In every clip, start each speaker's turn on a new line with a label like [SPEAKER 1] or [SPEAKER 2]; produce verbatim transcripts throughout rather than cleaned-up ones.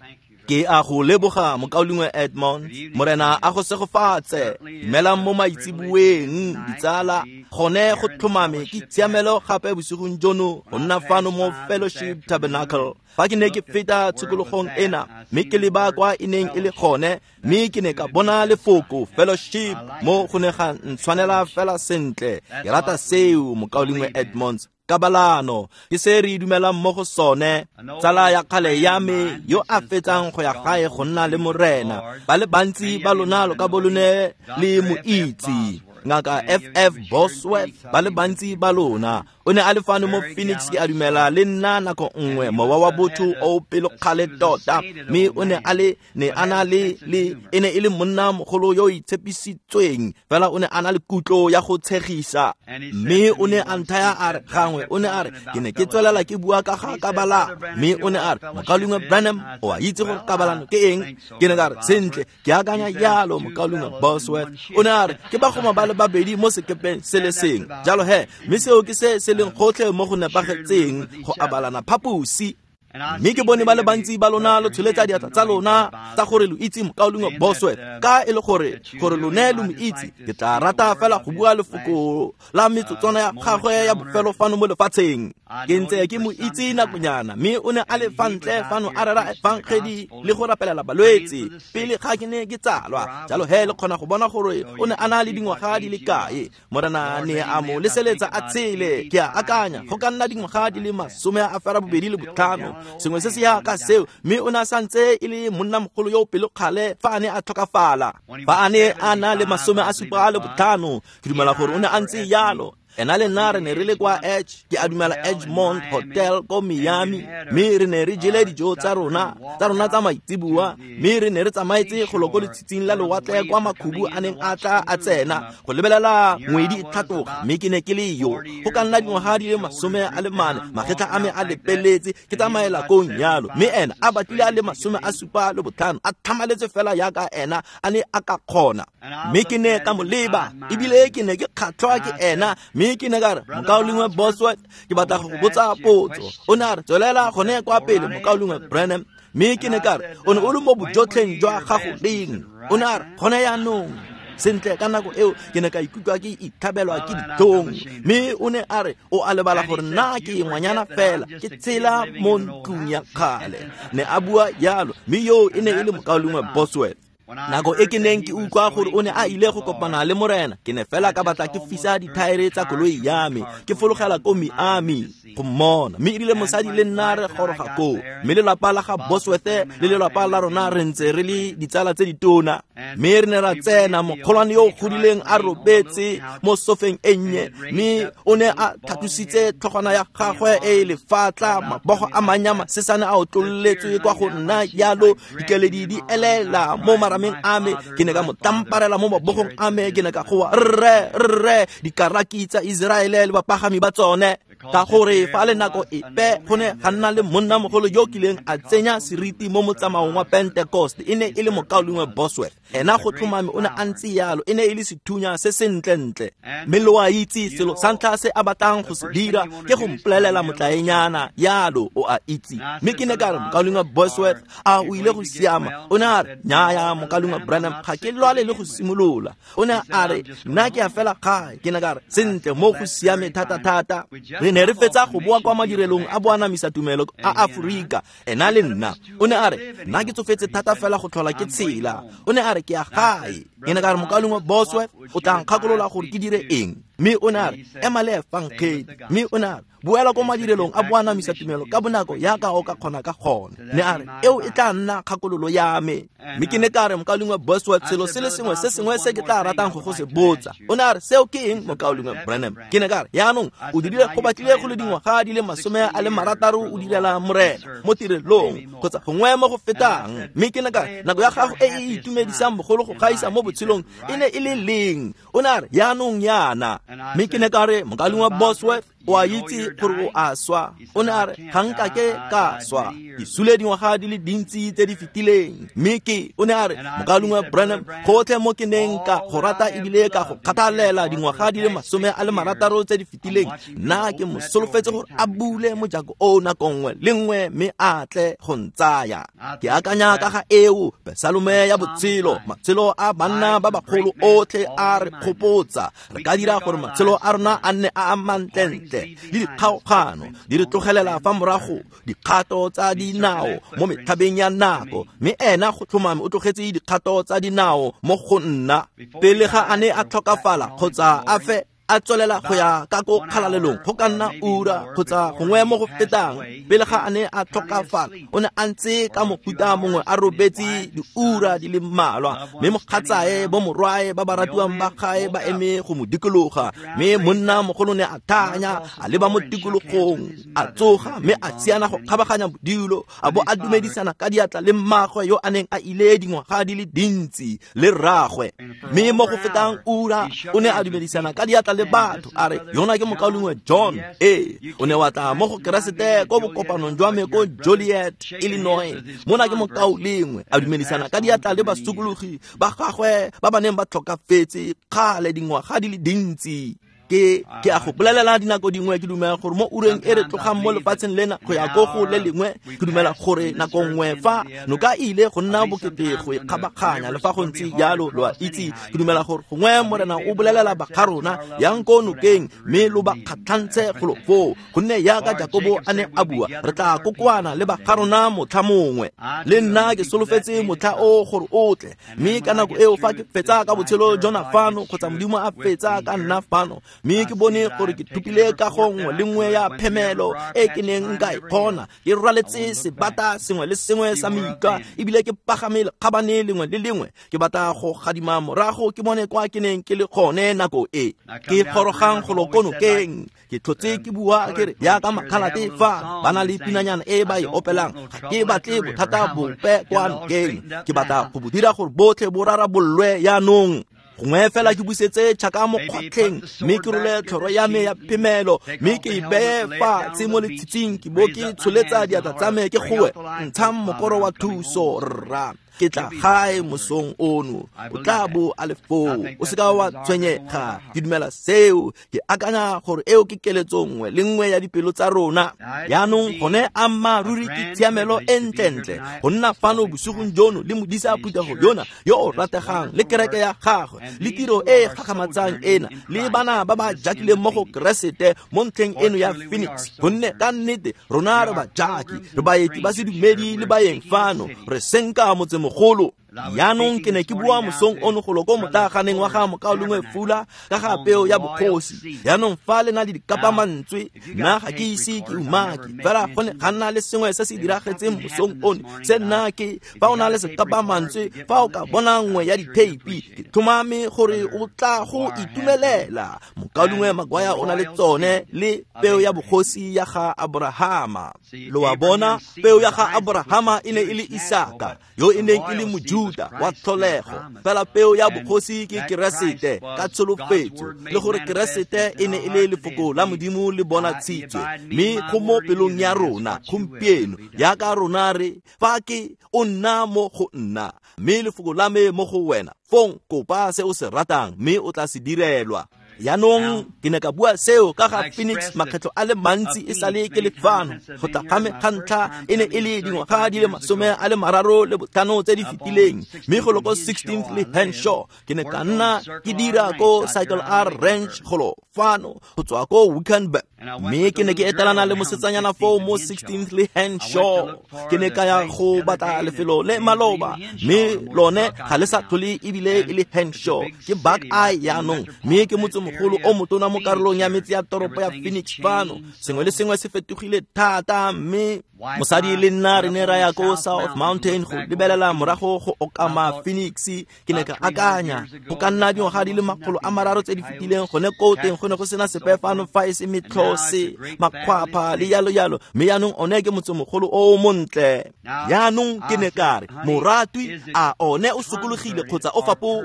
[SPEAKER 1] ke a go leboga mokaulingwe Edmond morena a go segofatse dumela mo maitsibueng ditsala gone go tlhomame ke tsiamelo gape bosigong jono go nna fano mo Fellowship Tabernacle fa ke ne ke feta tshikologong ena mme ke leba kwa e neng e le gone mme ke ne ka bona lefoko Fellowship mo go ne ga ntshwanela fela sentle ke rata seo mokaulingwe Edmond kabalano ke se re dumela mo go sone tsala ya kgale ya me yo a fetsang go ya gae go nna le morena ba le bantsi ba lona lo ka bolone le moitsi ngaka F F Bosworth ba le bantsi ba lona o ne a le fane mo Phoenix ke a dumela le nna nako nngwe mowa wa botho o pelo kgale tota mme o ne a le ne ana le le ene e le monna mogolo yo itshepisitsweng fela o ne ana le kutlo ya go tshegisa mme o ne a nthaya a re gangwe o ne a re ke ne ke tswelela ke bua ka ga kabala mme o ne a re mokaulingwe Branham o a itse gore kabalano ke eng ke ne ka re sentle ke akanya yalo mokaulingwe Bosworth o ne a re ke ba goma ba le babedi mo sekepeng se le seng jalo he mme seo ke se se leng gotlhe mo go nepagetseng go abalana phaposi mme ke bone ba le bantsi ba lona lo tsholetsa diatla tsa lona tsa gore lo itse mokaulingwe Bosworth ka e le gore gore lo ne lo mo itse ke tla rata fela go bua lefoko la metsotswana ya gagwe ya bofelo fano mo lefatsheng ke ntse ke mo itse nakonyana mme o ne a le fantle fano a rera evangeli le go rapelela balwetse pele ga ke ne ke tsalwa jalo he le kgona go bona gore o ne a na le dingwaga di le kae morana ne a mo leseletsa a tshele ke a akanya go ka nna dingwaga di le masome a fera bobedi le botlhano sengwe se se ya ka seo mme o ne a santse e le monna mogolo yo pelo kgale fa a ne a tlhokafala fa a ne a na le masome a supa le botlhano ke dumela gore o ne a ntse yalo ena le nna re ne re le kwa Edge ke a dumela Edgemont Hotel ko Miami mme re ne re jele dijo tsa rona tsa rona tsa maitsibua mme re ne re tsamaetse go loko le tsitsing la lowatle kwa makhubu a neng a tla a tsena go lebelela ngwedi e tlhatoga mme ke ne ke le yo go ka nna dingwaga di le masome a le mane magetla a me a lepeletse ke tsamaela ko nyalo mme ena a batlile a le masome a supa le botlhano a thamaletse fela yaka ena a ne a ka kgona mme ke ne ka moleba ebile ke ne ke kgatlhwa ke ena mme ke ne ka re mokaulingwe Bosworth ke batla go botsa potso o ne a re tswelela gone kwa pele mokaulingwe Branham mme ke ne ka re o ne o le mo bojotlheng jwa gago leng o ne a re gone yaanong sentle ka nako eo ke ne ka ikutlwa ke ithabelwa ke dithong mme o ne a re o a lebala gore nna ke ngwanyana fela ke tshela mo ntlong ya kgale ne a bua yalo mme yo e ne e le mokaulingwe Bosworth nako e ke neng ke utlwa gore o ne a ile go kopana le morena ke ne fela ka batla ke fisa dithaere tsa koloi ya me ke fologela ko Miami go mmona mme ile mosadi le nna re goroga ko mme le lapa la ga Bosworth le le lapa la rona re ntse re le ditsala tse ditona mme re ne ra tsena mogolwane yo godileng a robetse mo sofeng ennye mme o ne a thatusitse tlhogwana ya gagwe e le fatla mabogo a manyama se sane a otlolletswe kwa go nna yalo dikeledi di elela mo marameng a me ke ne ka mo tamparela mo mabogong a me ke ne ka goa rre rre dikaraki tsa Israele le bapagami ba tsone ka gore fa le nako epe go ne ga nna le monna mogolo yo kileng a tsenya seriti mo motsamaong wa Pentecost e ne e le mokaulingwe Bosworth ena go tlhomame o ne a ntse yalo e ne e le sethunya se sentlentle mme lo a itse selo sa ntlha se a batang go se dira ke go mpolelela motlaenyana yalo o a itse mme ke ne ka re mokaulingwe Bosworth a o ile go siama o ne a re nyaaya mokaulingwe Branham ga ke lwale le go simolola o ne a re nna ke a fela gae ke ne ka re sentle mo go siame thata-thata re ne re fetsa go boa kwa madirelong a boanamisa tumelo a Aforika ena le nna o ne a re nna ke tsofetse thata fela go tlhola ke tshela o ne a re ke a gae ke ne ka re mokaulingwe Bosworth o tla nkgakolola gore ke dire eng mme o ne a re ema le efangkedi mme o ne a re boela ko madirelong a boanamisa tumelo ka bonako yaka o ka kgona ka gona ne a re eo e tla nna kgakololo ya me mme ke ne ka re mokaulingwe Bosworth selo se le sengwe se sengwe se ke tla ratang go go se botsa o ne a re seo ke eng mokaulingwe Branham ke ne ka re yaanong o dirile go batlile go le dingwaga di le masome a le marataro o direla morena mo tirelong kgotsa gongwe mo go fetang mme ke ne ka re nako ya gago e e itumedisang bogolo go gaisa mo botshelong e ne e le leng o ne a re yaanong yana mme ke ne ka re mokaulingwe Bosworth o a itse gore o a swa. O ne a re ga nka ke ka swa ke sule dingwaga di le dintsi tse di fetileng, mme ke o ne a re Mokalongwe Branham gotlhe mo ke neng ka go rata ebile ka go kgathalela dingwaga di le masome a le marataro tse di fetileng, nna ke mo solofetse gore a bule mojako o nako nngwe le nngwe mme a tle go ntsaya. Ke akanya ka ga eo Pesalome ya botshelo, matshelo a banna ba bagolo otlhe a re kgopotsa re ka dira gore matshelo a rona a nne a mantlentle le dikgaogano di re tlogelela fa morago dikgato tsa dinao mo methabeng ya nako, mme ena go tlhomame o tlogetse dikgato tsa dinao mo go nna pele ga a ne a tlhokafala kgotsa a fe a tswelela go ya ka ko kgalalelong go ka nna ura kgotsa gongwe mo go fetang. Pele ga a ne a tlhokafala o ne a ntse ka mofuta mongwe a robetse diura di le mmalwa, mme mogatsae bo morwae ba ba ratiwang ba gae ba eme go mo dikologa, mme monna mogolo ne a thanya a leba mo tikologong a tsoga mme a siana go kgabaganya bodilo a bo a dumedisana ka diatla le mmagwe yo a neng a ile dingwaga di le dintsi le rragwe, mme mo go fetang ura o ne a dumedisana ka diatla le batho a re yona ke Mokalongwe John. E o ne wa tla mo go Keresete ko bokopanong jwa me ko Joliet, Illinois. Mona ke Mokalongwe a dumedisana ka diatla le basukulugi ba gagwe ba ba neng ba tlhokafetse kgale dingwaga di le dintsi. ke ke a go bolelela dinako dingwe ke dumela gore mo ureng e re tlogang mo lefatsheng lena go ya go go le lengwe ke dumela gore nako nngwe fa no ka ile go nna bokete go ikgabaganya le fa go ntse jalo lo a itse ke dumela gore gongwe morena o bolelela bakarona yang ko nokeng mme lo ba kgatlhantse go lofo gonne ya ka Jakobo a ne a bua re tla kokwana le bakarona motlha mongwe le nna ke solofetse motlha o gore o tle mme ka nako eo fa ke fetsa ka botshelo Jonafano kgotsa modimo a fetsa ka nna fano mme ke bone gore ke thupile ka gongwe le nngwe ya phemelo e ke neng nka e kgona ke rwaletse sebata sengwe le sengwe sa mika ebile ke pagamele kgabane lengwe le lengwe ke batla go gadima morago ke bone kwa ke neng ke le gone nako e ke gorogang go lokonokeng ke tlhotse ke bua ke re ya ka makhalate fa bana le pinanyana e ba e opelang ga ke batle bothata bope kwa nokeng ke batla go bodira gore botlhe bo rarabolwe yaanong gongwe fela ke busetse tšhaka mo kgwatlheng mme ke role tlhoro ya me ya phemelo mme ke e beye fatshe mo letshitsing ke bo ke tsholetsa diatla tsa me ke gowe ntsha mokoro wa thuso rra ke tla gae mosong ono o tla bo a le foo o seka wa tshwenyega ke dumela seo ke akanya gore eo ke keletso nngwe le nngwe ya dipelo tsa rona yaanong gone a mmaruri ke tshiamelo e ntlentle go nna fano bosigong jono le modisa a phutego yona yo o rategang le kereke ya gagwe le tiro e gagamatsang ena le bana ba ba jakileng mo go Keresete mo ntlheng eno ya Phoenix gonne ka nnete rona re ba jaki re baeti ba sedumedi le baeng fano re senka motse mogolo yaanong ke ne ke bua mosong ono go loko motaganeng wa ga Mokalongwe Fula ka ga peo ya bokgosi yaanong fa le na le dikapamantswe nna ga ke ise ke umaki fela gone ga nna le sengwe se se diragetseng mosong ono se nna ke fa o na le sekapamantswe fa o ka bona nngwe ya diteipi ke thomame gore o tla go itumelela Mokalongwe Magwaya o na le tsone le peo ya bokgosi ya ga Abrahama lo wa bona peo ya ga Abrahama e ne e le Isaka yo e neng e le moju wa tlholego fela peo ya bokgosi ke Keresete ka tsholofetso le gore Keresete e ne e le lefoko la modimo le bona tshitswe mme go mo pelong ya rona gompieno ya ka rona re fa ke o nna mo go nna mme lefoko la me mo go wena fong kopa se o se ratang mme o tla se direlwa yaanong ke ne ka bua seo ka ga Phoenix makgetlo a le mantsi e sale ke lefano go tla game kgantlha e ne e le dingwaga di le masome a le mararo le botlhano tse di fetileng mme go loko sixteenth le Henshaw ke ne ka nna ke dira ko Cycle R Ranch golo fano go tswa ko Wickenburg mme ke ne ke etelana le mosetsanyana foo mo sixteenth le Henshaw ke ne ka ya go batla lefelo le maloba mme lone ga le sa tlhole ebile e le Henshaw ke Buckeye yaanong mme ke motse mogolo o motona mo karolong ya metsi ya toropo ya Phoenix fano sengwe le sengwe se fetogile thata mme mosadi le nna re ne ra ya ko South Mountain go lebelela morago go okama Phoenix ke ne ka akanya go ka nna dingwaga di le makgolo a mararo tse di fetileng gone ko teng go ne go sena sepe fano fa e se metlhose makgwapha le yalo yalo mme yaanong one ke motse mogolo o montle yaanong ke ne ka re moratwi a one o sokologile kgotsa o fapogile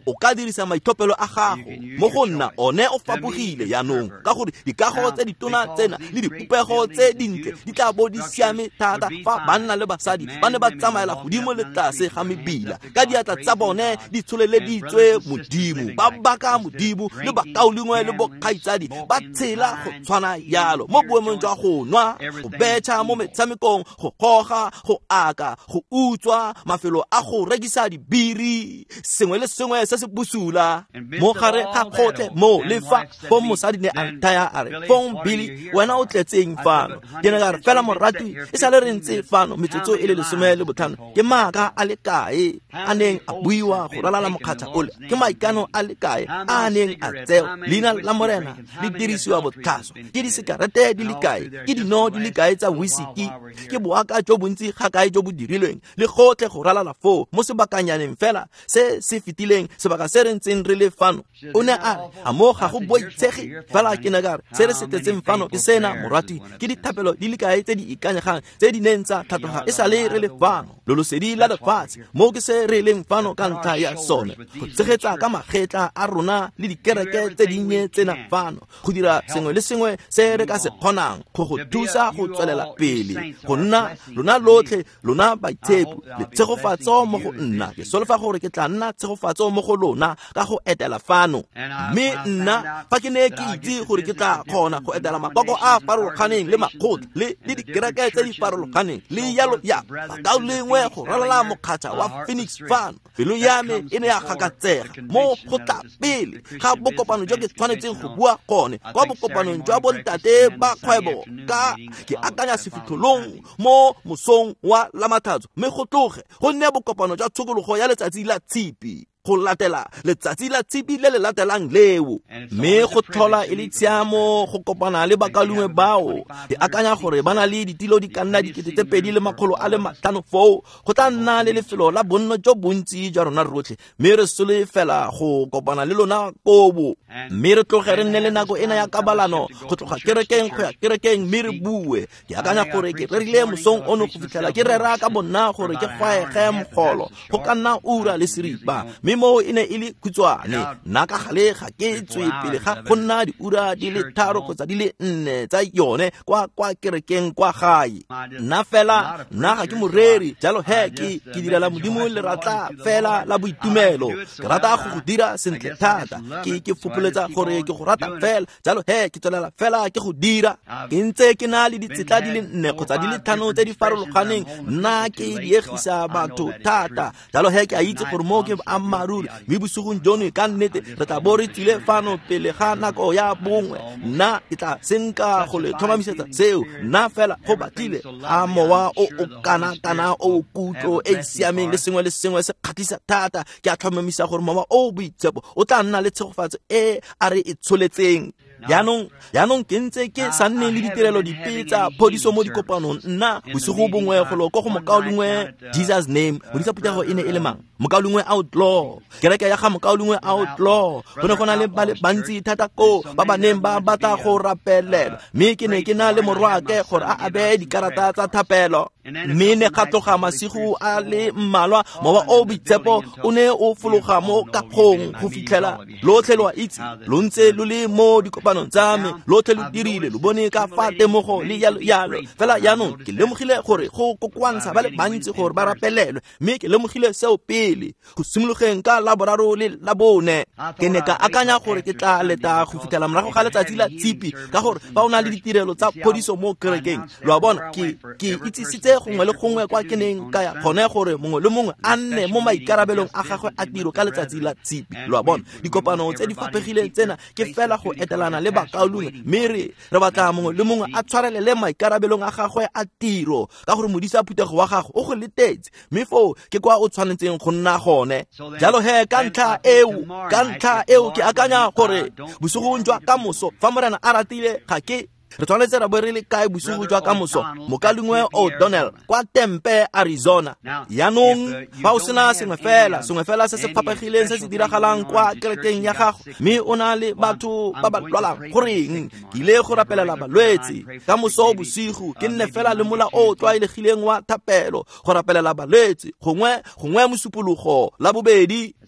[SPEAKER 1] o ka dirisa maithopelo a gago mo go nna one o fapogile yaanong ka gore dikago tse ditona tsena le dipopego tse dintle di tla bo di siame thata fa banna le basadi ba ne ba tsamaela godimo le tlase ga mebila ka diatla tsa bone di tsholeleditswe modimo ba baka modimo le bakaolingwe le bokgaitsadi ba tshela go tshwana yalo mo boemong jwa go nwa go betšha mo metshamekong go goga go aka go utswa mafelo a go rekisa dibiri sengwe le sengwe se se busula mo gare ga kgotle mo le fa bo mosadi ne a ntaya a re fong Billy wena o tletseng fano ke ne ka re fela morati e sa le re ntse fano metsotso e le lesome le botlhano ke maaka a le kae a neng a buiwa go ralala mokgatlha ole ke maikano a le kae a neng a tseo leina la morena le dirisiwa botlhaswa ke disikarete di le kae ke dino di le kae tsa whisky ke boaka jo bontsi ga kae jo bo dirilweng le gotle go ralala foo mo sebakanyaneng fela se se fitileng sebaka se re ntseng re le fano o ne a a mo ga go boitshege fela ke ne ka re se re setetseng fano ke sena morati ke dithapelo di le kae tse di ikanyegang tse di neng tsa tlhatloga e sa le re le fano lolosedi la lefatshe mo ke se re leng fano ka ntlha ya sone go tshegetsa ka magetla a rona le dikereke tse dinnye tsena fano go dira sengwe le sengwe se re ka se kgonang go go thusa go tswelela pele go nna lona lotlhe lona baitshepi le tshegofatso mo go nna ke solofa gore ke tla nna tshegofatso mo go lona ka go etela fano mme nna fa ke ne ke itse gore ke tla kgona go etela makoko a farologaneng le makgotla le le dikereke tse di farologaneng le yalo ya bakaolengwe go ralala mokgatlha wa Phoenix fano pelo ya me e ne ya gakatsega mo go tla pele ga bokopano jo ke tshwanetseng go bua gone kwa bokopanong jwa bontate ba kgwebo ka ke akanya sefitlholong mo mosong wa Lamathatso mme go tloge go nne bokopano jwa tshokologo ya letsatsi la tshipi go latela letsatsi la tshipi le le latelang leo mme go tlhola e le tshiamo go kopana le bakalume bao ke akanya gore ba na le ditilo di ka nna dikete tse pedi le makgolo a le matlhano foo go tla nna le lefelo la bonno jo bontsi jwa rona rotlhe mme re sole fela go kopana le lona kobo mme re tloge re nne le nako ena ya kabalano go tloga kerekeng go ya kerekeng mme re bue ke akanya gore ke rerile mosong ono go fitlhela ke rera ka bonna gore ke gwaege mogolo go ka nna ura le seripa mo ine ile kutswane nna ka gale ga ke tswe pele ga go nna diura di le tharo kgotsa di le nne tsa yone kwa kwa kerekeng kwa gae nna fela nna ga ke moreri jalo he ke ke direla modimo le ratla fela la boitumelo ke rata go go dira sentle thata ke ke fopoletsa gore ke go rata fela jalo he ke tswelela fela ke go dira ke ntse ke na le ditsetla di le nne kgotsa di le tlhano tse di farologaneng nna ke diegisa batho thata jalo he ke a itse gore mo ke amma ruri mme bosogong jono ka nnete re tla bo re tsile fano pele ga nako ya bongwe nna ke tla senka go le thomamisetsa seo nna fela go batlile a mowa o o kana-kana o kutlo e siameng le sengwe le sengwe se kgatlhisa thata ke a tlhomamisa gore mowa o boitshepo o tla nna le tshegofatso e a re e tsholetseng yaanong yaanong ke ntse ke sa nne le ditirelo dipe tsa phodiso mo dikopanong nna bosigo bongwe go lo ko go mokaolengwe Jesus name bodisa putego e ne e le mang mokaolengwe outlaw kereke ya ga mokaolengwe outlaw go ne go na le ba le bantsi thata ko ba ba neng ba batla go rapelela mme ke ne ke na le morwake gore a abe dikarata tsa thapelo mme ne ga tloga masigo a le mmalwa mowa o boitshepo o ne o fologa mo kapong go fitlhela lotlhe lo itse lo ntse lo le mo dikopanong tsa me lotlhe lo dirile lo bone ka fa temogo le yalo yalo fela yaanong ke lemogile gore go kokwantsha ba le bantsi gore ba rapelelwe mme ke lemogile seo pele go simologeng ka la boraro le la bone ke ne ka akanya gore ke tla leta go fitlhela morago ga letsatsi la tshipi ka gore ba o na le ditirelo tsa phodiso mo kerekeng lo a bona ke ke itsisitse gongwe le gongwe kwa ke neng ka ya gone gore mongwe le mongwe a nne mo maikarabelong a gagwe a tiro ka letsatsi la tshipi lo a bona dikopano tse di fapegileng tsena ke fela go etelana le bakaolongwe mme re re batla mongwe le mongwe a tshwarelele maikarabelong a gagwe a tiro ka gore modisa phutego wa gago o go letetse mme foo ke kwa o tshwanetseng go nna gone jalo he ka ntlha eo ka ntlha eo ke akanya gore bosogong jwa kamoso fa morena a ratile ga ke re tshwanetse ra bo re le kae bosigo jwa kamoso mokalengwe O'Donnell kwa Tempe Arizona yaanong fa o sena sengwe fela sengwe fela se se phapegileng se se diragalang kwa kerekeng ya gago mme o na le batho ba ba lwalang goreng ke ile go rapelela balwetse kamoso bosigo ke nne fela le mola o tlwaelegileng wa thapelo go rapelela balwetse gongwe gongwe mosupologo la bobedi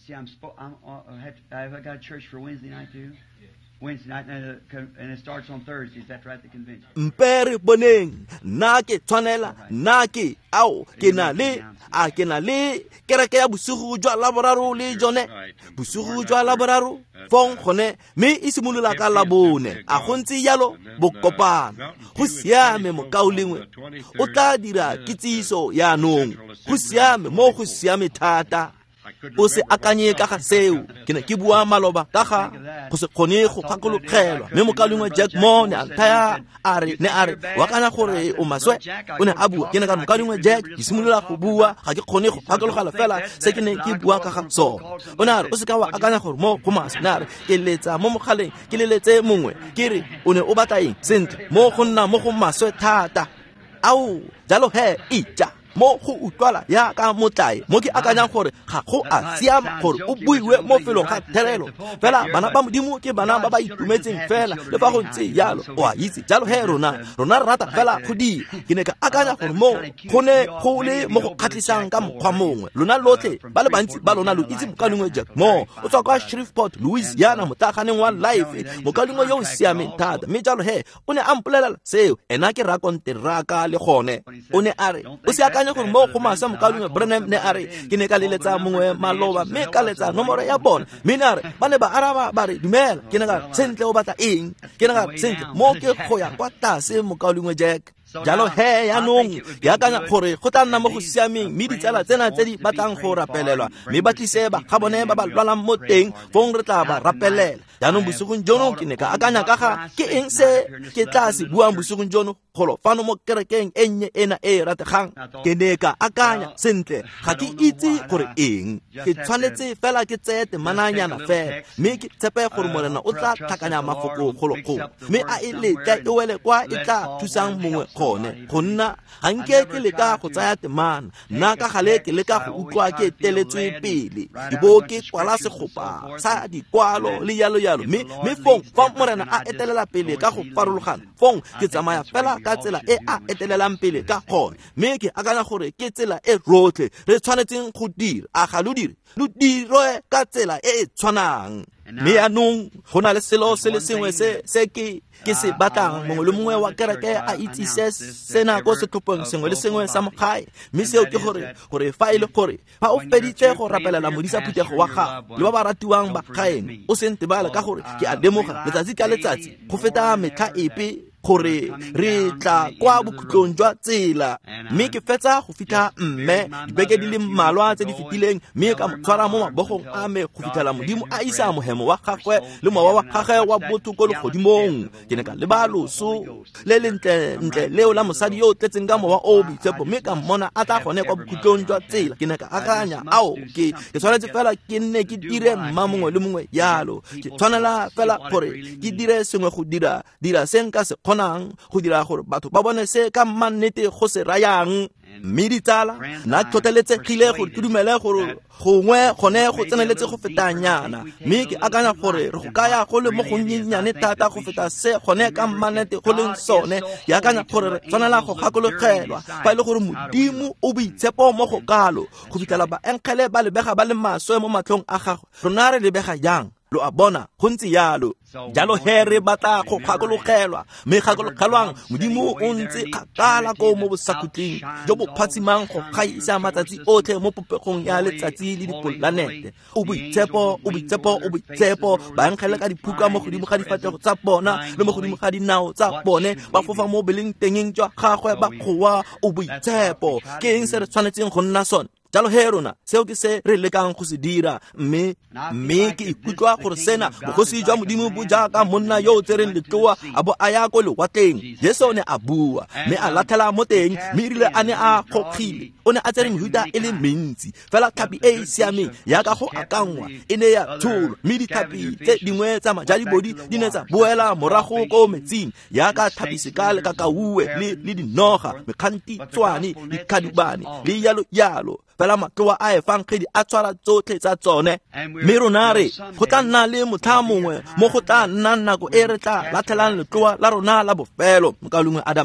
[SPEAKER 2] see, I'm, spo- I'm uh, have, have I got a church for Wednesday night too? Wednesday night, and, uh, and it starts on Thursday. Is that right, the convention?
[SPEAKER 1] Mpere boneng na ke tshwanela na ke ao ke na le a ke na le kereke ya bosigo jwa laboraro le jone bosigo jwa laboraro fong gone me e simolola ka labone a go ntse yalo bokopana go siame mokaolengwe o tla dira kitsiso ya nong go siame mo go siame thata o se akanye ka ga seo ke ne ke bua maloba ka ga go se kgone go gakologelwa mme mokaolengwe Jack Moore ne a nthaya a re ne a re wa kana gore o maswe o ne a bua ke ne ka mokaolengwe Jack ke simolola go bua ga ke kgone go gakologela fela se ke ne ke bua ka ga so o ne a re o se ka wa akanya gore mo go maswe ne a re ke letsa mo mogaleng ke leletse mongwe ke re o ne o batla eng sentle mo go nna mo go maswe thata au jalo he ija mo go utlwala ya ka motlae mo ke akanyang gore ga go a siama gore o buiwe mo felong ga therelo fela bana ba modimo ke bana ba ba itumetseng fela le fa go ntse yalo o a itse jalo he rona rona re rata fela go dira ke ne ka akanya gore mo go ne go le mo go kgatlisang ka mokgwa mongwe lona lotlhe ba le bantsi ba lona lo itse mokaolengwe Jack Moore o tswa kwa Shreveport Louisiana motaganeng wa life mokaolengwe yo o siameng thata mme jalo he o ne a mpolelela seo ena ke rakonteraka le gone o ne a re o se akanya gore mo go masa mokaolengwe Branham ne a re ke ne ka leletsa mongwe maloba mme ka letsa nomoro ya bona mme ne a re ba ne ba araba ba re dumela ke ne ka sentle o batla eng ke ne ka sentle mo ke go ya kwa tlase mokaolengwe Jack jalo he ya nong ke akanya gore go tla nna mo go siameng mme ditsala tsena tse di batlang go rapelelwa mme ba tlise ba ga bone ba ba lwalang mo teng fong re tla ba rapelela jaanong bosigong jono ke ne ka akanya ka ga ke eng se ke tla se buang bosigong jono golo fano mo kerekeng e nnye ena e rategang ke ne ka akanya sentle ga ke itse gore eng ke tshwanetse fela ke tseye temananyana fela mme ke tshepe gore morena o tla tlhakanya mafoko golokgolo mme a e letla e wele kwa e tla thusang mongwe gone go nna ga nke ke leka go tsaya temana nna ka gale ke leka go utlwa ke teletswe pele di bo ke kwala segopa sa dikwalo le yalo yalo mme mme fong fa morena a etelela pele ka go farologana fong ke tsamaya fela ka tsela e a etelelang pele ka gone mme ke akanya gore ke tsela e rotlhe re tshwanetseng go dira a ga lo dire lo dire ka tsela e e tshwanang mme yaanong go na le selo se le sengwe se se ke ke se batlang mongwe le mongwe wa kereke a itse se sena ko setlhopheng sengwe le sengwe sa mogae mme seo ke gore gore fa e le gore fa o feditse go rapelela modisa phuthego wa gago le ba ba ratiwang ba gaeno o sentebale ka gore ke a lemoga letsatsi ka letsatsi go feta metlha epe gore re tla kwa bokhutlong jwa tsela mme ke fetsa go fitlha mme dibeke di le mmalwa tse di fetileng mme ka mo tshwara mo mabogong a me go fitlhela modimo a isa mohemo wa gagwe le mowa wa gagwe wa botho ko legodimong ke ne ka leba loso le le ntle leo la mosadi yo o tletseng ka mowa o boitshepo mme ka mmona a tla gone kwa bokhutlong jwa tsela ke ne ka akanya ao ke ke tshwanetse fela ke nne ke dire mma mongwe le mongwe yalo ke tshwanela fela gore ke dire sengwe go dira dira se nka se go dira gore batho ba bone se ka mannete go se rayang mme ditsala nna ke tlhotlheletsegile gore ke dumele gore gongwe gone go tseneletse go fetanyana mme ke akanya gore re go kaya go le mo go nyenyane thata go feta se gone ka mannete go leng sone ke akanya gore re tshwanela go gakologelwa fa e le gore modimo o boitshepo mo go kalo go fitlhela baenkgele ba lebega ba le maswe mo matlhong a gagwe rona re lebega jang lo a bona go ntse yalo jalo he re batla go gakologelwa mme gakologelwang modimo o ntse kgakala ko mo bosakhutleng jo bo phatsimang go gaisa matsatsi otlhe mo popegong ya letsatsi le dipolanete o boitshepo o boitshepo o boitshepo ba nkgele ka diphuka mo godimo ga difatlhego tsa bona le mo godimo ga dinao tsa bone ba fofa mo beleng tengeng jwa gagwe ba kgowa o boitshepo ke eng se re tshwanetseng go nna sone jalo he rona seo ke se re lekang go se dira mme mme ke ikutlwa gore sena bogosi jwa modimo bo jaaka monna yo o tsereng letloa a bo a ya ko lewatleng Jesu o ne a bua mme a latlhela mo teng mme erile a ne a gogile o ne a tsere mehuta e le mentsi fela tlhapi e e siameng yaka go akangwa e ne ya tsholwa mme ditlhapi tse dingwe tsa majalibodi di ne tsa boela morago ko metsing yaka tlhapi sekale kakauwe le le dinoga mekganti tswane dikhadubane le yalo yalo fela matloa a efangedi a tshwara tsotlhe tsa tsone mme rona re go tla nna le motlha mongwe mo go tla nna nako e re tla latlhelang letloa la rona la bofelo mokaolengwe Adams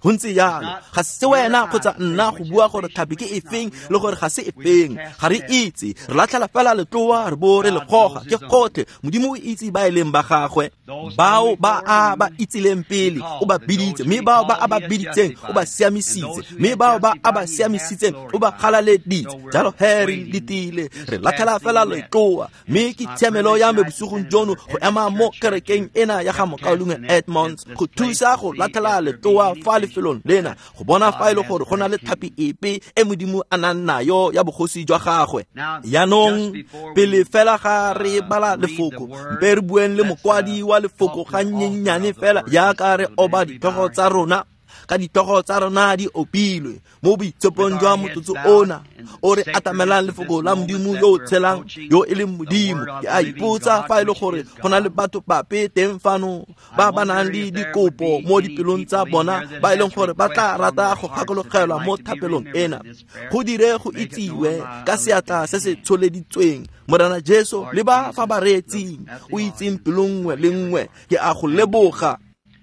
[SPEAKER 1] go ntse yalo ga se wena kgotsa nna go bua gore thapi ke efeng le gore ga se efeng ga re itse re latlhela fela letloa re bo re le goga ke gotlhe modimo o itse ba e leng ba gagwe bao ba a ba itseleng pele o ba biditse mme bao ba a ba biditseng o ba siamisitse mme bao ba a ba siamisitseng o ba galaleditse jalo he re letile re latlhela fela letloa mme ke tshiamelo ya me bosugong jono go ema mo kerekeng ena ya ga Mokaulungwe Edmonds go thusa go latlhela letloa fa lefelong lena go bona fa ile gore go na le thapi epe e modimo a nang nayo ya bogosi jwa gagwe yaanong pele fela ga re bala lefoko mpe re bueng le mokwadi wa lefoko ga nyenyane fela yaaka re oba dithogo tsa rona ka dithogo tsa rona di opilwe mo boitshepong jwa motsotso ona o re atamelang lefoko la modimo yo o tshelang yo e leng modimo ke a ipotsa fa e le gore go na le batho bape teng fano ba ba nang le dikopo mo dipelong tsa bona ba e leng gore ba tla rata go gakologelwa mo thapelong ena go dire go itsiwe ka seatla se se tsholeditsweng Morena Jesu le ba fa ba reetsing o itseng pelong nngwe le nngwe ke a go leboga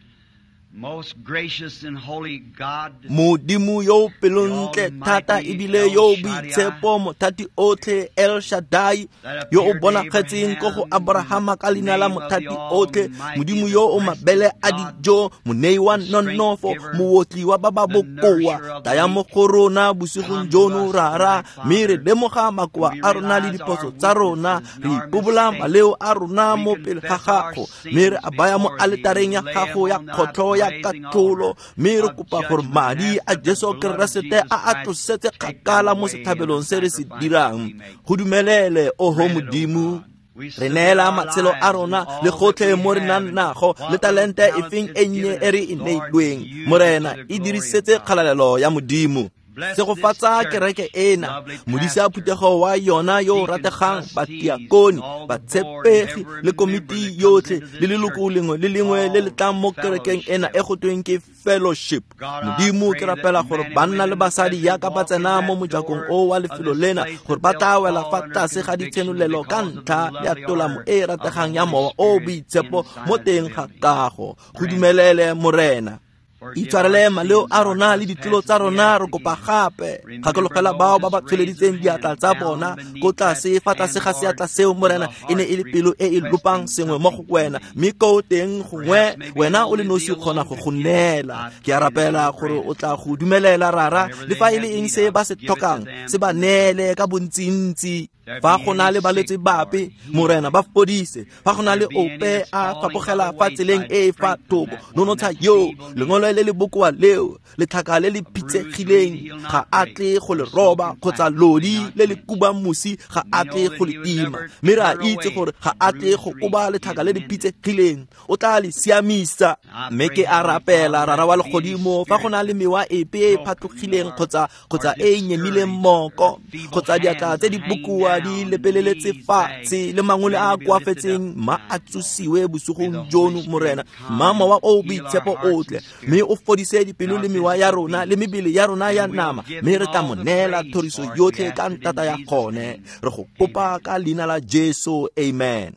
[SPEAKER 2] Most gracious and holy God,
[SPEAKER 1] modimo yo pelontle thata ebile yo boitshepo mothati otlhe El Shaddai yo o bonagatseng go go Abrahama ka leina la mothati otlhe modimo yo o mabele a dijo monei wa nonofo mootli wa ba ba bokoa taya mo go rona bosigong jono rara mme re lemoga makoa a rona le diposo tsa rona re ipobola maleo a rona mo pele ga gago mme re a baya mo altareng ya gago ya kgotlho ya katolo mme re kopa gore madi a Jesu Keresete a a tlosetse kgakala mo sethabelong se re se dirang go dumelele o ho modimo re neela matshelo a rona le gotlhe mo re nang nago le talente e feng e nnye e re e neilweng morena e dirisetse kgalalelo ya modimo se go fatsa kereke ena modisi a phuthego wa yona yo rategang badiakoni batshepegi le komiti yotlhe le leloko lengwe le lengwe le le tlang mo kerekeng ena e go tweng ke fellowship modimo ke rapela gore banna le basadi ya ka ba tsena mo mojakong o wa lefelo lena gore ba tla wela fa tlase ga ditshenolelo ka ntlha ya tolamo e rategang ya mowa o boitshepo mo teng ga kago go dumelele morena itshwarele maleo a rona le ditlolo tsa rona re kopa gape gakologela bao ba ba tsweleditseng diatla tsa bona ko tlase fa tlase ga seatla seo morena e ne e le pelo e e lopang sengwe mo go wena mme ko teng gongwe wena o le nosi kgona go go neela ke a rapela gore o tla go dumelela rara le fa e le eng se ba se tlhokang se ba neele ka bontsintsi fa go na le balwetse bape morena ba fodise fa go na le ope a fapogela fa tseleng e e fa thobo nonotsha yo lengolo le le bokoa leo letlhaka le le phitsegileng ga a tle go le roba kgotsa lodi le le kubang mosi ga a tle go le tima mme re a itse gore ga a tle go koba letlhaka le le phitsegileng o tla le siamisa mme ke a rapela rara wa legodimo fa go na le mewa epe e phatlogileng kgotsa kgotsa e nyemileng moko kgotsa diatla tse di bokoa di lepeleletse fatshe le mangole a koafetseng ma a tsosiwe bosogong jono morena mama wa o boitshepo otle mme o fodise dipelo le mewa ya rona le mebele ya rona ya nama mme re tla mo neela thoriso yotlhe ka ntata ya gone re go kopa ka leina la Jesu amen.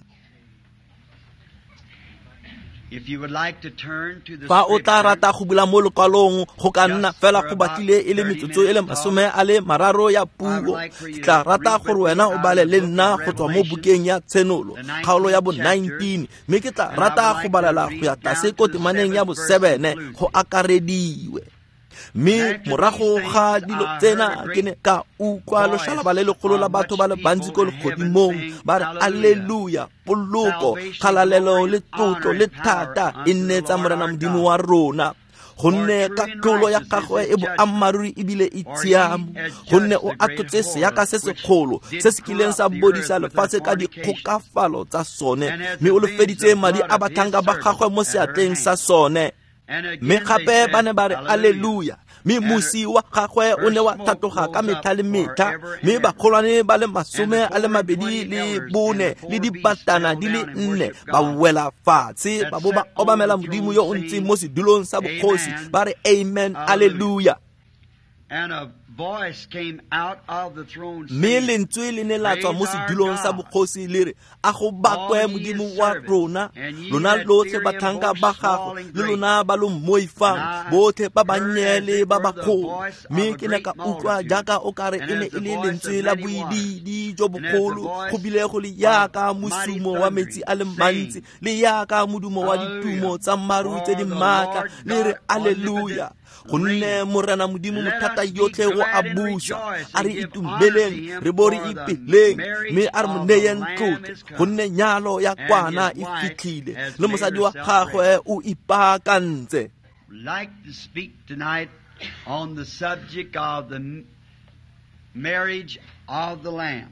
[SPEAKER 2] If you would like to turn to the
[SPEAKER 1] fa o tla rata go bula mo lokwalong go ka nna fela go batlile e le metsotso e le masome a le mararo ya puo tla rata gore wena o bale le nna go tswa mo bukeng ya Tshenolo kgaolo ya bo nineteen mme ke tla rata go balela go ya tlase ko temaneng ya bo seven go akarediwe mme morago ga dilo tsena ke ne ka utlwa leshalaba le legolo la batho ba le bantsi ko legodimong ba re alleluya poloko kgalalelo le tlotlo le thata e nne tsa morena modimo wa rona gonne ka tlolo ya gagwe e boammaruri ebile e tshiamo gonne o atotse seaka se segolo se se kileng sa bodisa lefatshe ka dikgokafalo tsa sone mme o lefeditse madi a batlhanka ba gagwe mo seatleng sa sone mme gape ba ne ba re alleluya mme mosi wa gagwe o ne wa thatoga ka metlha le metlha mme bagolwane ba le masome a le mabedi le bone le dibatana di le nne ba wela fatshe ba bo ba obamela modimo yo o ntseng mo sedulong sa bogosi ba re amen alleluya
[SPEAKER 2] And a voice came out of the throne
[SPEAKER 1] me
[SPEAKER 2] saying,
[SPEAKER 1] lentswe le ne la tswa mo sedulong sa bokgosi le re a go bakwe modimo wa rona lona lotlhe batlhanka ba gago le lona ba lo moifang botlhe ba banyele ba bakgolo mme ke ne ka utlwa jaaka o kare e ne e le lentswe la boididi jo bogolo go bile go le yaka mosumo wa metsi a le mantsi le yaka modumo wa ditumo tsa maru tse di maatla le re alleluia gonne morena modimo mothata yotlhe go a busa a re itumeleng re bo re ipeleng mme a re mo neyeng tlotlo gonne nyalo ya kwana e fitlhile le mosadi wa gagwe o ipaakantse.
[SPEAKER 2] Like to speak tonight on the subject of the marriage of the Lamb.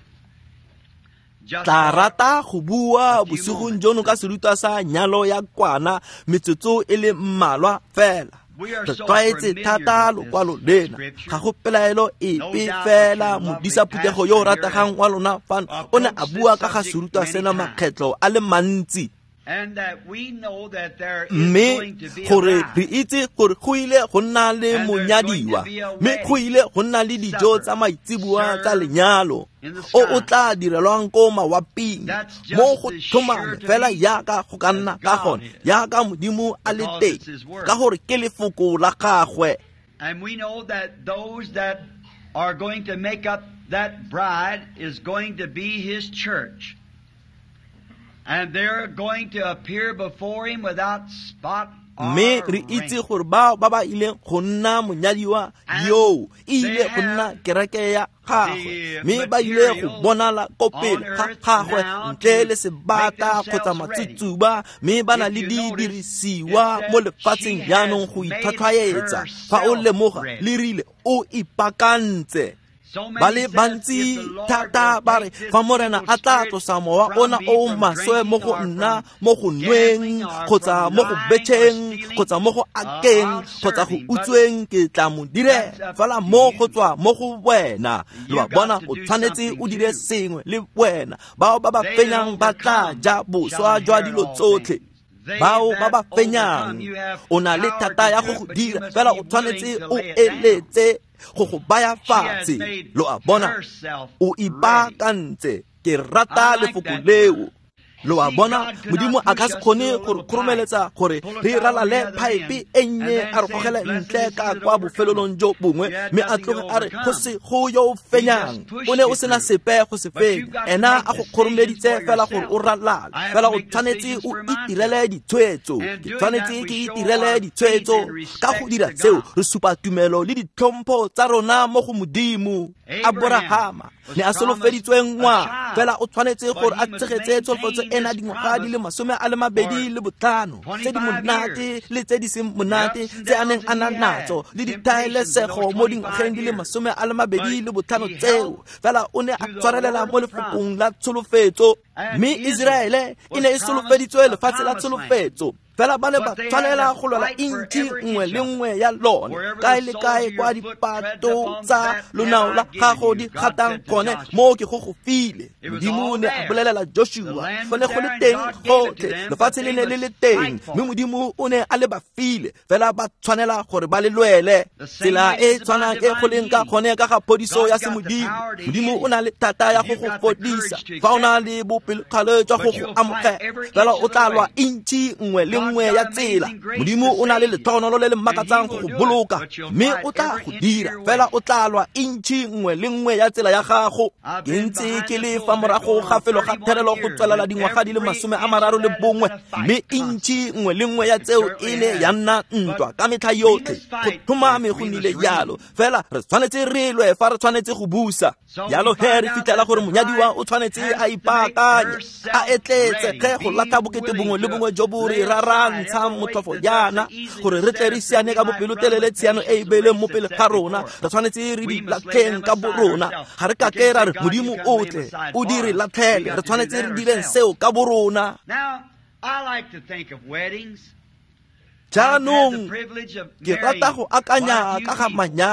[SPEAKER 1] Tla rata go bua bosigong jono ka seruta sa nyalo ya kwana metsotso e le mmalwa fela. Re tlwaetse thata lokwalo lena ga go pelaelo epe fela modisaphuthego yo o rategang wa lona fano o ne a bua ka ga seruta sena makgetlo a le mantsi mme gore re itse gore go ile go nna le monyadiwa mme go ile go nna le dijo tsa maitseboa tsa lenyalo o o tla direlwang ko mawaping mo go thomane fela yaka go ka nna ka gone yaka modimo a le teng ka gore ke lefoko la gagwe.
[SPEAKER 2] And we know that those that are going to make up that bride is going to be his church. And they're going to appear before him without spot or
[SPEAKER 1] me re itse gore ba ba ba ile go nna monyadiwa yo ile go nna kereke ya gagwe me ba ile go bonala ko pele ga gagwe ntle le sebata kgotsa matsutsuba me bana le di dirisiwa mo lefatsheng jaanong go ithatwaetsa fa o lemoga le rile o ipakantse. Ba le bantsi thata ba re fa morena a tla tlosa mowa ona o maswe mo go nna mo go nweng kgotsa mo go betšheng kgotsa mo go akeng kgotsa go utsweng ke tla mo dire fela mo go tswa mo go wena le ba bona o tshwanetse o dire sengwe le wena bao ba ba fenyang ba tla ja boswa jwa dilo tsotlhe bao ba ba fenyang o na le thata ya go dira fela o tshwanetse o eletse go go baya fatshe lo a bona o ipaakantse ke rata lefoko leo lo a bona modimo a ka se kgone gore kgoromeletsa gore re ralale pipe e nnye a re gogela ntle ka kwa bofelelong jo bongwe mme a tloge a re go se go yo fenyang o ne o sena sepe go se fenya ena a go kgoromeditse fela gore o ralale fela o tshwanetse o itirele ditshwetso ke tshwanetse ke itirele ditshwetso ka go dira tseo re supa tumelo le ditlhompho tsa rona mo go modimo. Abrahama ne a solofeditswe ngwa fela o tshwanetse gore a tshegetse tsholofetso ena dingwaga di le masome a le mabedi le botlhano tse di monate le tse di seng monate tse a neng a na natso le dithaelesego mo dingwageng di le masome a le mabedi le botlhano tseo fela o ne a tshwarelela mo lefokong la tsholofetso mme Israele e ne e solofeditswe lefatshe la tsholofetso fela ba ne ba tshwanela go lwela inchi nngwe le nngwe ya lone kae le kae kwa dipato tsa lonao la gago di gatang gone mo ke go go file. Modimo ne a bolelela Joshua go ne go le teng gotlhe lefatshe le ne le le teng mme modimo o ne a le ba file fela ba tshwanela gore ba le lwele tsela e tshwanang e go leng ka gone ka ga phodiso ya semodimo. Modimo o na le thata ya go go fodisa fa o na le bopelokgale jwa go go amogela fela o tla lwa inchi nngwe le nngwe ya tsela. Modimo o na le lethonolo le le makatsang go go boloka mme o tla go dira fela o tla lwa inchi nngwe le nngwe ya tsela ya gago. Ke ntse ke le fa morago ga felo ga therelo go tswelela dingwaga di le masome a mararo le bongwe mme inchi nngwe le nngwe ya tseo e ne ya nna ntwa ka metlha yotlhe go thomame go nnile jalo fela re tshwanetse re lwe fa re tshwanetse go busa jalo he re fitlhela gore monyadiwa o tshwanetse a ipaakanye a etletse ge go latha bokete bongwe le bongwe jo bo re rarantsha motlhofo jaana gore re tle re siane ka bopelotelele tshiano e e beileng mo pele ga rona re tshwanetse re di latlheng ka borona ga re ka ke ra re modimo o tle o dire latlhele re tshwanetse re direng seo ka borona. Jaanong ke rata go akanya ka ga manyalo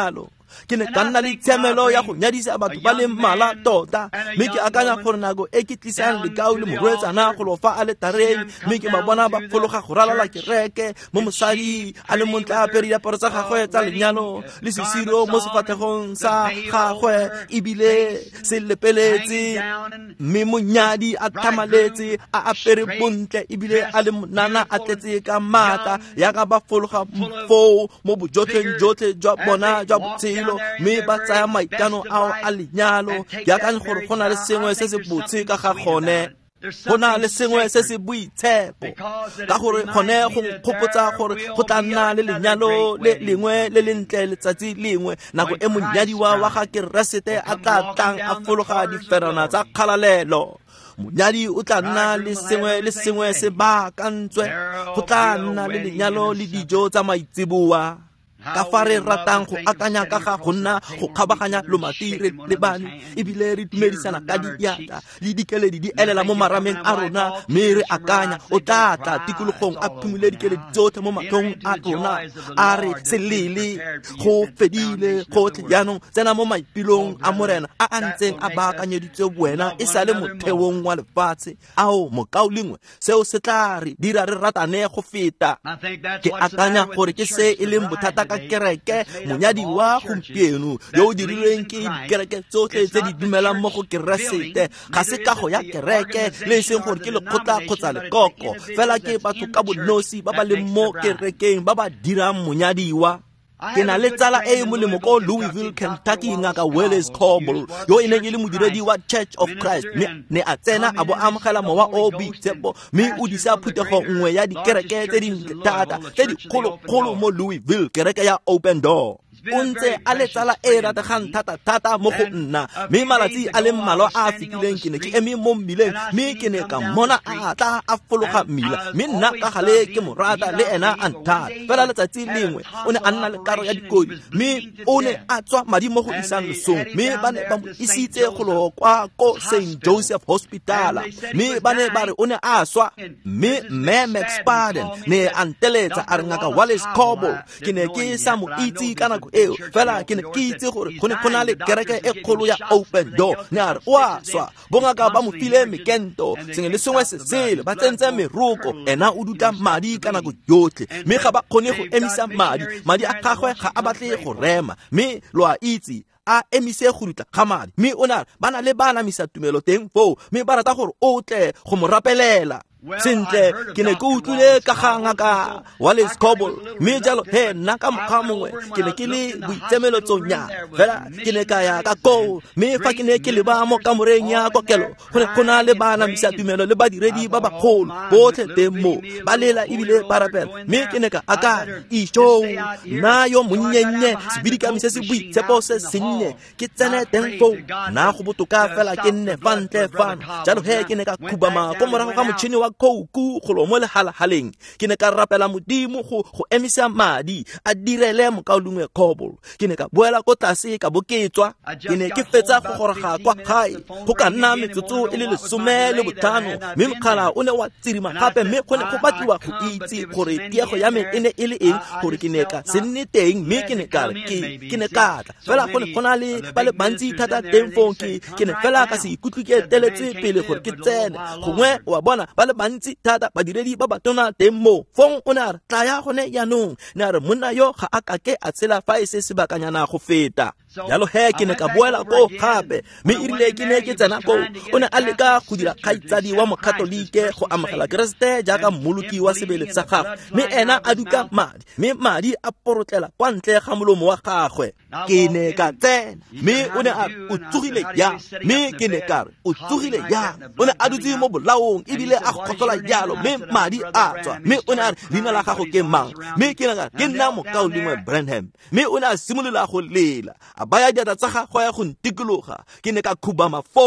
[SPEAKER 1] ke ne ka nna le tshiamelo ya go nyadisa batho ba le mmala tota mme ke akanya gore nako e ke tlisang lekau le morwetsana go lo fa a le tareng mme ke ba bona ba fologa go ralala kereke mo mosadi a le montle a apere diaparo tsa gagwe tsa lenyalo le sesiro mo sefatlhegong sa gagwe ebile se lepeletse mme monyadi a thamaletse a apere bontle ebile a le monana a tletse ka maatla yaka ba fologa foo mo bojotleng jotlhe jwa bona jwa botshelo mme ba tsaya maikano ao a lenyalo ke akanya gore go na le sengwe se se botse ka ga gone go na le sengwe se se boitshepo ka gore gone go nkgopotsa gore go tla nna le lenyalo le lengwe le lentle letsatsi lengwe nako e monyadiwa wa ga keresete a tla tlang a fologa diferana tsa kgalalelo monyadi o tla nna le sengwe le sengwe se baakantswe go tla nna le lenyalo le dijo tsa maitsiboa ka fa re ratang go akanya ka ga go nna go kgabaganya lomatire le bane ebile re dumedisana ka diatla le dikeledi di elela mo marameng a rona mme re akanya o tla tla tikologong a phumule dikeledi tsotlhe mo matlhong a rona a re selele go fedile gotlhe jaanong tsena mo maipilong a morena a a ntseng a baakanyeditswe wena e sa le motheong wa lefatshe ao mokao lengwe seo se tla re dira re ratane go feta ke akanya gore ke se e leng bothata ka kereke monyadi wa gompieno yo o dirilweng ke dikereke tsotlhe tse di dumelang mo go keresete ga se kago ya kereke le eseng gore ke lekgotla kgotsa lekoko fela ke batho ka bonosi ba ba leng mo kerekeng ba ba dirang monyadiwa ke na le tsala e molemo ko Louisville, Kentucky ngaka Wallace Coble yo e neng e le modiredi wa Church of Christ ne a tsena a bo amogela mowa o boitshepo mme o disa phuthego nngwe ya dikereke tse dintle thata tse dikgolo-kgolo mo Louisville kereke ya Open Door o ntse a le tsala e rategang thata-thata mo go nna mme malatsi a le mmalwa a a fetileng ke ne ke eme mo mmileng mme ke ne ka mmona a tla a fologa mmila mme nna ka gale ke mo rata le ena a nthata fela letsatsi lengwe o ne a nna le karo ya dikodi mme o ne a tswa madi mo go isang lesong mme ba ne ba mo isitse go lo kwa ko Saint Joseph Hospital mme ba ne ba re o ne a swa mme mme Max Baden ne a nteletsa a re ngaka Wallace Coble ke ne ke sa mo itse ka nako eo fela ke ne ke itse gore go ne go na le kereke e kgolo ya Open Door ne a re o a swa bongaka ba mo file mekento sengwe le sengwe se sele ba tsentse meroko ena o dutla madi ka nako yotlhe mme ga ba kgone go emisa madi madi a gagwe ga a batle go rema mme lo a itse a emise go dutla ga madi mme o na ba na le bana misa tumelo teng foo mme ba rata gore o tle go mo rapelela sentle ke ne ke utlwile ka ga ngaka Wallace Coble mme jalo he nna ka mokgwa mongwe ke ne ke le boitsemeletsonyana fela ke ne ka ya ka koo mme fa ke ne ke leba mo kamoreng ya kokelo go ne go na le bana misa tumelo le badiredi ba bagolo botlhe teng mo ba lela ebile ba rapela mme ke ne ka aka isho na yo monnyenye sebidikami se se boitshepo se sennye ke tsene teng foo na go botoka fela ke nne fantle fana jalo he ke ne ka khubama ko morago ga motšhini wa kouku go lo mo le halahaleng ke ne ka rapela modimo go go emisa madi a direle mokaolungwe Coble ke ne ka boela ko tlase ka boketswa ke ne ke fetsa go goroga kwa gae go ka nna metsotso e le lesome le botlhano mme mokgala o ne wa tsirima gape mme go ne go batliwa go itse gore tiego ya me e ne e le eng gore ke ne ka se nne teng mme ke ne ka ke ne ka tla fela go ne go na le ba le bantsi thata teng foo ke ke ne fela ka se ikutlwe ke teletse pele gore ke tsene gongwe wa bona ba le bantsi thata badiredi ba batona teng mo fong o ne a re tla ya gone yaanong ne a re monna yo ga a kake a tshela fa e se sebakanyana go feta jalo he ke ne ka boela ko gape mme e rile ke ne ke tsena ko o ne a leka go dira kgaitsadi wa mokatolike go amogela keresete jaaka mmoloki wa sebele sa gagwe mme ena a duka madi mme madi a porotlela kwa ntle ga molomo wa gagwe ke ne ka tsena mme o ne a o tsogile ya mme ke ne ka re o tsogile ya o ne a dutse mo bolaong ebile a kgotsola jalo mme madi a tswa mme o ne a re leina la gago ke mang mme ke ne ka ke nna mokaolingwe Branham mme o ne a simolola go lela a baya diatla tsa gagwe go ntikologa ke ne ka khubama foo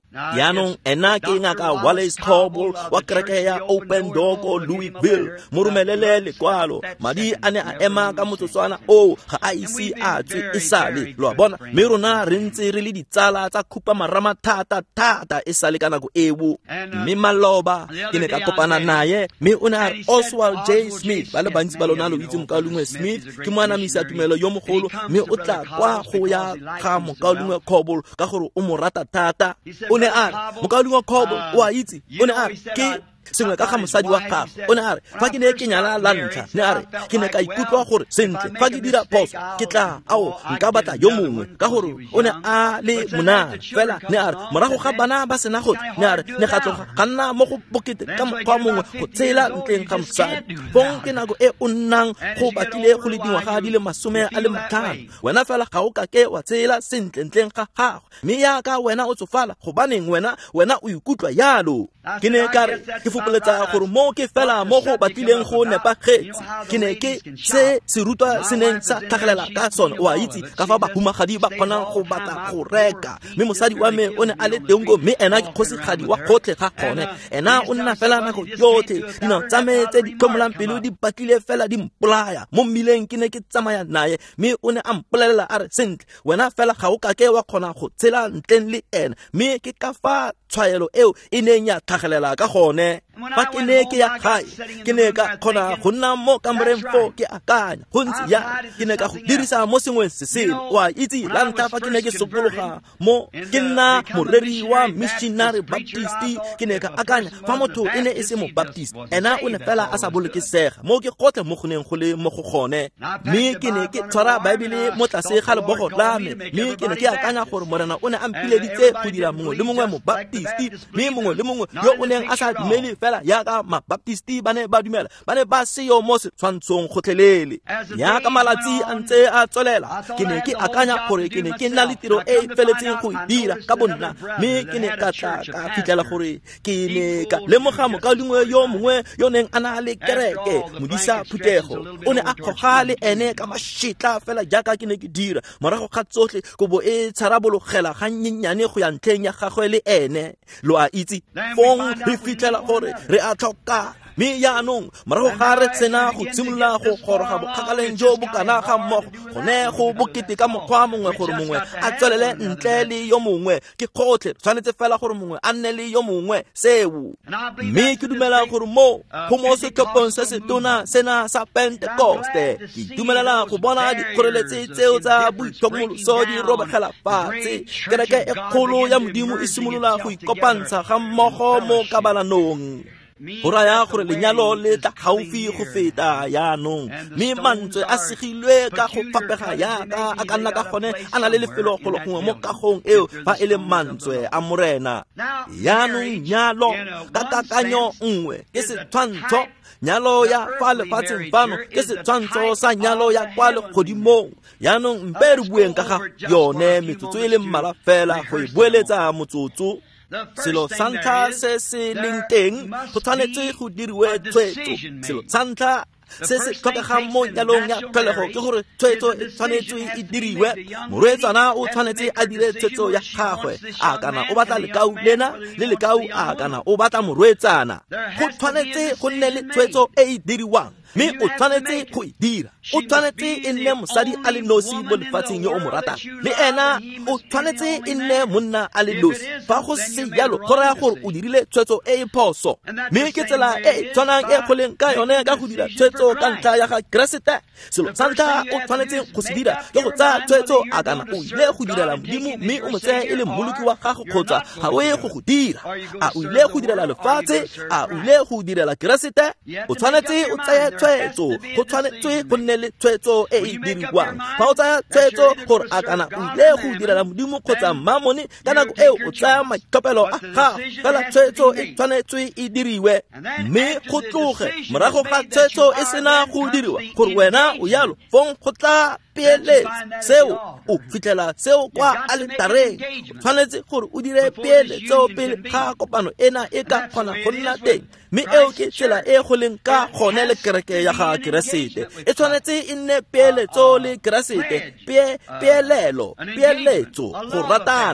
[SPEAKER 1] yaanong ena ke ngaka Wallace Coble wa kereke ya Open Door ko Louisville mo romelele lekwalo madi a ne a ema ka motsotswana o ga a ise a tswe e sale lo bona me rona re ntse re le ditsala tsa khupa marama thata thata e sale ka nako eo mme maloba ke ne ka kopana naye me o na Oswald J Smith ba le bantsi ba lona lo itse Mokaulungwe Smith ke moana misa tumelo yo mogolo me o tla kwa go ya ga Mokaulungwe Coble ka gore o mo rata thata o ne a Mokaulungwe Coble wa itse o ne a ke sengwe ka ga mosadi wa gagwe o ne a re fa ke ne ke nyala la ntlha ne a re ke ne ka ikutlwa gore sentle fa ke dira poso ke tla ao nka batla yo mongwe ka gore o ne a le mona fela ne a re morago ga bana ba sena gore ne a re ne ga tloga ga nna mo go bokete ka mokgwa mongwe go tsela ntleng ga mosadi bong ke nako e o nnang go batlile go le dingwaga di le masome a le matlhano wena fela ga o ka ke wa tsela sentle ntleng ga gagwe mme yaka wena o tsofala go baneng wena wena o ikutlwa yalo ke ne ka re ke fokoletsa gore mo ke fela mo go batlileng go nepagetse ke ne ke se se rutwa se neng sa tlhagelela ka sone wa itse ka fa bahumagadi ba kgonang go batla go reka mme mosadi wa me o ne a le tengo mme ena ke kgosigadi wa gotlhe ga gone ena o nna fela nako yotlhe dinao tsa me tse di tlhomolang pelo di batlile fela di mpolaya mo mmileng ke ne ke tsamaya naye mme o ne a mpolelela a re sentle wena fela ga o ka ke wa kgona go tshela ntleng le ena mme ke ka fa tshwaelo eo e neng ya tlhagelela ka gone fa ke ne ke ya gae ke ne ka kgona go nna mo kamoreng fo ke akanya go ntse ya ke ne ka go dirisa mo sengweng se sele wa itse la ntlha fa ke ne ke sokologa mo ke nna moreri wa missionary baptisti ke ne ka akanya fa motho e ne e se mo baptist ena o ne fela a sa bolokesega mo ke gotle mo goneng go le mo go gone mme ke ne ke tshwara baebele mo tlase ga lebogo la me mme ke ne ke akanya gore morena o ne a mpileditse go dira mongwe le mongwe mo baptisti mme mongwe le mongwe yo o neng a sa dumele fela yaka mabaptisti ba ne ba dumela ba ne ba se yo mo setshwantshong gotlhelele yaka malatsi a ntse a tswelela ke ne ke akanya gore ke ne ke nna le tiro e feletseng go dira ka bonna mme ke ne ka tla ka fitlhela gore ke ne ka lemoga Mokaulungwe yo mongwe yo neng a na le kereke Modisa Phutego o ne a kgoga le ene ka mashitla fela jaka ke ne ke dira morago ga tsotlhe kobo e tsharabologela ga nyenyane go ya ntlheng ya gagwe le ene lo a itse fong re fitlhela gore re a tlhoka mme yaanong morago ga re tsena go tshimolola go goroga bokgakaleng jo bo kana ga mmogo go ne go bokete ka mokgwa mongwe gore mongwe a tswelele ntle le yo mongwe ke gotlhe tshwanetse fela gore mongwe a nne le yo mongwe seo mme ke dumela gore mo go mo setlhophong se se tona sena sa Pentecoste ke dumelela go bona dikgoreletsi tseo tsa boitlhokomoloso di robegela fatshe kereke e kgolo ya Modimo e simolola go ikopantsha ga mmogo mo kabalanong go raya gore lenyalo le tla gaufi go feta yaanong mme mantswe a segilwe ka go fapega yaka a ka nna ka gone a na le lefelo go gongwe mo kagong eo fa e le mantswe a morena yaanong nyalo ka kakanyo nngwe ke setshwantsho nyalo ya fa lefatsheng fano ke setshwantsho sa nyalo ya kwa legodimong yaanong mpe re bueng ka ga yone metsotso e le mmala fela go e bueletsa motsotso selo sa ntlha se se leng teng go tshwanetse go diriwe tshwetso selo sa ntlha se se tlhokegang mo nyalong ya tlholego ke gore tshwetso e tshwanetse e diriwe morwetsana o tshwanetse a dire tshwetso ya gagwe a kana o batla lekau lena le lekau a kana o batla morwetsana go tshwanetse go nne le tshwetso e e diriwang mme o tshwanetse go e dira o tshwanetse e nne mosadi a le nosi mo lefatsheng yo o mo ratang le ena o tshwanetse e nne monna a le nosi fa go se yalo go raya gore o dirile tshwetso e e phoso mme ke tsela e e tshwanang e goleng ka yone ka go dira tshwetso ka ntlha ya ga Keresete selo sa ntlha o tshwanetse go se dira ke go tsaya tshwetso a kana o ile go direla Modimo mme o mo tsaya e le mmoloki wa gago kgotsa ga o ye go go dira a o ile go direla lefatshe a o ile go direla Keresete o tshwanetse o tsaya tshwetso go tshwanetse go nne le tshwetso e e diriwang fa o tsaya tshwetso gore a kana o ile go direla Modimo kgotsa Mammone ka nako eo o tsaya maitlhophelo a gago fela tshwetso e tshwanetse e diriwe mme go tloge morago ga tshwetso e sena go diriwa gore wena o yalo fong go tla peeletsa seo o fitlhela seo kwa altareng o tshwanetse gore o dire peeletso pele ga kopano ena e ka kgona go nna teng mme eo ke tsela e go leng ka gone le kereke ya ga Keresete e tshwanetse e nne peeletso le Keresete peelelo peeletso go ratana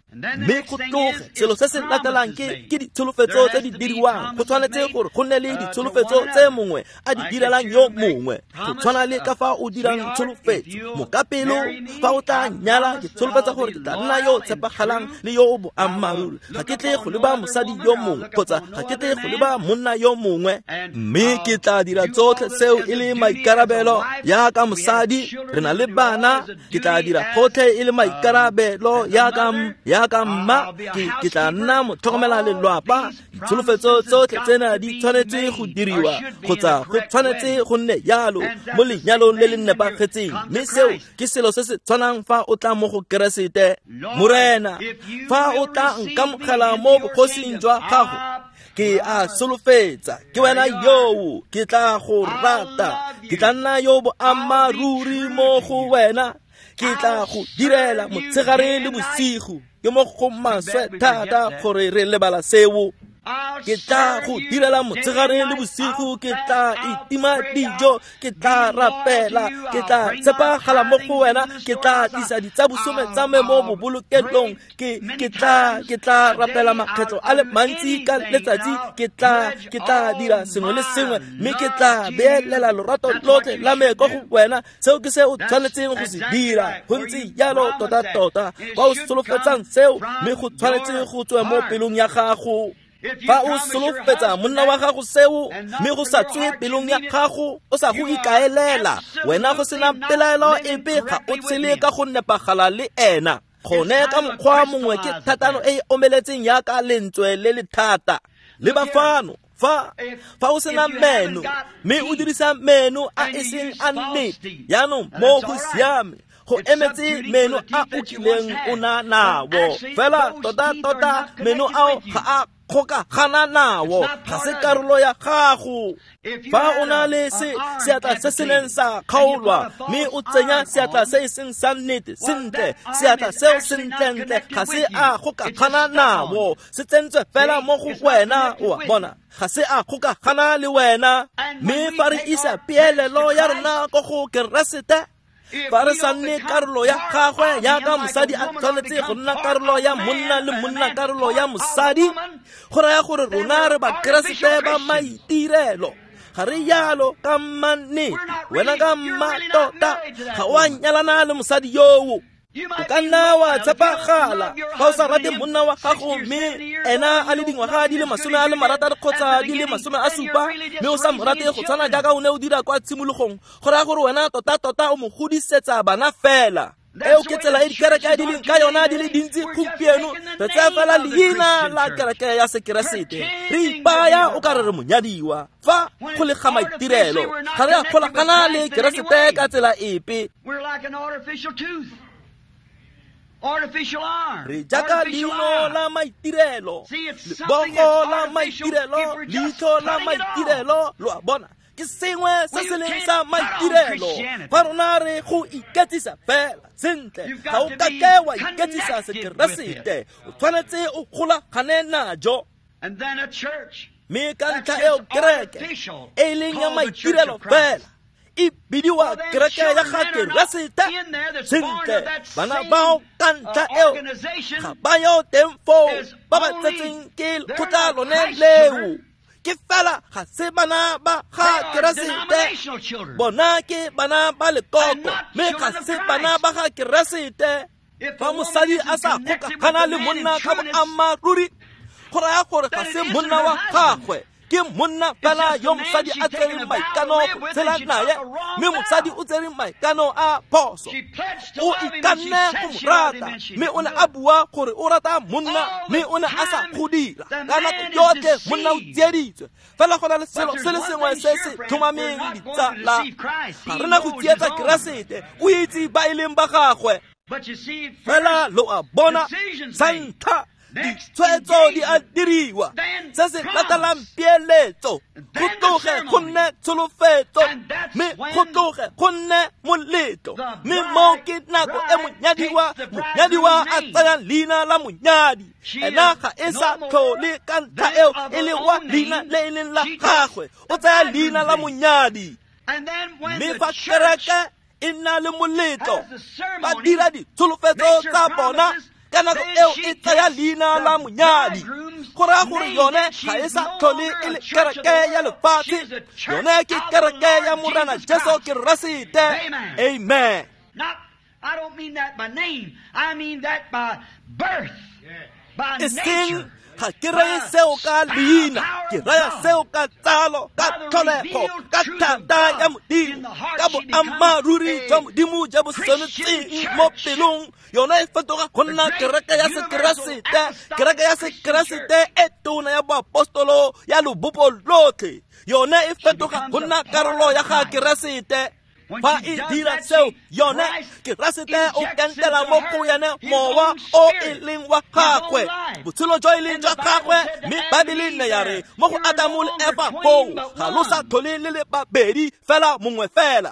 [SPEAKER 1] mme go tloge selo se se latelang ke ke ditsholofetso tse di diriwang go tshwanetse gore go nne le ditsholofetso tse mongwe a di direlang yo mongwe go tshwana le ka fa o dirang tsholofetso mokapelo fa o tla nyala ke tsholofetsa gore ke tla nna yo tshepagalang le yo o boammaruri ga ke tle go leba mosadi yo mongwe kgotsa ga ke tle go leba monna yo mongwe mme ke tla dira tsotlhe seo e le maikarabelo yaka mosadi re na le bana ke tla dira gotlhe e le maikarabelo yaka yaka mma ke tla nna motlhokomela lelapa ditsholofetso tsotlhe tsena di tshwanetse go diriwa kgotsa go tshwanetse go nne yalo mo lenyalong le le nepagetseng mme seo ke selo se se tshwanang fa o tla mo go keresete morena fa o tla nkamogela mo bogosing jwa gago ke a solofetsa ke wena yo ke tla go rata ke tla nna yo boammaruri mo go wena ke tla go direla motshegare le bosigo ke mo go maswe thata gore re lebala seo ke tla go direla motshegare le bosigo ke tla itima dijo ke tla rapela ke tla tshepagala mo go wena ke tla tlisa ditsabosome tsa me mo bobolokelong ke ke tla ke tla rapela makgetlo a le mantsi ka letsatsi ke tla ke tla dira sengwe le sengwe mme ke tla beelela lorato lotlhe la me go wena seo ke se o tshwanetseng go se dira go ntse yalo tota tota ba o solofetsang seo mme go tshwanetse go tswe mo pelong ya gago fa o solofetsa monna wa gago seo mme go sa tswe pelong ya gago o sa go ikaelela wena go sena pelaelo epe ga o tshele ka go nepagala le ena gone ka mokgwa mongwe ke thatano e e omeletseng yaka lentswe le le thata le bafano fa fa o sena meno mme o dirisa meno a eseng a nnete yaanong mo go siame go emetse meno a o kileng o na nawo fela tota tota meno ao ga a khoka gana nawo ga se karolo ya gago fa o na le se seatla se se neng sa kgaolwa mme o tsenya seatla se seng sa nnete sentle seatla seo sentlentle ga se a khoka gana nawo se tsentswe fela mo go wena o bona ga se a khoka gana le wena mme fa re isa peelelo ya rona go go keresete fa re sa nne karolo ya gagwe yaka mosadi a tshwanetse go nna karolo ya monna le monna karolo ya mosadi go raya gore rona re bakeresete ba maitirelo ga re yalo ka mannete wena ka mmatota ga o a nyalana le mosadi yoo o ka nna wa tshepagala fa o sa rate monna wa gago mme ena a le dingwaga di le masome a le marataro kgotsa di le masome a supa mme o sa mo rate go tshwana jaaka o ne o dira kwa tshimologong go raya gore wena tota-tota o mo godisetsa bana fela eo ke tsela e dikereke di leng ka yona di le dintsi gompieno re tsaya fela leina la kereke ya sekeresete re ipaya o ka re re monyadiwa fa go le ga maitirelo ga re a kgolagana le keresete ka tsela epe
[SPEAKER 2] artificial arm.
[SPEAKER 1] Re jaka lino la maitirelo. Bongo la maitirelo. Lito la maitirelo. Lo bona. Ke sengwe se se leng sa maitirelo. Fa rona re go iketisa fela sentle. Ga o ka ke wa iketisa sekeresete. O tshwanetse o gola gane najo.
[SPEAKER 2] And then a church.
[SPEAKER 1] Me ka ntlha eo kereke e leng ya maitirelo fela. I bidiwa kereke ya ga keresete sentle bana bao ka ntlha eo ga ba yo teng foo ba ba tsetseng ke lekgotla lone leo ke fela ga se bana ba ga keresete bona ke bana ba lekoko mme ga se bana ba ga keresete fa mosadi a sa kgokagana le monna ka boammaruri go raya gore ga se monna wa gagwe ke monna fela yo mosadi a tsereng maikano go tshela naye mme mosadi o tsereng maikano a phoso o ikanne go mo rata mme o ne a bua gore o rata monna mme o ne a sa godira ka nako yotlhe monna o tsieditswe fela go na le selo se le sengwe se se thomameng ditsala ga re na go tsietsa keresete o itse ba e leng ba gagwe fela lo a bona sa ntlha ditshwetso di a diriwa se se latelang peeletso go tloge go nne tsholofetso mme go tloge go nne moletlo mme mo ke nako e monyadiwa monyadiwa a tsayang leina la monyadi ena ga e sa tlhole ka ntlha eo e le wa leina le e leng la gagwe o tsaya leina la monyadi mme fa kereke e nna le moletlo ba dira ditsholofetso tsa bona ka nako eo e tsaya leina la monyadi go raya gore yone ga e sa tlhole e le kereke ya lefatshe, yone ke kereke ya morena Jesu Keresete. Amen.
[SPEAKER 2] Not, I don't mean that by name. I mean that by birth, by nature.
[SPEAKER 1] Ga ke reye seo ka leina, ke raya seo ka tsalo, ka tlholego, ka thata ya Modimo, ka boammaruri jwa Modimo jo bo tsenetseng mo pelong. Yona e fetoga go nna kereke ya Sekeresete, kereke ya Sekeresete e tona ya boapostolo ya lebopo lotlhe. Yona e fetoga go nna karolo ya ga Keresete. Fa e dira seo, yone Keresete o kentela mo go yone mowa o e leng wa gagwe, botshelo jo e leng jwa gagwe. Mme Babele ne ya re mo go Adamu le Eva foo ga lo sa tlhole le le babedi fela mongwe fela.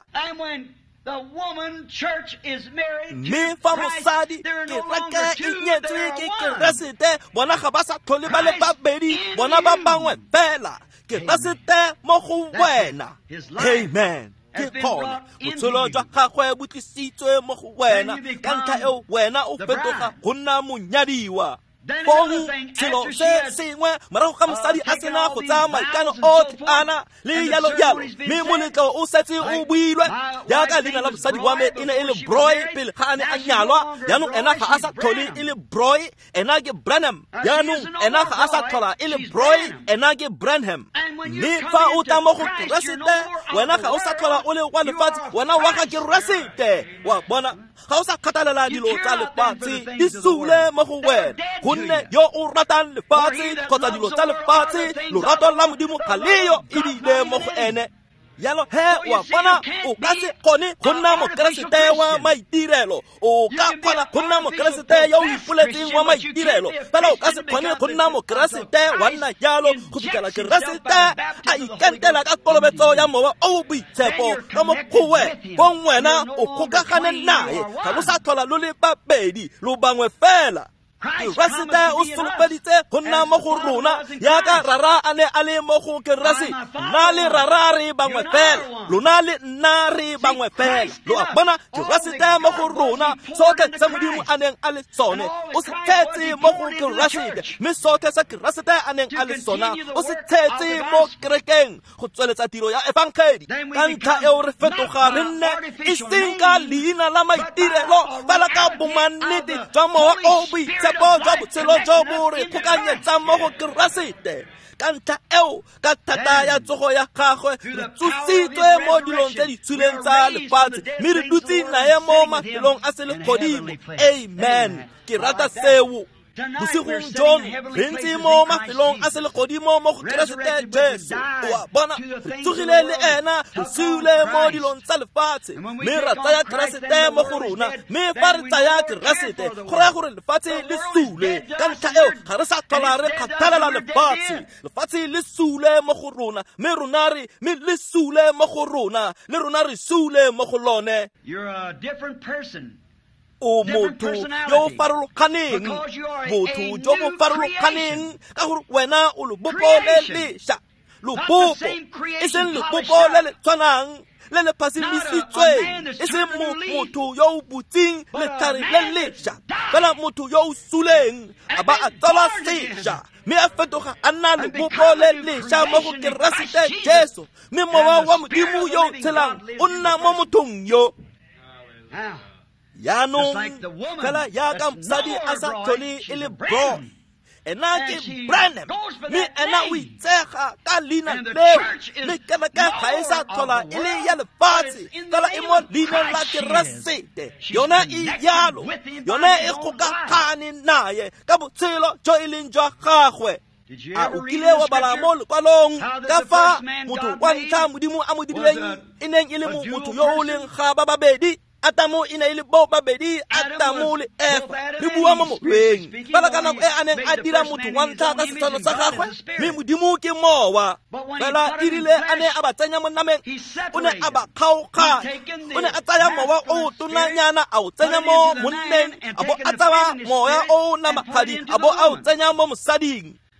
[SPEAKER 2] The woman church is married
[SPEAKER 1] Me fa mosadi kereke e nyetswe ke Keresete, bona ga ba sa tlhole ba le babedi, bona ba bangwe fela. Keresete mo go wena. Amen. Ke kgona botshelo jwa gagwe bo tlisitswe mo go wena, ka ntlha eo wena o fetoga go nna monyadiwa. Bong selo se sengwe morago ga mosadi a sena go tsaya maikano otlhe ana le yalo yalo, mme moletlo o setse o builwe jaaka leina la mosadi wa me e ne e le Broy pele ga a ne a nyalwa. Yaanong ena ga a sa tlhole e le Broy, ena ke Branham. Yaanong ena ga a sa tlhola e le Broy, ena ke Branham. Mme fa o tla mo go Keresete, wena ga o sa tlhola o le wa lefatshe, wena wa ga Keresete. Wa bona ga o sa kgathalela dilo tsa lefatshe, di sule mo go wena, gonne yo o ratang lefatshe kgotsa dilo tsa lefatshe, lorato la Modimo ga leyo ebile mo go ene. Yalo he wa bona o ka se kgone go nna Mokeresete wa maitirelo, o ka kgona go nna Mokeresete yo o ipoletseng wa maitirelo, fela o ka se kgone go nna Mokeresete wa nna jalo go fitlhela Keresete a ikentela ka kolobetso ya mowa o boitshepo ka mo gowe bong wena o kgokagane naye, ga lo sa tlhola lo le babedi, lo bangwe fela. Keresete o solofeditse go nna mo go rona yaka rara a ne a le mo go Keresete. Nna le rara re bangwe fela, lona le nna re bangwe fela. Lo a bona Keresete mo go rona, sotlhe tse Modimo a neng a le tsone o se tshetse mo go Keresete, mme sotlhe se Keresete a neng a le sona o se tshetse mo kerekeng go tsweletsa tiro ya evangeli. Ka ntlha eo re fetoga re nne e seng ka leina la maitirelo, fela ka bomannete jwa mowa o boitshepo jwa botshelo jo bo re kgokanyetsang mo go Keresete. Ka ntlha eo ka thata ya tsogo ya gagwe re tsositswe mo dilong tse di tshuleng tsa lefatshe, mme re dutse naye mo mafelong a se le godimo. Amen. Ke rata seo. Bosigong jono re ntse mo mafelong a se le godimo mo go Keresete Jesu. Wa bona re tsogile le ena, re siule mo dilong tsa lefatshe, mme ra tsaya Keresete mo go rona. Mme fa re tsaya Keresete go raya gore lefatshe le sule. Ka ntlha eo ga re sa tlhola re kgathalela lefatshe, lefatshe le sule mo go rona, mme rona re mme le sule mo go rona, le rona re sule mo go lone.
[SPEAKER 2] You're a different person.
[SPEAKER 1] O motho yo farologaneng, motho jo bo farologaneng, ka gore wena o lebopo le lesha, lebopo e seng lebopo le le tshwanang le le phasimisitsweng, e seng motho yo o butsing letlhare le lesha, fela motho yo o suleng a ba a tsala sesha, mme a fetoga a nna lebopo le lesha mo go Keresete Jesu, mme mowa wa Modimo yo o tshelang o nna mo mothong yo. Yaanong fela yaka mosadi a sa tlhole e le Broy, ena ke Branham, mme ena o itsega ka leina leo, mme kereke ga e sa tlhola e le ya lefatshe, fela e mo leineng la Keresete. Yona e yalo, yona e kgokagane naye ka botshelo jo e leng jwa gagwe. A o kile wa bala mo lekwalong ka fa motho wa ntlha Modimo a mo dirileng e neng e le motho yo o leng ga ba babedi? Adamu e ne e le bo babedi, Adamu le Eva. Re bua mo moweng fela ka nako e a neng a dira motho wa ntlha ka setshwano sa gagwe, mme Modimo ke mowa fela dirile a ne a ba tsenya mo nameng, o ne a ba kgaoganya, o ne a tsaya mowa o tonanyana a o tsenya mo monneng, a bo a tsaya moya o namagadi a bo a o tsenya mo mosading.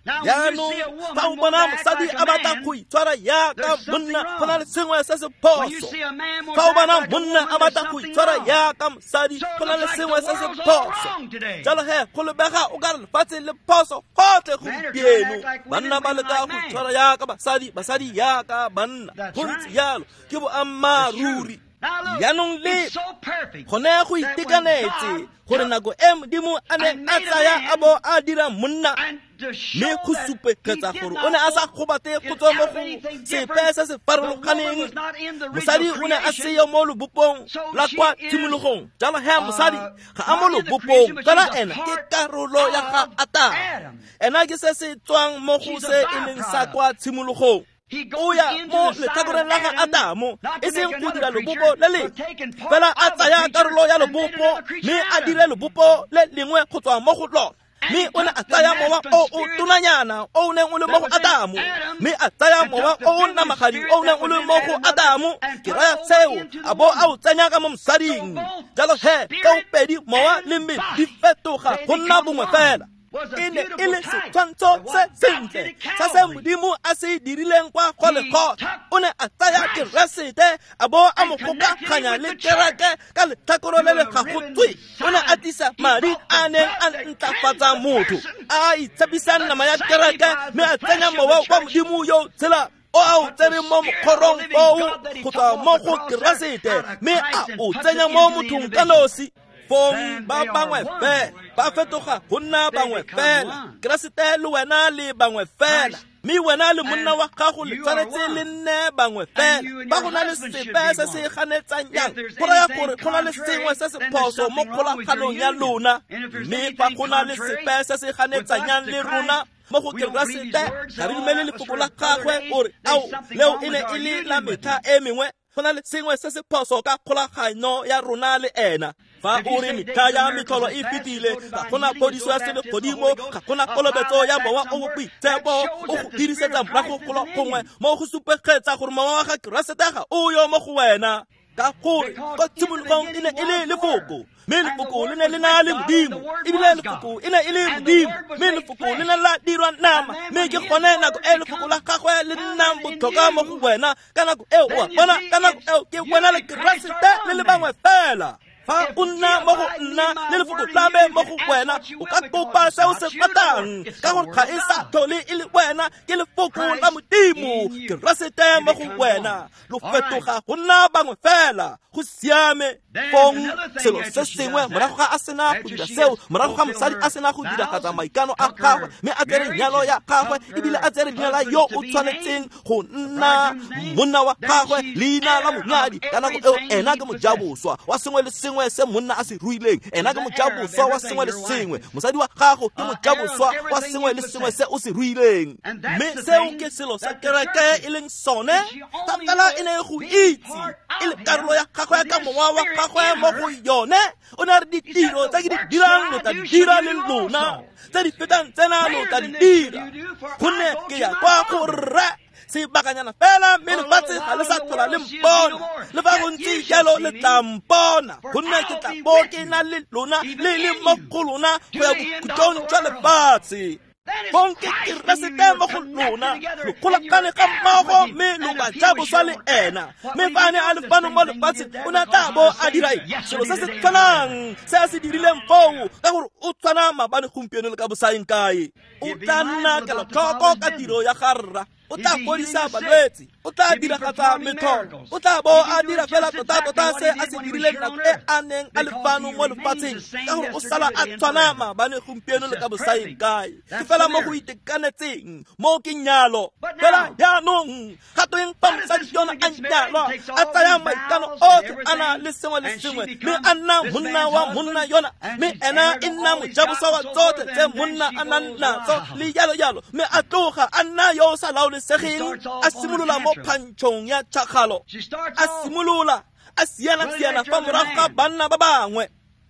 [SPEAKER 1] yaanong fa o bona mosadi a batla go itshwara yaka monna go na le sengwe se se phoso fa o bona monna a batla go itshwara yaka mosadi go na le sengwe se se phoso jalo he go lebega o ka re lefatshe le phoso gotlhe gompieno banna ba leka go itshwara yaka basadi basadi yaka banna go ntse yalo ke boammaruri yaanong le gone go itekanetse gore nako e modimo a ne a tsaya a bo a dira monna mme go supeketsa gore o ne a sa kgobate go tswa mo go sepe se se farologaneng mosadi o ne a seyo mo lebopong la kwa tshimologong jalo he mosadi ga a mo lebopong kana ena ke karolo ya ga Adam ena ke se se tswang mo go se e leng sa kwa tshimologong o ya mo letlhakoreng la ga Adamo e seng go dira lebopo le le fela a tsaya karolo ya lebopo mme a dire lebopo le lengwe go tswa mo go lona mme o ne a tsaya mowa o o tonanyana o neng o le mo go Adamo mme a tsaya mowa o o namagadi o neng o le mo go Adamo ke raya seo a bo a o tsenya ka mo mosading jalo he ka opedi mowa le mme di fetoga go nna bongwe fela e ne e le setshwantsho se sentle sa se modimo a se dirileng kwa kgolekgotla o ne a tsaya keresete a bo a mo gokaganya le kereke ka letlhakoro le le gagotswe o ne a tlisa madi a neng a ntlafatsa motho a itshepisa nama ya kereke mme a tsenya mowa kwa modimo yo tshela o a o tsere mo mokgorong foo go tswa mo go keresete mme a o tsenya mo mothong ka nosi fong ba bangwe fela ba fetoga go nna bangwe fela keresete le wena le bangwe fela mme wena le monna wa gago le tshwanetse le nne bangwe fela ba go na le sepe se se ganetsang yang go raya gore go na le sengwe se se phoso mo kgolaganong ya lona mme fa go na le sepe se se ganetsang yang le rona mo go keresete ga re dumele lefoko la gagwe gore ao leo e ne e le la metha e mengwe go na le sengwe se se phoso ka kgolaganyo ya rona le ena fa o re metha ya metlholo e fetile ga gona phodiso ya sele godimo ga gona kolobetso ya mowa o boitshepo o go dirisetsa morago gongwe mo go supekgetsa gore mowa wa ga keresete ga o yo mo go wena ka gore kwa tshimologong e ne e le lefoko mme lefoko le ne le na le modimo ebile lefoko e ne e le modimo mme lefoko le ne la dirwa nama mme ke gone nako e lefoko la gagwe le nnang botlhokwa mo go wena ka nako eo o a bona ka nako eo ke wena le keresete le le bangwe fela fa o nna mo go nna le lefoko la me mo go wena o ka kopa se o se batang ka gore ga e sa tlhole e le wena ke lefoko la modimo keresete mo go wena lo fetoga go nna bangwe fela go siame fong selo se sengwe morago ga a sena go dira seo morago ga mosadi a sena go dira ka tsa maikano a gagwe mme a tsere nyalo ya gagwe ebile a tsere nyala yo o tshwanetseng go nna monna wa gagwe leina la monyadi ka nako eo ena ke mojaboswa wa sengwe le sengwe se monna a se ruileng ena ke mojaboswa wa sengwe le sengwe mosadi wa gago ke mojaboswa wa sengwe le sengwe se o se ruileng mme seo ke selo sa kereke e leng sone tatala e ne go itse e le karolo ya gagwe ya ka mowa wa gagwe mo go yone o na re ditiro tse ke di dirang lo tla di dira le lona tse di fetang tsena lo tla di dira gonne ke ya kwa gore sebakanyana fela mme lefatshe ga le sa tlhola le mpona le fa go ntse jalo le tla mpona gonne ke tla bo ke na le lona le le mo go lona go ya bokhutlong jwa lefatshe bonke keresete mo go lona lo golakane ka mmogo mme lo ba jaboswa le ena mme fa ne a le fano mo lefatshe o ne tla bo a dira selo se se tshwanang se a se dirileng foo ka gore o tshwana maabane gompieno le ka bosaeng kae o tla nna kelotlhoko ka tiro ya garra o tla fodisa balwetse o tla diragatsa metlholo o tla bo a dira fela tota-tota se a se dirileng nako e a neng a le fano mo lefatsheng ka gore o sala a tshwana maabane gompieno le ka bosaeng kae ke fela mo go itekanetseng mo ke nyalo fela yaanong gatoeng fa mosadi yona a nyalwa a tsaya maikano otlhe a na le sengwe le sengwe mme a nna monna wa monna yona mme ena e nna mojaboswa wa tsotlhe tse monna a nang natso le yalo-yalo mme a tloga a nna yo o sa laolesegeng a simolola mo phantšhong ya tšhakgalo a simolola a siana-siana fa morago ga banna ba bangwe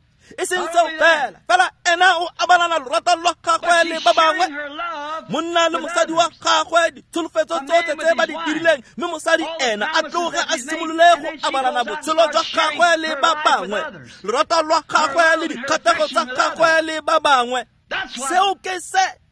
[SPEAKER 1] e seng seo fela fela ena o abalana lorato lwa gagwe le ba bangwe monna le mosadi wa gagwe ditsholofetso tsotlhe tse ba di dirileng mme mosadi ena a tloge a simolole go abalana botshelo jwa gagwe le ba bangwe lorato lwa gagwe le dikgatlhego tsa gagwe le ba bangwe seo ke se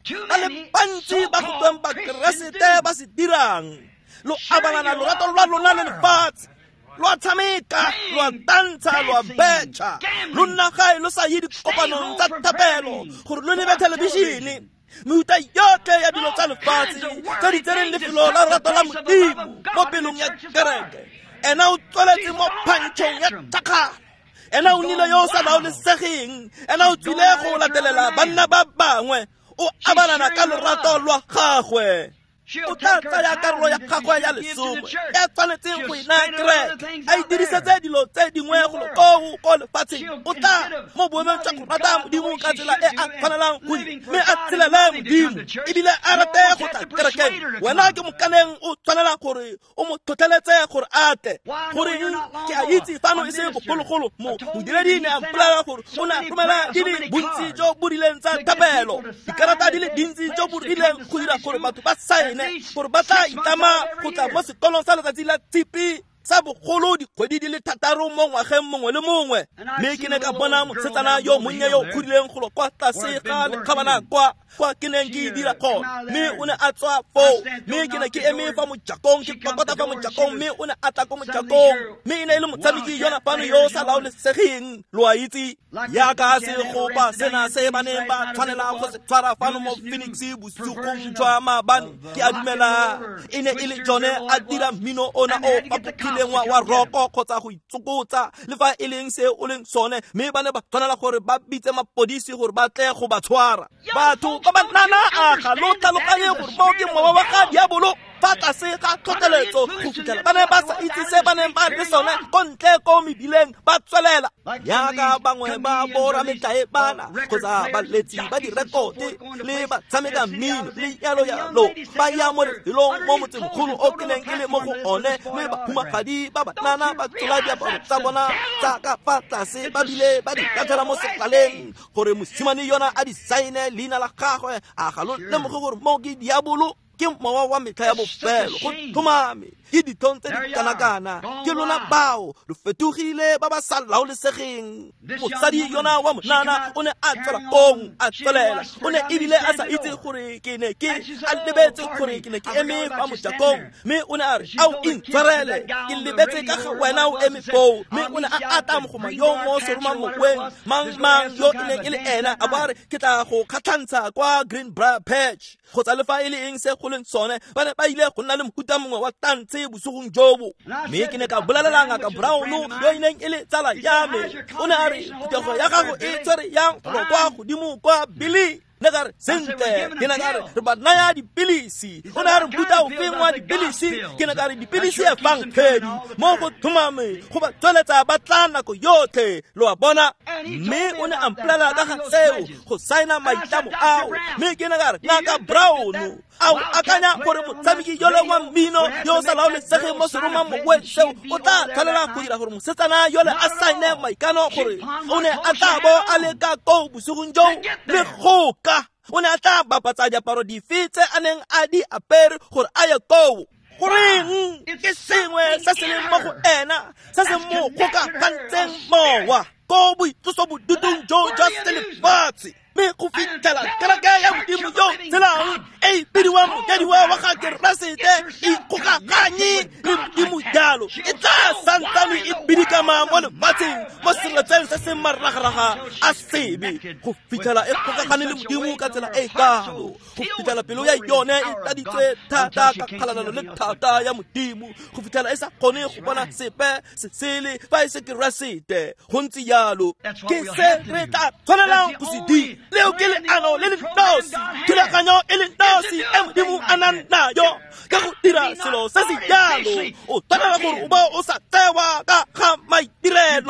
[SPEAKER 1] ba le bantsi ba go tswang ba keresete ba se dirang lo abalana lorato lwa lona le lefatshe lo tshameka lo tantsha lo betcha lo nna gae lo sa ye dikopanong tsa thapelo gore lo lebe telebishene mehuta yotlhe ya dilo tsa lefatshe tsa di tsereng lefelo la lorato la Modimo mo pelong ya kereke ena o tsweletse mo phantšhong ya thakgalo ena o nnile yo o sa laolesegeng ena o tswile go latelela banna ba bangwe o abalana ka lorato lwa gagwe o tla tsaya karolo ya gagwe ya lesome ya tshwanetseng go ina kereke a idirisetse dilo tse dingwe go lokou ko lefatsheng o tla mo boemeng jwa go rata Modimo ka tsela e a tshwanelang go mme a tselele Modimo ebile a rate go tla kerekeng wena ke mokaneng o tshwanela gore o mo tlhotlheletse gore a tle gore ke a itse fano e se bogologolo modiredi ne a mpolela gore o ne a romela di le bontsi jo bo rileng tsa thapelo dikarata di le dintsi jo bo rileng go dira gore batho ba saene gore ba tla itama go tla mo sekolong sa letsatsi la tshipi sa bogolo dikgwedi di le thataro mo ngwageng mongwe le mongwe mme ke ne ka bona mosetsana yo monnye yo o khudileng go kwa tlase ga lekgabana kwa kwa ke neng ke dira gona mme o ne a tswa foo mme ke ne ke eme fa mojakong ke kokota fa mojakong mme o ne a tla ko mojakong mme e ne e le motshameki yona fano yo o sa laolesegeng lo a itse yaka segopa sena se ba neng ba tshwanela go se tshwara fano mo Phoenix bosigong jwa maabane ke a dumela e ne e le jone a dira mmino ona o papukileng wa roko kgotsa go itsokotsa le fa e leng se o leng sone mme ba ne ba tshwanela gore ba bitse mapodisi gore ba tle go ba tshwara batho ba ba nana a ga lo tlhaloganye gore mo ke mowa wa ga diabolo fa tlase ga tlhotlheletso go fitlhela ba ne ba sa itse se ba neng ba le sone ko ntle ko mebileng ba tswelela yaka bangwe ba bora metlae bana kgotsa baletsi ba direkote le ba tshameka mmino le yalo yalo ba ya mo lefelong mo motsemogolo o ke neng e le mo go one mme bahumagadi ba banana ba tsola diaparo tsa bona tsa ka fa tlase ba bile ba di katlhela mo sekgaleng gore mosimane yona a di saene leina la gagwe a ga lo lemoge gore mo ke diabolo ke mowa wa metlha ya bofelo go thomame ke dithong tse di kanakana ke lona bao lo fetogile ba ba sa laolesegeng mosadi yona wa monana o ne a tswela kong a tswelela o ne ebile a sa itse gore ke ne ke a lebetse gore ke ne ke eme fa mojakong mme o ne a re ao intshwarele ke lebetse ka ga wena o eme foo mme o ne a ata mogoma yo mo seromang mokweng mang-mang yo e neng e le ena a bo a re ke tla go kgatlhantsha kwa Greenbrier Patch kgotsa le fa e le eng se go leng sone ba ne ba ile go nna le mohuta mongwe wa tantse bosogong jobo mme ke ne ka bolelela ngaka Brown yo e neng e le tsala ya me o ne a re phutego ya gago e tswere yang go kwa godimo kwa Billy ne ka re sentle ke ne ka re re ba naya dipilisi o ne a re mohuta o feng wa dipilisi ke ne ka re dipilisi e fang kgedi mo go thomame go ba tsweletsa ba tla nako yotlhe lo a bona mme o ne a mpolela ka ga seo go saena maitlamo ao mme ke ne ka re ngaka Brown a o akanya gore motshameki yole wa mmino yo o sa laolesegeng mo seromang mokweng seo o tla tlholela go dira gore mosetsana yole a saene maikano gore o ne a tla bo a le ka koo bosigong joo le goka o ne a tla bapatsa diaparo dife tse a neng a di apere gore a ye koo goreng ke sengwe se se leng mo go ena se se mo gokagantseng mowa ko boitlosobodudung jo jwa selefatshe mme go fitlhela kereke ya Modimo yo tselang e bidiwang mokediwa wa ga keresete e ikgokaganye le Modimo jalo e tla santsane e bidikama mo lefatsheng mo seletseng se se maragaraga a sebe go fitlhela e kgokagane le Modimo ka tsela e kalo go fitlhela pelo ya yone e tladitswe thata ka kgalanano le thata ya Modimo go fitlhela e sa kgone go bona sepe sesele fa e se keresete go ntse jalo ke se re tla tshwanelang go se dira leo ke le ano le le nosi thulaganyo e le nosi e Modimo a nang nayo ka go dira selo se se jalo o tshwanela gore o ba o sa tsewa ka ga maitirelo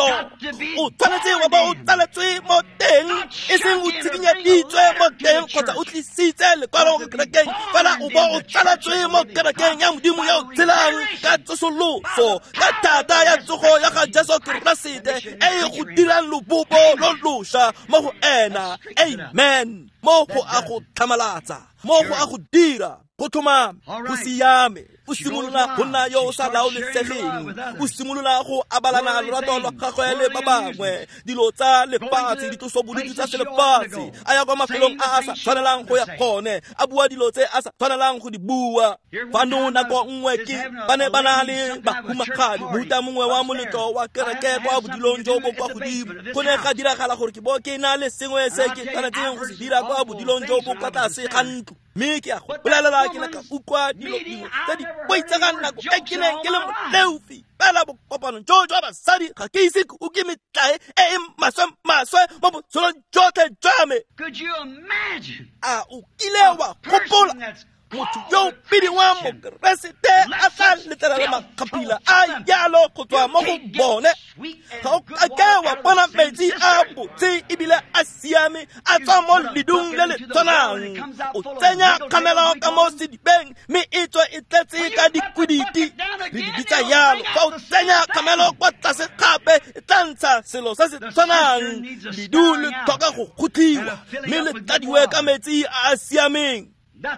[SPEAKER 1] o tshwanetse wa ba o tsaletswe mo teng e seng o tsikinyeditswe mo teng kgotsa o tlisitse lekwalo go kerekeng fela o ba o tsaletswe mo kerekeng ya Modimo ya o tselang ka tsosoloso ka thata ya tsogo ya ga Jesu Keresete e go dirang lobobo lo loša mo go ena amen mo go a go tlhamalatsa mo go a go dira go thomama go siama siame o simolola go nna yo o sa laolesegeng o simolola go abalana lorato lwa gagwe le ba bangwe dilo tsa lefatshe ditlosobodutu tsa selefatshe a ya kwa mafelong a a sa tshwanelang go ya gone a bua dilo tse a sa tshwanelang go di bua fano nako nngwe ke ba ne ba na le bahumagadi mohuta mongwe wa moletlo wa kereke kwa bodulong jo bo kwa godimo go ne ga diragala gore ke bo ke na le sengwe se ke tshwanetseng go se dira kwa bodulong jo bo kwa tlase ga ntlo mme ke a go bolelela ke la ka utlwa dilo dingwe tse di boitsegang nako e ke neng ke le moleufi fela bokopano jo jwa basadi ga ke ise o ke metlae e e maswe-maswe mo botshelong jotlhe jwa me.
[SPEAKER 2] Could you imagine?
[SPEAKER 1] A o kile wa gopola motho yo bidiwa mokeresete a sa letlelela makgapila a yalo go tswa mo go bone ga o ka wa bona metsi a botse ebile a siame a tswa mo ledung le le tshwanang o tsenya kamelo ka mo sedibeng mme e tswa e tletse ka dikuditi le di bitsa yalo fa o tsenya kamelo kwa tlase gape e tlantsha selo se se tshwanang ledu le tlhoka go khutliwa mme le tadiwe ka metsi a siameng.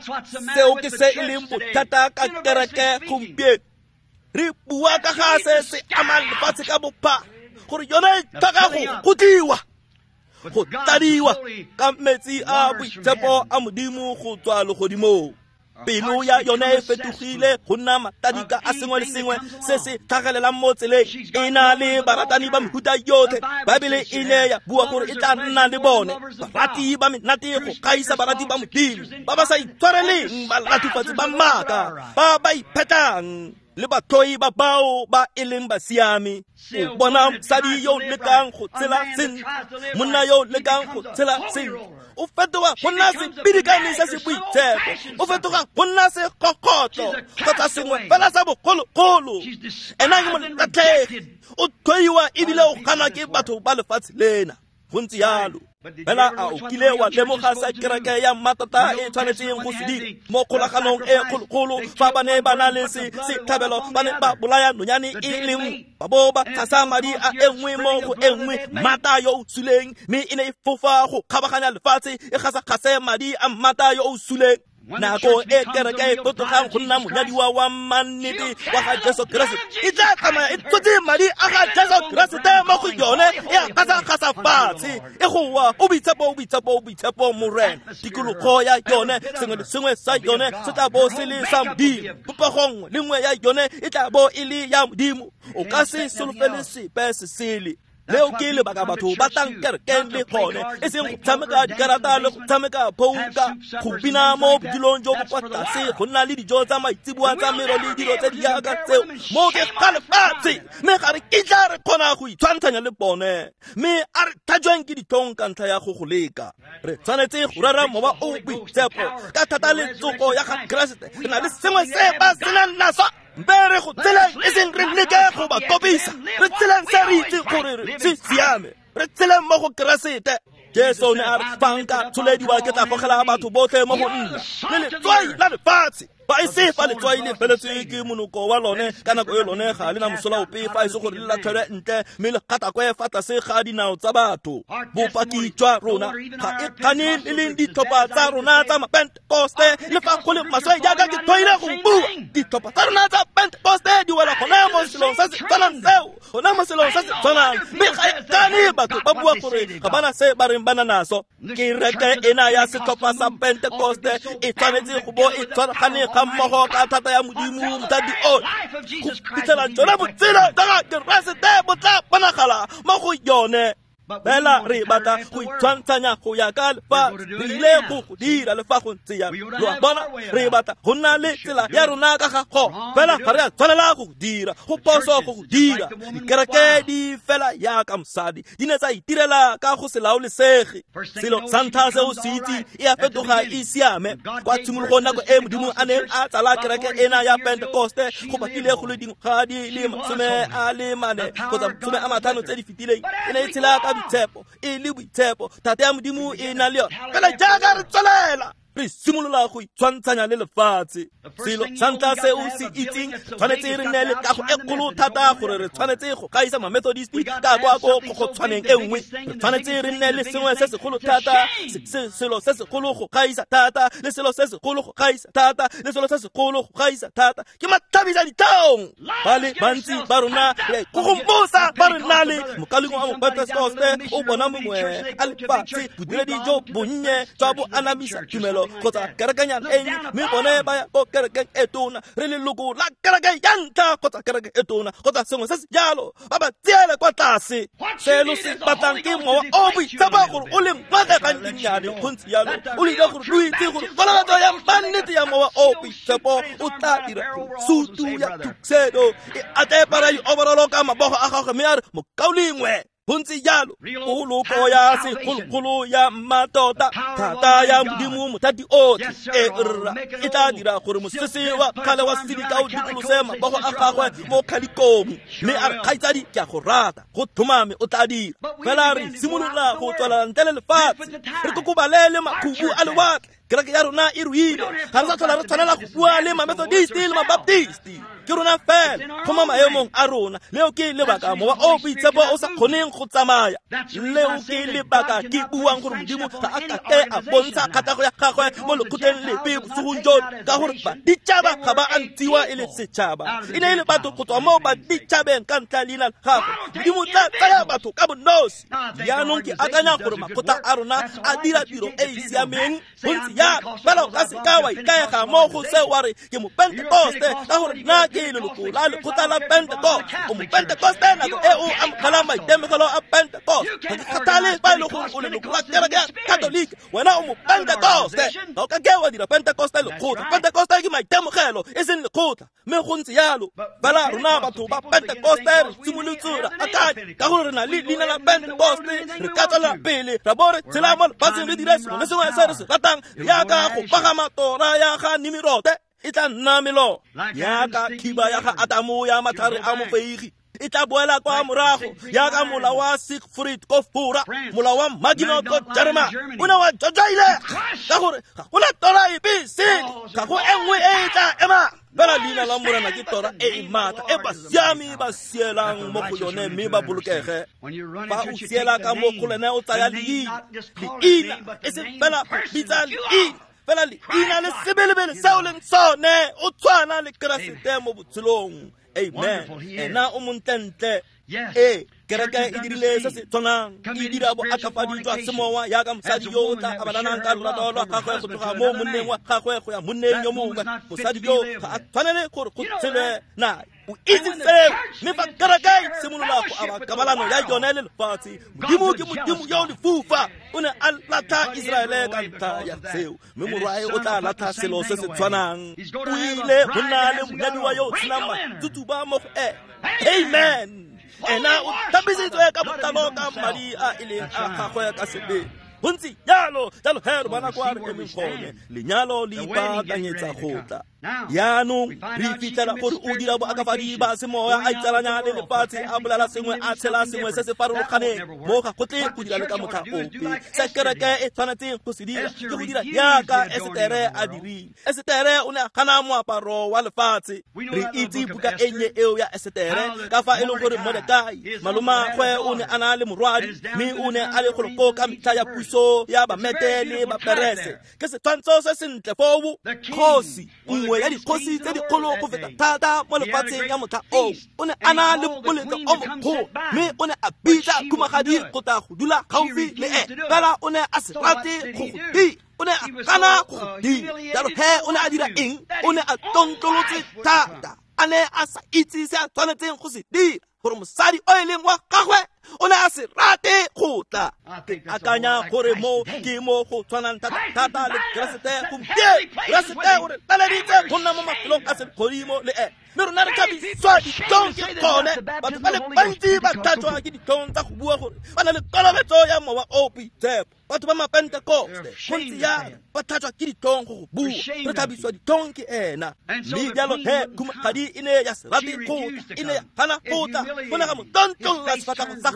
[SPEAKER 1] Seo ke se e leng bothata ka kereke gompieno re bua ka ga se se amang lefatshe ka bophara gore yone e tlhoka go khutliwa go tadiwa ka metsi a boitshepo a modimo go tswa legodimong. Pelo ya yone e fetogile go nna matadika a sengwe le sengwe se se tlhagelelang mo tseleng e na le baratani ba mehuta yotlhe baebele e ne ya bua gore e tla nna le bone barati ba menate go gaisa barati ba modimo ba ba sa itshwareleng balatifatsi ba maaka ba ba iphetang le bathoi ba bao ba e leng ba siame o bona mosadi yo lekang go tshela sentle monna yo lekang go tshela sentle o fetoga go nna sepidikane se se boitshepo o fetoga go nna sekgokgotlo kgotsa sengwe fela sa bogologolo ena ke molatlhegi o thoiwa ebile o ganwa ke batho ba lefatshe lena go ntse yalo fela a o kile wa lemoga sa kereke ya mmatota e tshwanetseng go se dira mo kgolaganong e kgolokgolo fa ba ne ba na le setlhabelo ba ne ba bolaya nonyane e le nngwe ba bo ba tshasa madi a e nngwe mo go e nngwe mmata yo o suleng mme e ne e fofa go kgabaganya lefatshe e gasa-gase madi a mmata yo o suleng nako e kereke e totogang go nna monyadiwa wa mannete wa ga Jesu Keresete e tla tsamaya e tshotse madi a ga Jesu Keresete mo go yone e a gasa-gasa fatshe e go wa o boitshepo o boitshepo o boitshepo morena tikologo ya yone sengwe le sengwe sa yone se tla bo se le sa modimo popegong le nngwe ya yone e tla bo e le ya modimo o ka se solofele sepe se sele leo ke lebaka batho ba tlang kerekeng le gone e seng go tshameka dikarata le go tshameka pouka go bina mo bodulong jo bo kwa tlase go nna le dijo tsa maitsiboa tsa mero le dilo tse di yaka tseo mo ke ga lefatshe mme ga re kitla re kgona go itshwantshanya le bone mme a re thajweng ke dithong ka ntlha ya go go leka re tshwanetse go rera moba o boitshepo ka thata le tsoko ya ga Keresete re na le sengwe se ba senang naso mbere go tseleng e seng re leke go ba kopisa re tseleng se re itse gore se siame re tseleng mo go Keresete Jesu ne a re fanka tsholediwa ke tla gogela batho botlhe mo go nna le letswai la lefatshe ba e se fa letswai le feletswe ke monoko wa lone ka nako e lone ga le na mosola ope fa e se gore le latlhelwe ntle mme le gatakwe fa tlase ga dinao tsa batho bopaki jwa rona ga e kgane le leng ditlhopha tsa rona tsa mapentekoste le fa go le maswe jaaka ke thoile go bua ditlhopha tsa rona tsa pentekoste di wela gona mo selong se se tshwanang seo gona mo selong se se tshwanang mme ga e kgane batho ba bua gore ga bana se ba reng bana naso kereke ena ya setlhopha sa pentekoste e tshwanetse go bo e tshwaragane ga mmogo ka thata ya modimo motadi o go fitlhela jona botsela jaaka Keresete bo tla bonagala mo go yone bela re batla go itshwantshanya go ya ka lefa re ile go go dira lefa go ntse ya lo bona re batla go nna le tsela ya rona ka ga go bela ga re tshwanela go dira go poso go dira dikereke di fela ya ka mosadi di ne tsa itirela ka go se laolesege selo santa se o se itse e a fetoga e siame kwa tshimologo nako e modimo a neng a tsala kereke ena ya Pentekoste go batile go le dingwaga di le masome a le mane kgotsa masome a matlhano tse di fetileng e ne e tshela ka boitshepo e le boitshepo tate ya modimo e na le yone fela jaaka re tswelela re simolola go itshwantshanya le lefatshe selo sa ntlha se o se itseng tshwanetse re nne le kago e kgolo thata gore re tshwanetse go gaisa ma-Methodist ka kwa go go tshwaneng e nngwe re tshwanetse re nne le sengwe se segolo thata selo se segolo go gaisa thata le selo se segolo go gaisa thata le selo se segolo go gaisa thata ke mathabisa dithong ba le bantsi ba rona go gomposa ba re nna le mokaleng wa mopentekoste o bona mongwe a lefatshe bodiredi jo bonnye jwa bo anamisa tumelo kgotsa kerekanyana e nnye mme bone ba ya ko kerekeng e tona re leloko la kereke ya ntlha kgotsa kereke e tona kgotsa sengwe se se jalo ba ba tseele kwa tlase selo se batlang ke mowa o boitshepa gore o leng matekang dinnyane kgontsi yalo o leka gore lo itse gore kgolagano ya mannete ya mowa o boitshepo o tla dira sutu ya thukseno e atepara di-overalo ka mabogo a gagwe mme a re mokaolengwe bontsi jalo poloko ya segologolo ya mmatota thata ya modimo mothati otlhe e rra e tla dira gore mosese wa kgale wa sedika o dikolose mabogo a gagwe mo kgadikong mme a re kgaitsadi ke a go rata go thomame o tla dira fela re simolola go tswela ntle le lefatshe re kokobalele makhubu a lewatle kereke ya rona e ruile ga re sa tlhola re tshwanela go bua le ma-Methodisti le ma-Baptisti ke rona fela go mo maemong a rona leo ke lebaka mowa o boitshepo o sa kgoneng go tsamaya leo ke lebaka ke buang gore modimo ga a kake a bontsha kgatlhago ya gagwe mo lekgotleng lepe bosogong jono ka gore baditšhaba ga ba antsiwa e le setšhaba e ne e le batho go tswa mo baditšhabeng ka ntlha leina la gagwe modimo tla tsaya batho ka bonosi jaanong ke akanya gore makgotla a rona a dira tiro e e siameng bontsi ya fela o ka seka wa ikaega mo go se wa re ke mopentekoste ka gore nna ke leloko la lekgotla la pentekoste o mopentekoste nako e o amogelang maitemogelo a pentekoste ga ke kgathale fa e le gore o leloko la kereke ya katolika wena o mopentekoste ga o ka ke wa dira pentekoste lekgotla pentekoste ke maitemogelo e seng lekgotla mme go ntse yalo fela rona batho ba pentekoste re simolotse ra akanya ka gore re na le leina la pentekoste re ka tswela pele ra bo re tshela mo lefatsheng re dire sengwe le sengwe se re se ratang yaka go pagama tora ya ga Nimirote e tla nna melo yaka khiba ya ga Adamu ya mathare a mofeigi e tla boela kwa morago yaka mola wa Siegfried Kofura mola wa Maginot ko German o ne wa jojoile ka gore ga gona tora epe se ga go engwe e tla ema fela leina la morena ke tora e e maatla e ba siame ba sielang mo go yone mme ba bolokege fa o siela ka mo go lena o tsaya leina leina e se fela bitsa leina fela leina le sebelebele se o leng sone o tshwana le keresete mo botshelong amen ena o montlentle e kereke e dirile se se tshwanang e dira bo akafaditswa semowa yaka mosadi yo o tla abalanang ka lorato lwa gagwe go tloga mo monneng wa gagwe go ya monneng yo mongwe mosadi yo ga a tshwanele gore go tshelwe nae o itse seo mme fa kereke e simolola go aba kabalano ya yone le lefatshe modimo ke modimo yo lefufa o ne a latha Iseraele ka ntlha ya seo mme morwae o tla latha selo se se tshwanang o ile go nna le monyadiwa yo o tshelang matsutuba mo go ene amen ena o tapisitswe ka botlalo ka madi a e leng a gagwe ka sebele bontsi jalo jalo he re bona kwa re emeng gone lenyalo le ipaakanyetsa go tla yaanong re fitlhela gore o dira boakafadi ba semoya a itsalanya le lefatshe a bolela sengwe a tshela sengwe se se farologaneng mo ga gotle go dira le ka motlha ope se kereke e tshwanetseng go se dira ke go dira yaka Estere a dirile Estere o ne a gana moaparo wa lefatshe re itse buka e nnye eo ya Estere ka fa e leng gore Mordekai malomagwe o ne a na le morwadi mme o ne a le goloko ka metlha ya puso ya bametele ba Perese ke setshwantsho se sentle foo kgosi nngwe ya dikgosi tse dikgolo go feta thata mo lefatsheng ya motha o o ne a na le moletlo o mogolo mme o ne a bitsa khumagadi go tla go dula gaufi le e fela o ne a se rate go go di o ne a kana go di jalo he o ne a dira eng o ne a tontlolotse thata a ne a sa itse se a tshwanetseng go se dira gore mosadi o e leng wa gagwe o ne a se rate go tla akanya gore mo ke mo go tshwanang thata le keresete gompieno keresete gore taleditse go nna mo mafelong a segodimo le ene mme rona re thabiswa ditong ke gone batho ba le bantsi ba thatswa ke ditong tsa go bua gore ba na le kolobetso ya mowa o boitshepo batho ba mapentekoste gontsi jalo ba thatswa ke ditong go go bua re thabiswa ditong ke ena mme jalo he khumagadi e ne ya se rate gotla e ne ya gana gotla go ne ga motontolola sefatlhago sa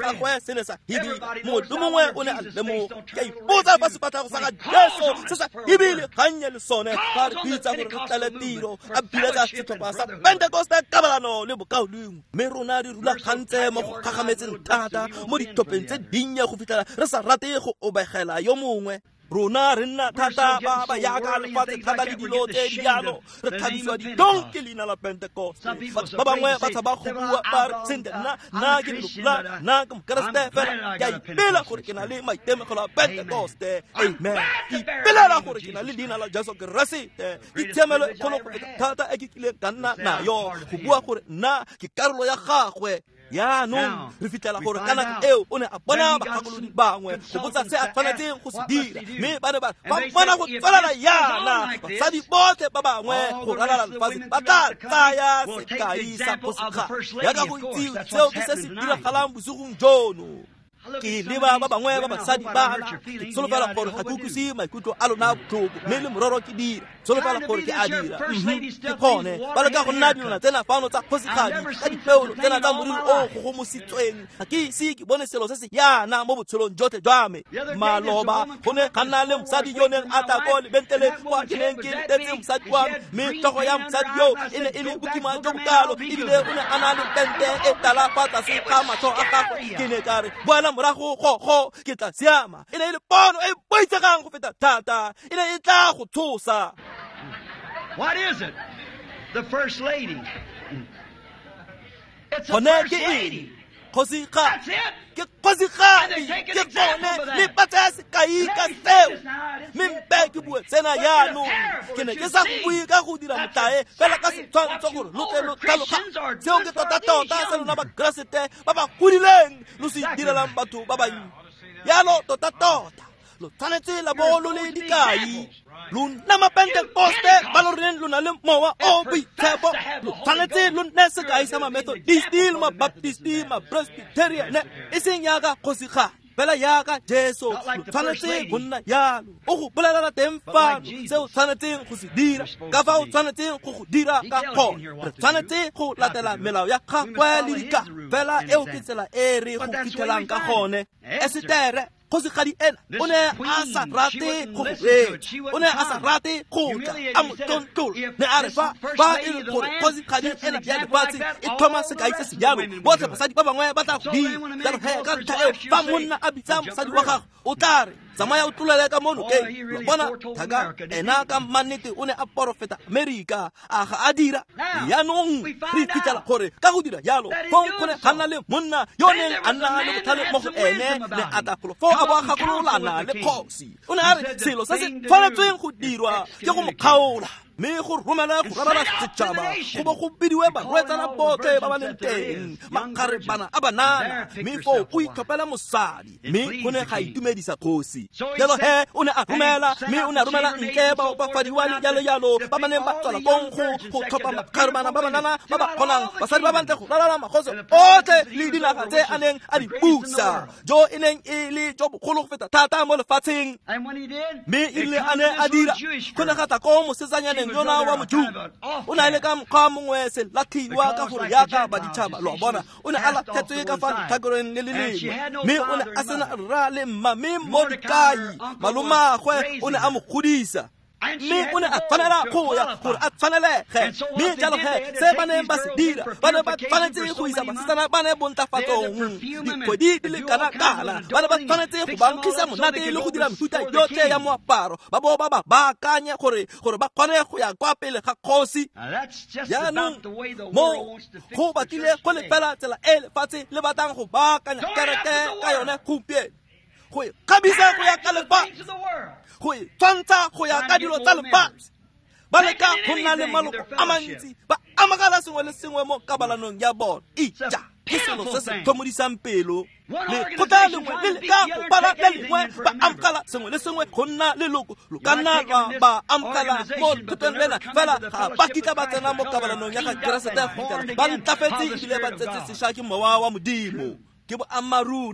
[SPEAKER 1] gagwe se ne sa hibile motho mongwe o ne a lemoga ke a ipotsa fa sefatlhego sa ga Jesu se sa hibile gannye le sone ba re bitsa gore re tlele tiro a biletsa setlhopha sa Pentecoste kabalano le bokaodimo mme rona di rulagantse mo go gagametseng thata mo dithopeng tse dinnye go fitlhela re sa rate go obegela yo mongwe rona re nna thata ba ba yaka lefatshe thata le dilo tse dialo re thabisiwa didonke leina la Pentecoste ba bangwe ba tshaba go bua ba re sente nna nna ke leloko nna ke mokeresete fela ke a ipela gore ke na le maitemogelo a Pentecoste amen ke ipelela gore ke na le leina la Jesu Keresete ke tshiamelo e kgolo go feta thata e ke kileng ka nna nayo go bua gore nna ke karolo ya gagwe yaanong re fitlhela gore ka nako eo o ne a bona bagakolodi bangwe go botsa se a tshwanetseng go se dira mme ba ne ba bona go tswelela yana basadi botlhe ba bangwe go ralala lefatshe ba tla tsaya sekai sa kgosigadi yaka go itsiwe seo ke se se diragalang bosigong jono ke leba ba bangwe ba basadi bana ke solofela gore ga ke utlwise maikutlo a lona botlhoko mme le mororo ke dira solofela gore ke a dira ke kgone ba leka go nna dilona tsena fano tsa kgosigadi ka dipeolo tsena tsa moriri o go gomositsweng ga ke ise ke bone selo se se yana mo botshelong jotlhe jwa me maloba go ne ga nna le mosadi yo neng a tla ko lebenteleng kwa ke neng ke letetse mosadi wa me mme tlhogo ya mosadi yo e ne e le bokima jo bokalo ebile o ne a na le pente e tala fa tlase ga matlho a gagwe ke ne ka re boela morago go go ke tla siama e ne e le pono e boitsegang go feta thata e ne e tla go tshosa.
[SPEAKER 2] What is it? The First Lady. It's the
[SPEAKER 1] Hone
[SPEAKER 2] First
[SPEAKER 1] ke
[SPEAKER 2] Lady.
[SPEAKER 1] kgosigadi
[SPEAKER 2] That's it.
[SPEAKER 1] ke kgosigadi ke tsone le patsa sekai ka tseo mempe ke bue tsena yaanong ke ne ke sa go bue ka go dira motlae fela ka setshwantsho gore lo tle lo tlhaloga seo ke tota-tota se lona bakeresete ba ba godileng lo se direlang batho ba bannye yalo tota-tota lo tshwanetse la bo lo le dikai lona mapentekoste ba lo reng lona le mowa o boitshepo lo tshwanetse lo nne sekai sa mamethodiste le mabaptisti mapresbyterian e seng yaka kgosigadi fela yaka Jesu lo tshwanetse go nna yalo o go bolelela teng fano se o tshwanetseng go se dira ka fa o tshwanetseng go go dira ka kgona re tshwanetse go latela melao ya gagwe le dika fela eo ke tsela e re go fitlhelang ka gone Esitere kgosigadi ena o ne a sa rate go reetsa o ne a sa rate go tla a mo tontlolo ne a re fa fa e le gore kgosigadi ena ya lefatshe e thoma sekai se se jalo botlhe basadi ba bangwe ba tla go dira jalo he ka ntlha eo fa monna a bitsa mosadi wa gagwe o tla re tsamaya o tlolele ka mo nokeng lo bona thaka ena ka mannete o ne a porofeta Amerika a ga a dira yaanong re iphitlhela gore ka go dira jalo fo go ne ga nna le monna yo neng a nna le botlhale mo go ene ne a tafolo fo a bo a gakololana le kgosi o ne a re selo se se tshwanetseng go dirwa ke go mo kgaola mme go romela go rarala setšhaba go bo go bidiwe barwetsana botlhe ba ba leng teng makgare bana a banana mme fo o itlhophela mosadi mme go ne ga itumedisa kgosi jalo he o ne a romela mme o ne a romela ntle ba bafadiwane jalo-jalo ba ba neng ba tswala konkgo go tlhopha makgare bana ba banana ba ba kgonang basadi ba bantle go rarala magoso otlhe le dinaga tse a neng a di busa jo e neng e le jo bogolo go feta thata mo lefatsheng mme e rile a ne a dira go ne ga tla ko mosetsanyane yona wa moju o na ile ka mokgwa mongwe se lathiwa ka gore yaka baditšhaba lo bona o ne a latlhetswe ka fa letlhakoreng le le lengwe mme o ne a sena rra le mma mme Mordekai malomagwe o ne a mo godisa mme o ne a tshwanela go ya gore a tshwanelege mme jalo ge se ba neng ba se dira ba ne ba tshwanetse go isa basetsana ba ne bontlafatsong dikgwedi di le kana-kana ba ne ba tshwanetse go bankgisa monate le go dira mefuta yotlhe ya moaparo ba bo ba ba baakanye gore gore ba kgone go ya kwa pele ga kgosi jaanong mo go batlile go lefela tsela e lefatshe le batlang go baakanya kereke ka yone gompieno go ikgabisa go ya ka lefatshe go itshwantsha go ya ka dilo tsa lefatshe ba leka go nna le maloko a mantsi ba amagala sengwe le sengwe mo kabalanong ya bona ija ke selo se se thomodisang pelo lekgotla lengwe le leka go bala le lengwe ba amogela sengwe le sengwe go nna leloko lo ka nna ba amogela mo thotong lena fela ga ba kitla ba tsena mo kabalanong ya ga keresete ya fitlhela ba ntlafetse ebile ba tsetse sešwa ke mowa wa modimo ke boammaruri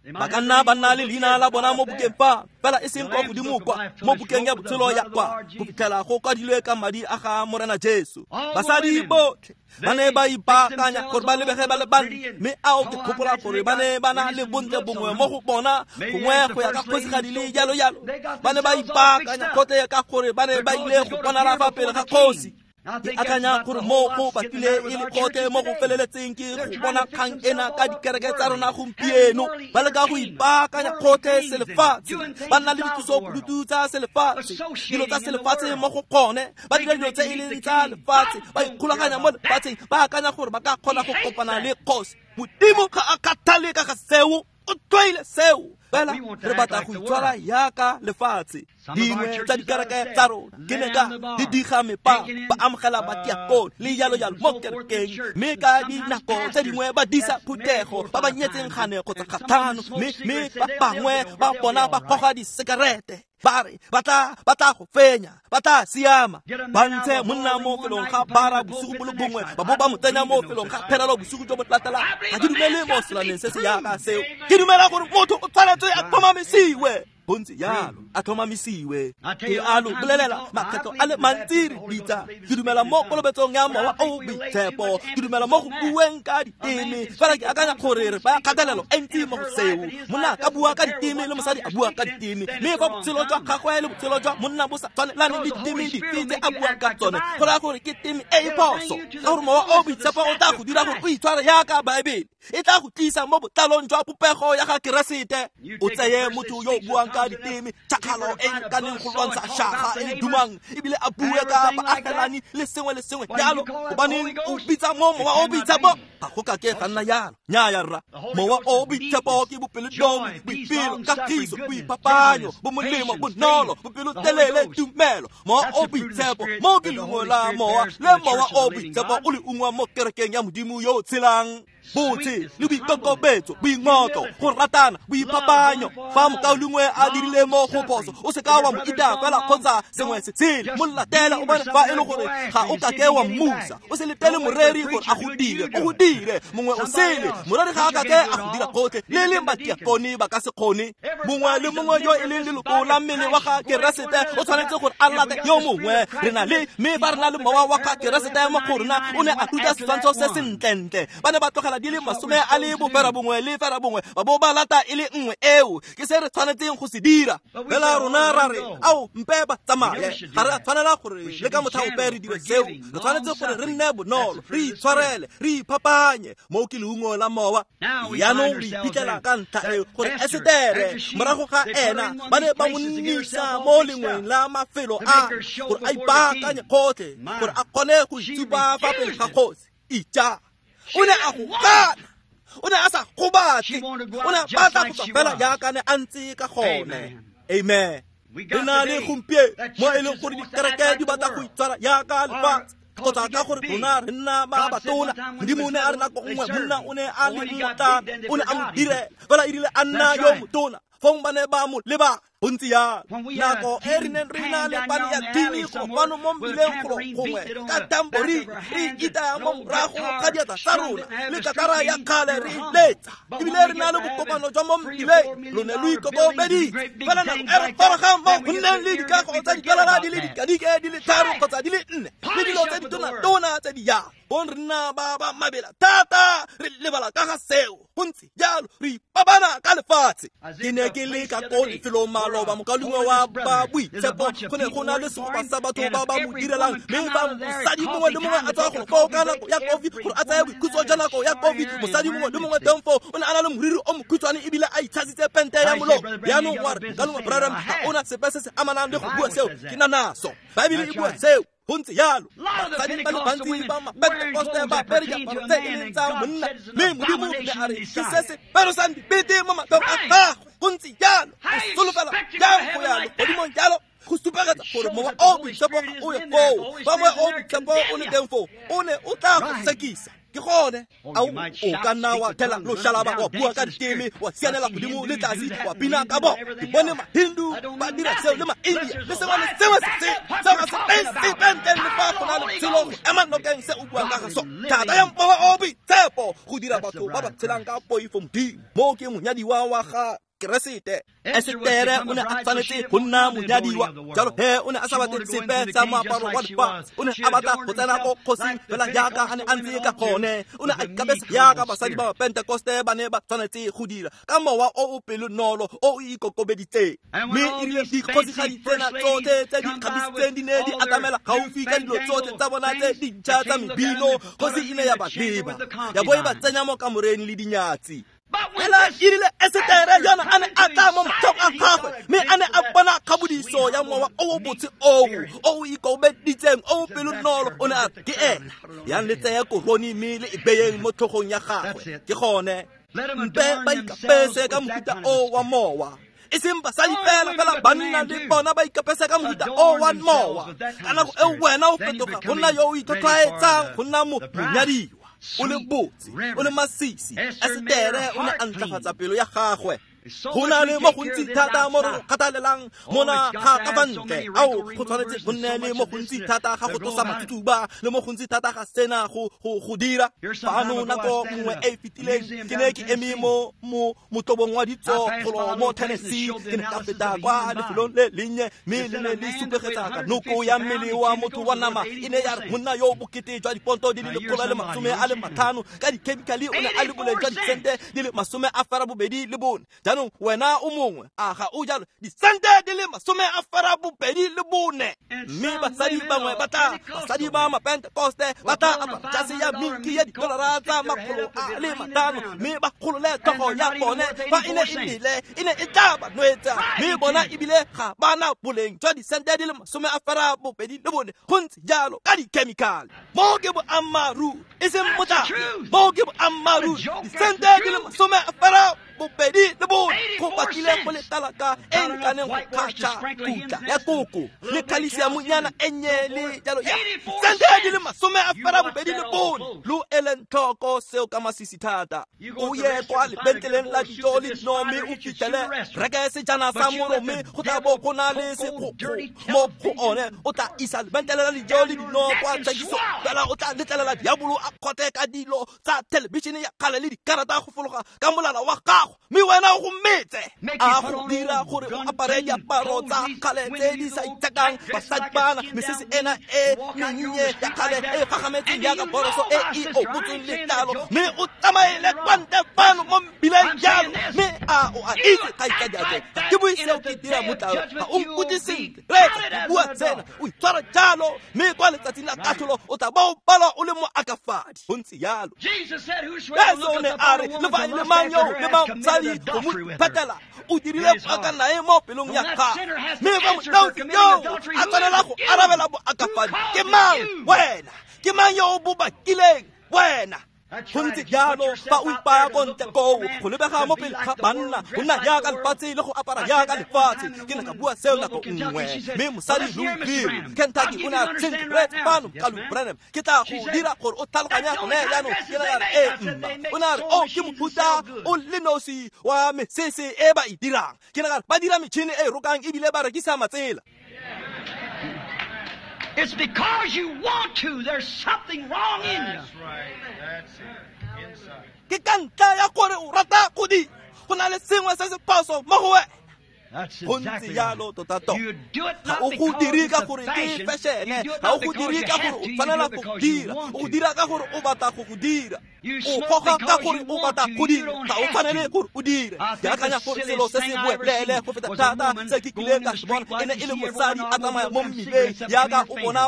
[SPEAKER 1] ba ka nna ba nna le leina la bona mo bukeng fa fela e seng kwa godimo kwa mo bukeng ya botshelo ya kwa go fitlhela go kwadilwe ka madi a ga Morena Jesu. Basadi botlhe ba ne ba ipaakanya gore ba lebege ba le bane, mme ao ke kgopola gore ba ne ba na le bontle bongwe mo go bona gongwe go ya ka kgosigadi le jalo jalo. Ba ne ba ipaakanya kgotle ka gore ba ne ba ile go bonala fa pele ga kgosi. Ke akanya gore mo go batlile e le kgote mo go feleletseng ke go bona kgang ena ka dikereke tsa rona gompieno. Ba le ka go ipaakanya kgote selefatshe, ba nna le ditlosobodutu tsa selefatshe, dilo tsa selefatshe mo go kgone, ba dira dilo tse e leng tsa lefatshe, ba ikgolaganya mo lefatsheng, ba akanya gore ba ka kgona go kopana le kgosi. Modimo ga a kgathale ka ga seo, o tlwaile seo. Fela re batla go itshwara yaka lefatshe. Dingwe tsa dikereke tsa rona ke ne ka di diga mepa ba amogela badiakone le jalo jalo mo kerekeng, mme ka dinako tse dingwe ba disa phuthego ba ba nyetseng gane kgotsa kgatlhano, mme ba bangwe ba bona ba goga disekerete ba re ba tla go fenya, ba tla siama, ba ntshe monna mo felong ga bara bosigo bo le bongwe, ba bo ba mo tsenya mo felong ga phelelo bosigo jo bo tlatela. Ga ke dumele mo selaneng se se yaka seo. Ke dumela gore motho o tshwanetse a tlhomamisiwe, bontsi jalo a tlhomamisiwe. Ke a lo bolelela makgetlo a le mantsi re bitsa. Ke dumela mo kolobetsong ya mowa o boitshepo, ke dumela mo go bueng ka diteme, fela ke akanya gore re ba kgatelelo e ntsi mo go seo. Monna ka bua ka diteme le mosadi a bua ka diteme, mme fa botshelo jwa gagwe le botshelo jwa monna bo sa tshwanelane le diteme dife tse a buang ka tsone, go raya gore ke teme e e phoso, ka gore mowa o boitshepo o tla go dira gore o itshware yaka Baebele. E tla go tlisa mo botlalong jwa popego ya ga Keresete. O tseye motho yo o buang ka diteme tšhakgalo e e kaneng go lwantsha šaga e dumang, ebile a bue ka baagelani le sengwe le sengwe jalo, gobaneng o bitsa mo mowa o boitshepo. Ga go ka ke ga nna jalo, nnyaya rra. Mowa o boitshepo ke bopelonomi, boipelo, katiso, boipapanyo, bo molemo, bonolo, bopelotelele, tumelo. Mowa o boitshepo mo ke leungo la mowa, le mowa o boitshepo o le ungwa mo kerekeng ya Modimo yo o tshelang. Botse le boikokobetso, boingotlo, go ratana, boipapanyo. Fa mokaolengwe a dirile mo go phoso, o se ka wa mo ita fela kgotsa sengwe se tshele, mo latela o bone fa e le gore ga o ka ke wa mmusa. O se letele moreri gore a go dire, o go dire. Mongwe o sele moreri ga a ka ke a go dira gotlhe, le leng badiakone ba ka se kgone. Mongwe le mongwe yo e leng leloko la mmele wa ga Keresete o tshwanetse gore a late yo mongwe. Re na le mme ba re na le mowa wa ga Keresete mo go rona o ne a tuta setshwantsho se sentlentle. Ba ne ba tlogela di le masome a le bofera bongwe le fera bongwe, ba bo ba lata e le nngwe eo. Ke se re tshwanetseng go se dira. Fela rona ra re ao mpe ba tsamaye, ga re a tshwanela gore le ka motlha ope re dire seo. Re tshwanetse gore re nne bonolo, re itshwarele, re iphapanye mo ke leungo la mowa. Yaanong re iphitlhela ka ntlha eo gore Esetere morago ga ena ba ne ba mo nnisa mo lengweng la mafelo a gore a ipaakanye gotlhe gore a kgone go itsupa fa pele ga kgosi. Ija o ne a go gana, o ne a sa go batle, o ne a batla go tswa fela jaaka ne a ntse ka gone. Amen. Re na le gompieno mo e leng gore dikereke di batla go itshwara jaaka lefatshe, kgotsa ka gore rona re nna ba batona. Modimo o ne a re nako nngwe monna o ne a le mmotana, o ne a mo direla fela e rile a nna yo motona. Fong ba ne ba mo leba bontsi ya nako e re neng re na le pane ya dini go fano mo mbileng go gongwe ka tambori re itaya mo morago ga diatla tsa rona le katara ya kgale re letsa, ebile re na le bokopano jwa mo mbileng lo ne lo ikokobedi fela nako e re faragang mo go nneng le dikago tsa dikalara di le dikadike di le tharo kgotsa di le nne le dilo tse di tona-tona tse di jalo. Bon re nna ba ba mabela thata re lebala ka ga seo, bontsi jalo re ipapana ka lefatshe. Ke ne ke le ka ko lefelong maloba mokaolengwe wa ba boitshepo go ne go na le segopa sa batho ba ba mo direlang, mme ba mosadi mongwe le mongwe a tsaya go fao ka nako ya COVID gore a tsaya boikhutso jwa nako ya COVID. Mosadi mongwe le mongwe teng foo o ne a na le moriri o mokhutshwane ebile a itshasitse pente ya molao. Yaanong wa re mokaolengwe Branham ga o na sepe se se amanang le go bua seo ke na naso. Baebele e bua seo bontsi jalo. Basadi ba le bantsi ba mapentekoste ba apere diaparo tse e leng tsa monna, mme Modimo ne a re ke se se perosang dipete mo matlhong a gago. Bontsi jalo o solofela jang go yalo godimong jalo go supagetsa gore mowa o boitshepo o ye foo, fa mowa o boitshepo o le teng foo o ne o tla go sekisa. Ke gone a o ka nna wa thela lo shalaba wa bua ka diteme wa sianela godimo le tlase wa bina ka bo. Ke bone mahindu ba dira seo le maindia le sengwe le sengwe se se sa ga se se penteng le fa go na le tselo ema nokeng se o bua ka ga so thata ya mowa o boitshepo poifo go dira batho ba ba tshelang ka poifo modimo mo ke monyadiwa wa ga Keresete. Estere o ne a tshwanetse go nna monyadiwa jalo he o ne a sa batle sepe sa moaparo wa dipa o ne a batla go tsena go kgosing fela jaaka a ne a ntse ka gone o ne a ikapesa jaaka basadi ba Pentecoste ba ne ba tshwanetse go dira ka mowa o o pelo nolo o o ikokobeditseng mme e rile dikgosigadi tsena tsotlhe tse di kgabisitseng di ne di atamela gaufi ka dilo tsotlhe tsa bona tse dintšha tsa mebino kgosi e ne ya ba leba ya bo e ba tsenya mo kamoreng le dinyatsi ela irile Estere yona a ne a tla mo matlhong a gagwe mme a ne a bona kgabodiso ya mowa o o botse o o ikobeditseng o o pelo nolo o ne a ke ena ya letsaya koroni mme le e beyeng mo tlhogong ya gagwe ke gone mpe ba ikapese ka mofuta o wa mowa e seng basadi fela fela banna le bona ba ikapesa ka mofuta o wa mowa ka nako e wena o fetoga go nna yo o itlhotlhaetsang go nna monyadiwa o le botse o le masisi Estere o ne a ntlafatsa pelo ya gagwe go na le mo gontsi thata mo re kgathalelang mona ga ka bantle ao go tshwanetse go nne le mo gontsi thata ga go tlosa matsuba le mo gontsi thata ga sena go go dira fano nako nngwe e fitileng ke ne ke eme mo motobong wa ditso go mo Tennessee ke ne ka feta kwa lefelong le lennye mme le ne le supegetsa ka noko ya mmele wa motho wa nama e ne ya re monna yo bokete jwa diponto di le lekgolo le masome a le matlhano ka dikhemikale o ne a le boleng jwa disente di le masome a fara bobedi le bone wena o mongwe a ga o jalo disente di le masome a fara bobedi le bone mme basadi bangwe ba tla basadi ba mapentekoste ba tla apara jase ya minki ya dikolara tsa makgolo a le matano mme ba kgolole tlhogo ya bone fa e ne e bile e ne e tla ba nwetsa mme bona ebile ga bana boleng jwa disente di le masome a fara bobedi le bone go ntse jalo ka dikhemikale mo ke boammaaruri e seng motlapi mo ke boammaaruri disente di le masome a fara bobedi le bone go bakile go le talaka e lekaneng go kgatlha kutla ya koko le calcium nyana e nyele jalo ya sente di le masome a fara bobedi le bone lo elen tlhoko seo ka masisi thata o ye kwa lebenkeleng la dijo le dino mme o fitlhele reke sejana sa moro mme go tla bo go na le sekgokgo mo go one o tla isa lebenkele la dijo le dino kwa tsekiso fela o tla letlelela diabolo a kgothe ka dilo tsa telebishene ya kgale le dikarata go fologa ka molala wa gago mme wena go mmetse a go dira gore o apare diaparo tsa kgale tse di sa itsekang basadi bana mesese ena e mennye ya kgale e gagametseng jaaka boroso e e obotseng letlalo mme o tsamaele kwa ntle fano mo mebileng jalo mme a o a itse ga ikadiate ke boiseo ke dira motlalo ga o nkuti sentle retsa bua tsena o itshwara jalo mme kwa letsatsing la katlholo o tla ba o palwa o le mo akafadi go ntse jalo yeso o ne a re le fa e le mang yo le mang go mo patela o dirile ka nae mo pelong ya ga mme ba mo dauti yo a tsanela go arabela bo akafadi ke mang wena ke mang yo o bo bakileng wena go ntse jalo fa o ipaya ko ntle koo go lebega mo pele ga banna go nna jaaka lefatshe le go apara jaaka lefatshe ke ne ka bua seo nako nngwe mme mosadi Lou Green Kentucky o ne a tsentse fano ka Lou Branham ke tla go dira gore o tlhaloganya gone jaanong ke ne ya re e mma o ne a re o ke mofuta o le nosi wa mesese e ba e dirang ke ne ka re ba dira metšhini e rokang ebile ba rekisa matsela.
[SPEAKER 2] It's because you want to. There's something wrong in you.
[SPEAKER 3] That's right. That's it. Inside.
[SPEAKER 1] Ke ka ntlha ya gore o rata go di go na le sengwe se se phoso mo go wena.
[SPEAKER 2] That's exactly
[SPEAKER 1] right.
[SPEAKER 2] You do it not because it's a fashion. You do it not because you have to. You do it because you want to. You smoke because you want to. You don't have to. I think the silliest thing I ever seen was a woman going in the street like you see everyone automobile got cigarettes up in their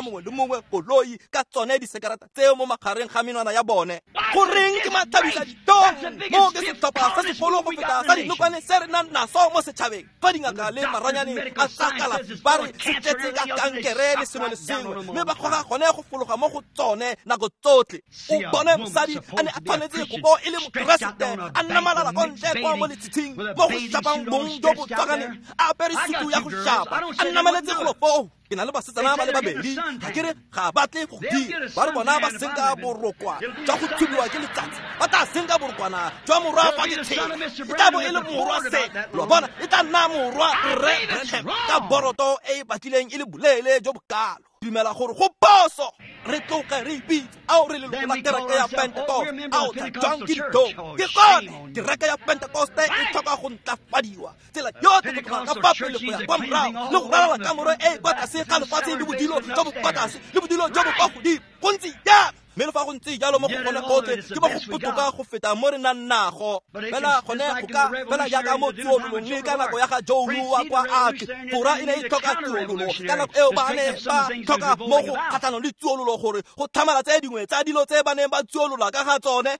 [SPEAKER 2] fingers.
[SPEAKER 1] Go ring ke mathabisa ditong mo ke se topa sa sepolo go feta sa dinokwane se re nang naso mo setšhabeng fa dingaka le maranyane a tsakala ba re se tletse ka kankere le sengwe le sengwe mme ba kgoga gone go fologa mo go tsone nako tsotlhe o bone mosadi a ne a tshwanetse go bo e le mokeresete a nna malala ko ntle kwa mo letshitsing mo go šapang bong jo bo tswakaneng a apere sutu ya go šapa a nnameletse golofo ke na le basetsana ba le babedi ga ke re ga batle go di ba re bona ba senka borokwa tsa go thubiwa ke letsatsi ba tla senka borokwana jwa morwa fa ke tshela e tla bo e le morwa se lo bona e tla nna morwa re ka boroto e batlileng e le bulele jo bokalo dumela gore go poso re tloga re bitse ao re le la kereke ya Pentecost ao tswang ke ditho ke gone kereke ya Pentecost e tlhoka go ntlafadiwa tsela yotlhe go tloga ka papele go ya kwa morago le go ralala ka moro e kwa tlase ga lefatshe le bodilo jo bo kwa tlase le bodilo jo bo kwa godimo go ntse jalo mme le fa go ntse jalo mo go gone gotlhe ke ba go putuka go feta mo re nnago fela gone go ka fela jaaka mo tsololong le ka nako ya ga Joulu wa kwa Aki pura e ne e tlhoka tsololo ka nako eo ba ne ba tlhoka mo go kgatlhanong le tsololo gore go thamela tse dingwe tsa dilo tse ba neng ba tsolola ka ga tsone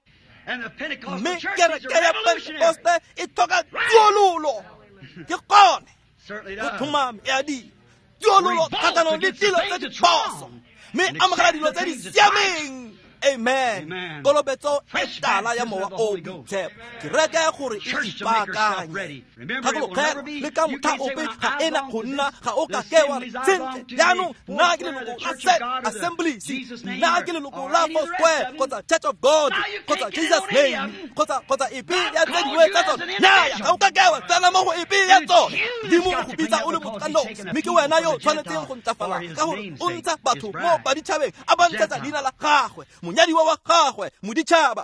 [SPEAKER 1] mme kereke ya Pentecoste e tlhoka tsololo ke gone go thumame ya di tsololo kgatlhanong le dilo tse di phoso mme amogela dilo tse di siameng amen kolobetso e tala ya mowa o boitshepo kereke gore e ipaakanye gakologe le ka motha ope ga ena go nna ga o ka ke wa sentle jaanong nna ke leloko la set assemblies nna ke leloko la Foursquare kgotsa Church of God kgotsa Jesus name kgotsa kgotsa epe ya tse dingwe tsa tsone nnyaa ga o ka ke wa tsena mo go epe ya tsone dimo go bitsa o le motho ka nosi mme ke wena yo o tshwanetseng go ntlafala ka gore o ntsha batho mo baditšhabeng a ba ntshetsa leina la gagwe monyadiwa wa gagwe moditšhaba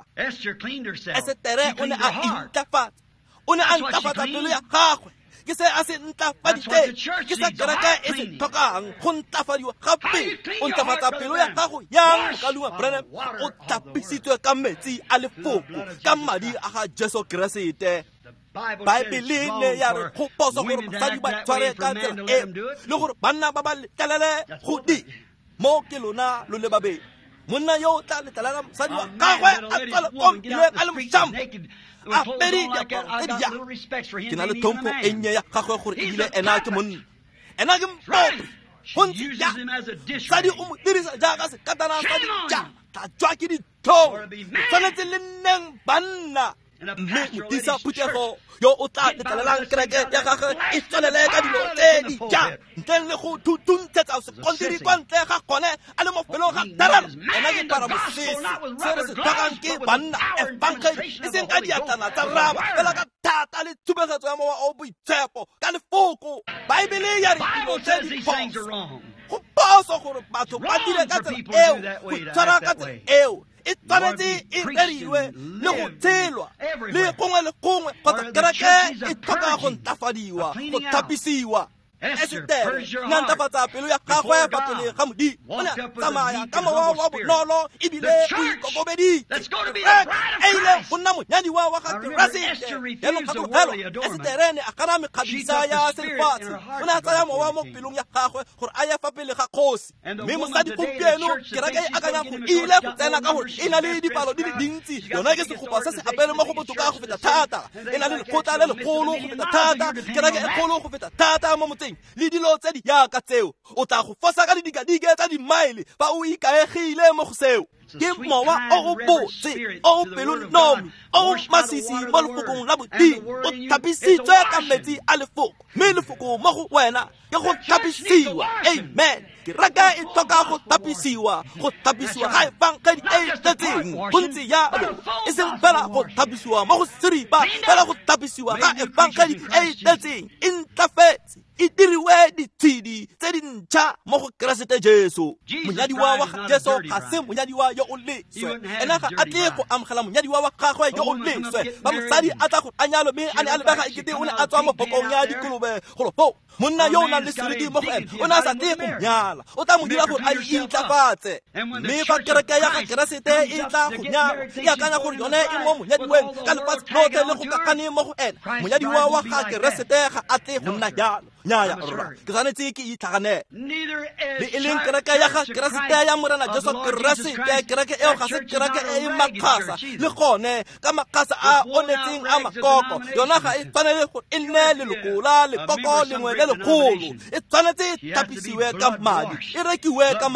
[SPEAKER 1] Estere o ne a intlafatsa o ne a ntlafatsa pelo ya gagwe ke se a se ntlafaditse ke se kereke e se tlhokang go ntlafadiwa gape o ntlafatsa pelo ya gago yang Mokaluma Branham o tlapisitswe ka metsi a lefoko ka madi a ga Jesu Keresete Baebele ne ya re go poso gore basadi ba tshware ka tsela e le gore banna ba ba letlelele go di mo ke lona lo le babedi monna yo tla letala mosadi wa gagwe a tsala komile a le mosham a pedi ya ya ke na le tlhompho e nnye ya gagwe gore e bile ena ke monna ena ke mpopi go ntse ja sadi o mo dirisa jaaka sekatana sa dija tla tswa ke ditho tshwanetse le nneng banna mme modisa phuthego yo o tla letlalelang kereke ya gagwe e tswelele ka dilo tse di ja ntle le go thunthetsa sekontiri kwa ntle ga gone a le mofelong ga tarano ena ke para mosese se re se tlhokang ke banna efankgedi e seng ka diatlana tsa raba fela ka thata le tshubegetso ya mowa o boitshepo ka lefoko baebele ya re dilo tse di phoso go poso gore batho ba dire ka tsela eo go tshwara ka tsela eo e tshwanetse e diriwe le go tshelwa le gongwe le gongwe kgotsa kereke e tlhoka go ntlafadiwa go thapisiwa Estere na ntafatsa pelo ya gagwe fa pele ga modimo o ne a tsamaya ka mowa wa bonolo ebile o ikokobeditse e ile go nna monyadiwa wa ga Keresete yalo gakologelwa Estere ne a gana mekgabisa ya selefatshe o ne a tsaya mowa mo pelong ya gagwe gore a ye fa pele ga kgosi mme mosadi gompieno kereke e akanya go ile go tsena ka gore e na le dipalo di le dintsi yona ke sekgopa se se apere mo go botoka go feta thata e na le lekgotla le legolo go feta thata kereke e kgolo go feta thata mo motseng le dilo tse di yaka tseo o tla go fosa ka didikadike tsa dimaile fa o ikaegile mo go seo ke mowa o o botse o o pelonomi o o masisi mo lefokong la bodimo o thapisitswe ka metsi a lefoko mme lefoko mo go wena ke go thapisiwa amen kereke e tlhoka go thapisiwa go thapisiwa ga efankgedi e e tletseng go ntse jalo e seng fela go thapisiwa mo go seripa fela go thapisiwa ga efankgedi e e tletseng e ntlafetse e diriwe ditshedi tse dintšha mo go Keresete Jesu monyadiwa wa Jesu ga se monyadiwa yo o leswe ena ga a tle go amogela monyadiwa wa gagwe yo o leswe ba mosadi a tla go anyalo mme a ne a lebega ekete o ne a tswa mo bokong ya dikolobe golo ho monna yo o nang le seriti mo go ena o ne a sa tle go nyala o tla mo dira gore a intlafatse mme fa kereke ya ga Keresete e tla go nyala e akanya gore yone e mo monyadiweng ka lefatshe lotlhe le go kakane mo go ena monyadiwa wa ga Keresete ga a tle go nna jalo nyaaya rra ke tshwanetse ke itlhaganele le e leng kereke ya ga Keresete ya morena Jesu Keresete kereke eo ga se kereke e e makgasa le gone ka makgasa a onetseng a makoko yona ga e tshwanele go e nne leloko la lekoko lengwe le legolo e tshwanetse e thapisiwe ka madi e rekiwe ka madi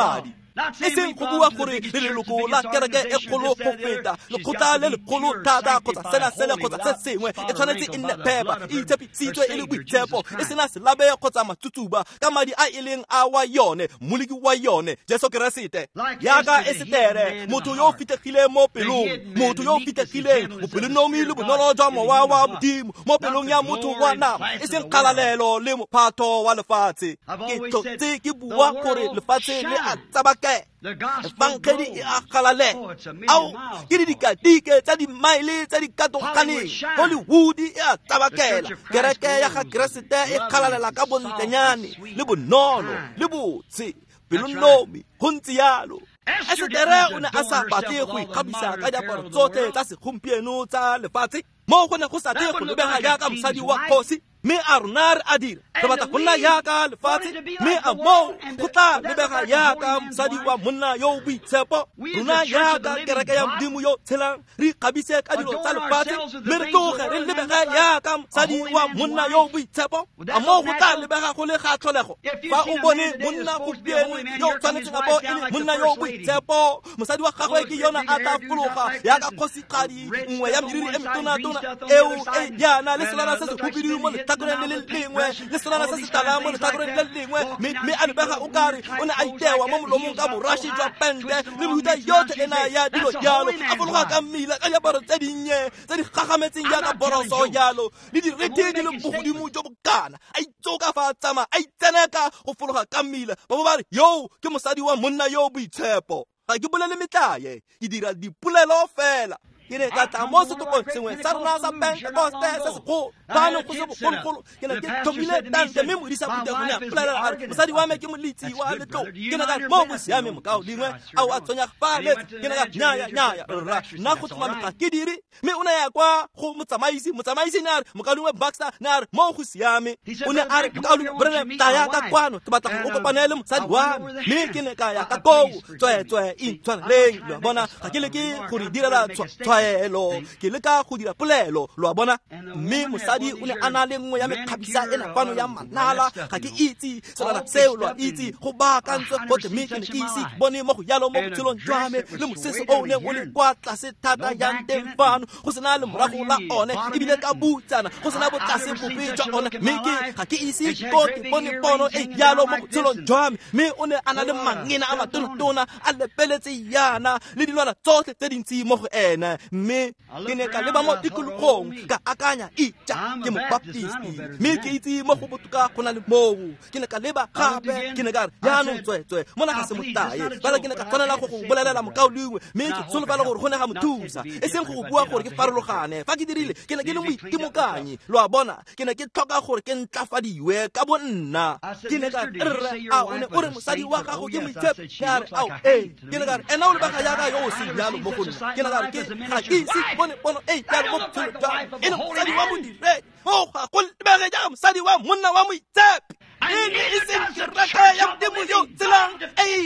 [SPEAKER 1] e seng go bua gore le leloko la kereke e kgolo go feta lekgotla le lekgolo thata kgotsa sena sele kgotsa se sengwe e tshwanetse e nne phepa e itshepisitswe e le boitshepo e sena selabe kgotsa matutsuba ka madi a e leng a wa yone moleki wa yone Jesu Keresete yaka Estere motho yo fitegile mo pelong motho yo fitegile mo pelong le bonolo jwa mowa wa modimo mo pelong ya motho wa nama e seng kgalalelo le mophato wa lefatshe ke tlotse ke bua gore lefatshe le a tsabake Bankedi e a kgalale au ke di dikatike tsa di maile tsa di katogane Hollywood e a tsabakela kereke ya ga Keresete e kgalalela ka bontenyane le bonolo le botse pelonlomi go ntse yalo Estere o ne a sa batle go ikgabisa ka diaparo tsotlhe tsa segompieno tsa lefatshe mo go ne go sa tle go lebega yaka mosadi wa kgosi me a rona re a dira re batla go nna yaka lefatshe me a mo go tla lebega yaka mosadi wa monna yo boitshepo rona yaka kereke ya modimo yo tshelang re ikgabise ka dilo tsa lefatshe me re tloge re lebega yaka mosadi wa monna yo boitshepo a mo go tla lebega go le ga tlholego fa o bone monna go pieno yo tshwanetse ga bo e le monna yo boitshepo mosadi wa gagwe ke yona a tla fologa yaka kgosigadi nngwe ya mediri e metona tona eo e yana le selana se se hubidiwe mo letakoreng le lengwe le selana se se tala mo letakoreng le lengwe mme a lebega o kare o ne a itewa mo molomong ka borashi jwa pente le mehuta yotlhe ena ya dilo jalo a fologa ka mmila ka diaparo tse dinnye tse di gagametseng yaka boroso jalo le direte di le bogodimo jo bokana a itsoka fa a tsamaya a itseneka go fologa ka mmila ba bo ba re yo ke mosadi wa monna yo boitshepo ga ke bolele metlaye ke dira dipolelo fela ke ne ka tla mo setopong sengwe sa rona sa Pentecoste se segolo bano go se bogologolo ke ne ke thomile tante mme modisa puta go ne a polela a re mosadi wa me ke molitsi wa letlo ke ne ka mo go siame mokao dingwe a o a tsonya fale ke ne ka nyaya nyaya rra nna go tsoma ka ke diri mme o ne ya kwa go motsamaisi motsamaisi ne a re mokao dingwe Baxter ne a re mo go siame o ne a re mokao dingwe brene taya ka kwano ke batla go kopanele mosadi wa me ke ne ka ya ka go tswe tswe in tshwaneleng lo bona ga ke le ke go di direla tswa elo ke le ka go dira polelo lo bona mme mosadi o ne a na le nngwe ya mekgabisa ena fano ya manala ga ke itse sona seo lo itse go ba ka ntse go te me ke itse bone mo go yalo mo botshelong jwa me le mosese o ne o le kwa tlase thata ya nteng fano go sena le morago la one ebile ka butsana go sena botlase bope jwa one mme ke ga ke itse go ke bone pono e yalo mo botshelong jwa me mme o ne a na le mangena a matotona a lepeletse yana le dilwana tsotlhe tse dintsi mo go ene mme ke ne ka leba mo tikologong ka akanya itja ke mo baptisti mme ke itse mo go botoka go na le moo ke ne ka leba gape ke ne ka re yaanong tswetswe mona ga se motaye bala ke ne ka tshwanela go go bolelela mokao lengwe mme ke solofela gore go ne ga mothusa e seng go go bua gore ke farologane fa ke dirile ke ne ke le moitemokanyi lo a bona ke ne ke tlhoka gore ke ntlafadiwe ka bonna ke ne ka rre a o ne o re mosadi wa gago ke moitshepe ke a re ao ee ke ne ka re ena o lebaka yaka yo o se jalo mo go nna ke ne ka re ke ga ke ise bone pono e ya mo botshelo jwa e ne mosadi wa modire o ga go lebege jaaka mosadi wa monna wa moitshepe ene e seng kereke ya modimo yo tselang e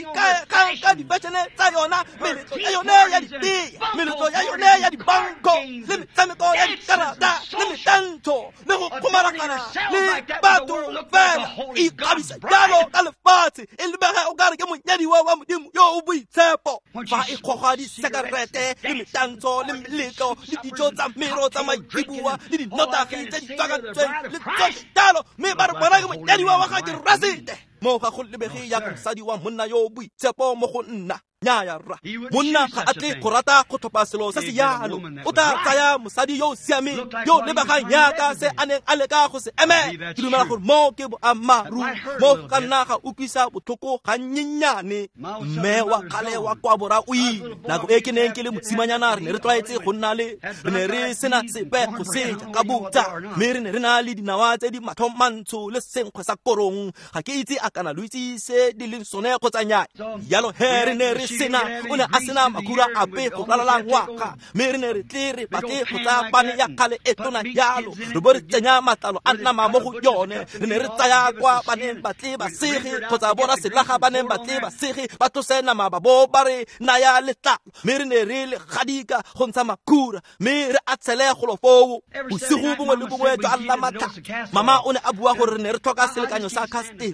[SPEAKER 1] ka difešene tsa yona meletlo ya yone ya ditee meletlo ya yone ya dibanko le metshameko ya dikarata le metantsho le go kgomaragana le batho fela e ikgabisa jalo ka lefatshe e lebege o kare ke monyadiwa wa modimo yo o boitshepo fa e kgogwa disekarete le metantsho le meletlo le dijo tsa mero tsa maitseboa le dinotagi tse di tswakantsweng le tsotlhe jalo mme ba re bona ke monyadiwa wa ga ke rasete mo ga go lebege ya mosadi wa monna yo boitshepo mo go nna nyaya rra monna ga a tle go rata go tlhopha selo se se yalo o tla tsaya mosadi yo o siameng yo lebegang yaka se a neng a leka go se eme ke dumela gore mo ke boammaru mo ka nna ga utlwisa botlhoko ga nnyenyane mme wa kgale wa kwa bora o ile nako e ke neng ke le motsimanyana re ne re tlwaetse go nna le re ne re sena sepe go seja ka botsa mme re ne re na le dinawa tse di mathomantsho le senkgwe sa korong ga ke itse a kana lo itse se di leng sone kgotsa nnyaa yalo he re ne re sena o ne a sena makura ape go ralalang waka mme re ne re tle re batle go tsaya pane ya kgale e tona yalo re bo re tsenya matlalo a nama mo go yone re ne re tsaya kwa baneng batle ba sege kgotsa bona selaga baneng batle ba sege ba tlose nama ba bo ba re naya letlalo mme re ne re le gadika go ntsha makura mme re a tshele golo foo bosigo bongwe le bongwe jwa alla matlha mama o ne a bua gore re ne re tlhoka selekanyo sa casterole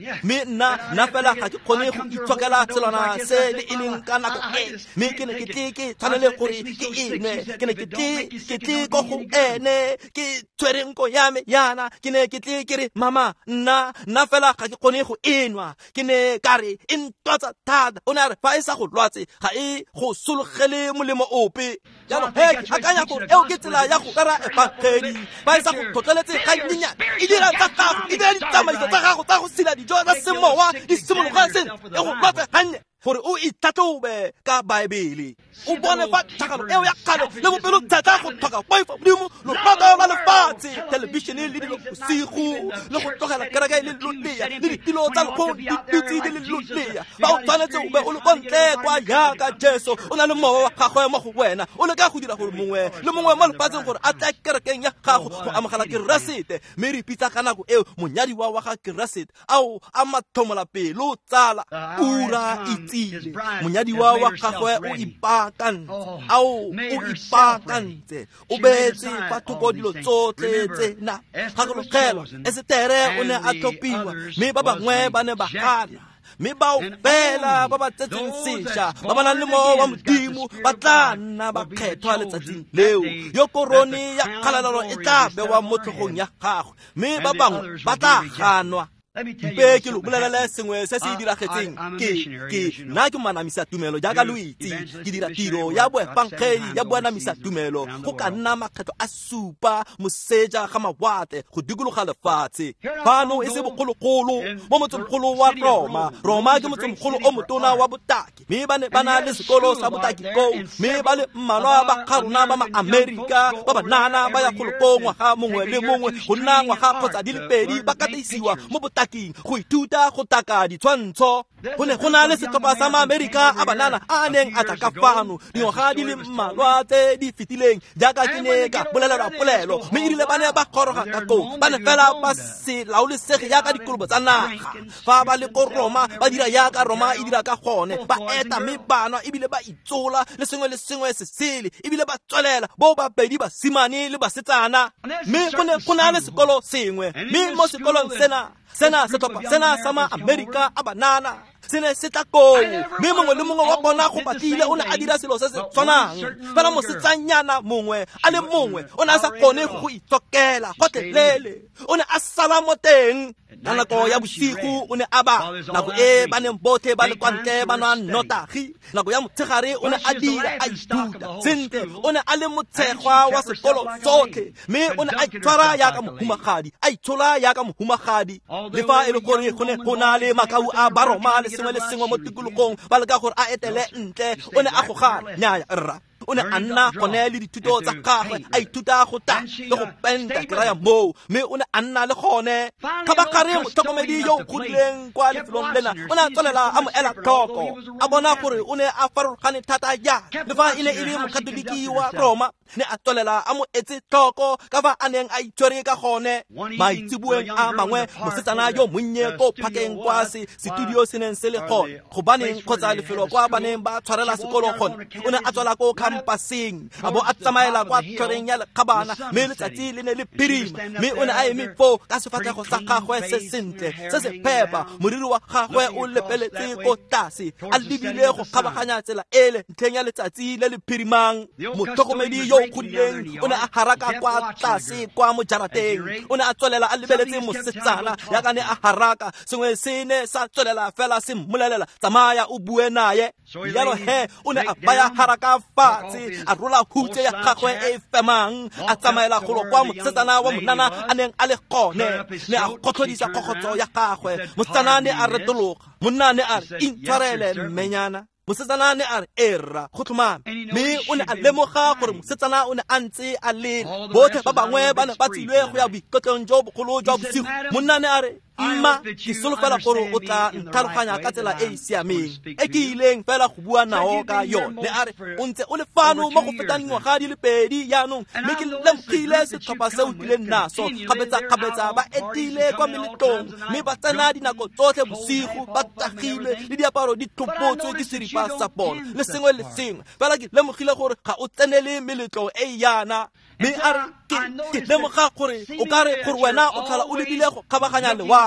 [SPEAKER 1] me nna nna fela ga ke kgone go itshokela tselana se le e leng ka nako e me ke ne ke tle ke tshwanele gore ke ene ke ne ke tle ke tle go go ene ke tshwereng ko ya me yana ke ne ke tle ke re mama nna nna fela ga ke kgone go enwa ke ne ka re e ntwatsa thata o ne a re fa e sa go lwatse ga e go sologele molemo ope jalo he ke akanya gore eo ke tsela ya go rara ebangeli fa e sa go tlhotlheletse ga nnyanya e dira tsa gago e dira ditsamaiso tsa gago tsa go sila dijo tsa semowa di simologa sen e go lwatse gannye gore o itlhatlhobe ka baebele o bone fa tlhakano eo ya kgale le bopelo thata go tlhoka poifo modimo lotlhoka la lefatshe thelebišene le dilo bosigo le go tlogela kereke le lotlea le ditilo tsa lekgong ditutsi di le lotlea fa o tshwanetse o be o le kontle kwa yaka jesu o na le mowa wa gagwe mo go wena o le ka go dira gore mongwe le mongwe mo lefatsheng gore a tla kerekeng ya gago go amogela keresete mme re ipitsa ka nako eo monyadiwa wa ga keresete ao a mathomola pelo tsala ura tsile monyadiwa wa gagwe o ipakantse ao o ipakantse o betse fa thoko dilo tsotlhe tsena gakologelwa Esitere o ne a tlhophiwa mme ba bangwe ba ne ba gana mme bao fela ba ba tsetseng sešwa ba ba nang le mowa wa modimo ba tla nna ba kgethwa letsatsing leo yo korone ya kgalalelo e tla bewa mo tlhogong ya gagwe mme ba bangwe ba tla ganwa mpe ke lo bolelele sengwe se se diragetseng ke ke nna ke manamisa tumelo jaaka lo itse ke dira tiro ya boefangeli ya boanamisa tumelo go ka nna makgetho a supa moseja ga mawate go dikologa lefatshe fano e se bogologolo mo motseng-mogolo wa roma roma ke motseng-mogolo o motona wa botaki mme ba ne ba na le sekolo sa botaki koo mme ba le mmalwa ba kgarona ba maamerika ba banana ba ya golokong ngwaga mongwe le mongwe go nna ngwaga kgotsa di le pedi ba kataisiwa mo botaki go ithuta go taka ditshwantsho go ne go na le setlhopha sa maamerika a banana a neng a tla ka fano dingwaga di le mmalwa tse di fetileng jaaka ke ne ka bolelelwa polelo mme erile ba ne ba goroga ka koo ba ne fela ba se laolesege jaaka dikolobo tsa naga fa ba le ko roma ba dira jaaka roma e dira ka gone ba eta mme banwa ebile ba itsola le sengwe le sengwe se sele ebile ba tswelela bo babedi basimane le basetsana mme go ne go na le sekolo sengwe mme mo sekolong sena sena setlhopha sena sa maamerika a banana se ne se tla koo mme mongwe le mongwe wa bona go batlile o ne a dira selo se se tshwanang fela mosetsanyana mongwe a le mongwe o ne a sa kgone go itokela gotlhelele o ne a sala mo teng ka nako ya bosigo o ne a ba nako e ba neng botlhe ba le kwa ntle ba nwa nnotagi nako ya motshegare o ne a dira a ithuta sentle o ne a le motshegwa wa sekolo sotlhe mme o ne a itshwara yaka mohumagadi a itshola yaka mohumagadi le fa e le gore go ne go na le makau a baroma le sengwe le sengwe mo tikologong ba leka gore a etele ntle o ne a gogana nnyaya rra o ne a nna gone le dithuto tsa gagwe a ithuta go ta le go penta ke raya moo mme o ne a nna le gone ga ba gare motlhokomedi yo o godileng kwa lefelong lena o ne a tswelela a mo ela tlhoko a bona gore o ne a farologane thata ja le fa e ne e le mokatoliki wa roma ne a tswelela a mo etse tlhoko ka fa a neng a itshwere ka gone maitsibueng a mangwe mosetsana yo monnye ko phakeng kwa se studio se neng se le gone go baneng kgotsa lefelo kwa baneng ba tshwarela sekolo gone o ne a tswela ko kampaseng a bo a tsamaela kwa tshwareng ya lekgabana mme letsatsi le ne le phirima mme o ne a eme foo ka sefatlhego sa gagwe se sentle se se phepa moriri wa gagwe o lepeletse ko tlase a lebile go kgabaganya tsela ele ntlheng ya letsatsi le le phirimang motlhokomedi yo o godileng o ne a haraka kwa tlase kwa mo jarateng o ne a tswelela a lebeletse mosetsana yaka ne a haraka sengwe se ne sa tswelela fela se mmolelela tsamaya o bue naye jalo he o ne a baya haraka fatshe a rola hutse ya gagwe e femang a tsamaela golo kwa mosetsana wa monana a neng a le gone ne a gotlhodisa kgokgotso ya gagwe mosetsana ne a retologa monna ne a re intshwarele mmenyana mosetsana ne a re era go tlhomame mme o ne a lemoga gore mosetsana o ne a ntse a lela botlhe ba bangwe ba ne ba tsilwe go ya boikotlong jo bogolo jwa bosigo monna ne a re mma ke solofela gore o tla ntlhaloganya ka tsela e e siameng e ke ileng fela go bua nao ka yone ne a re o ntse o le fano mo go fetang dingwaga di le pedi yaanong mme ke lemogile setlhopha se o tlileng naso kgapetsa-kgapetsa ba etile kwa meletlong mme ba tsena dinako tsotlhe bosigo ba tagilwe le diaparo di tlhopotswe ke seripa sa bona le sengwe le sengwe fela ke lemogile gore ga o tsenele meletlo e yana mme a re ke lemoga gore o ka re gore wena o tlhola o lebile go kgabaganya lewa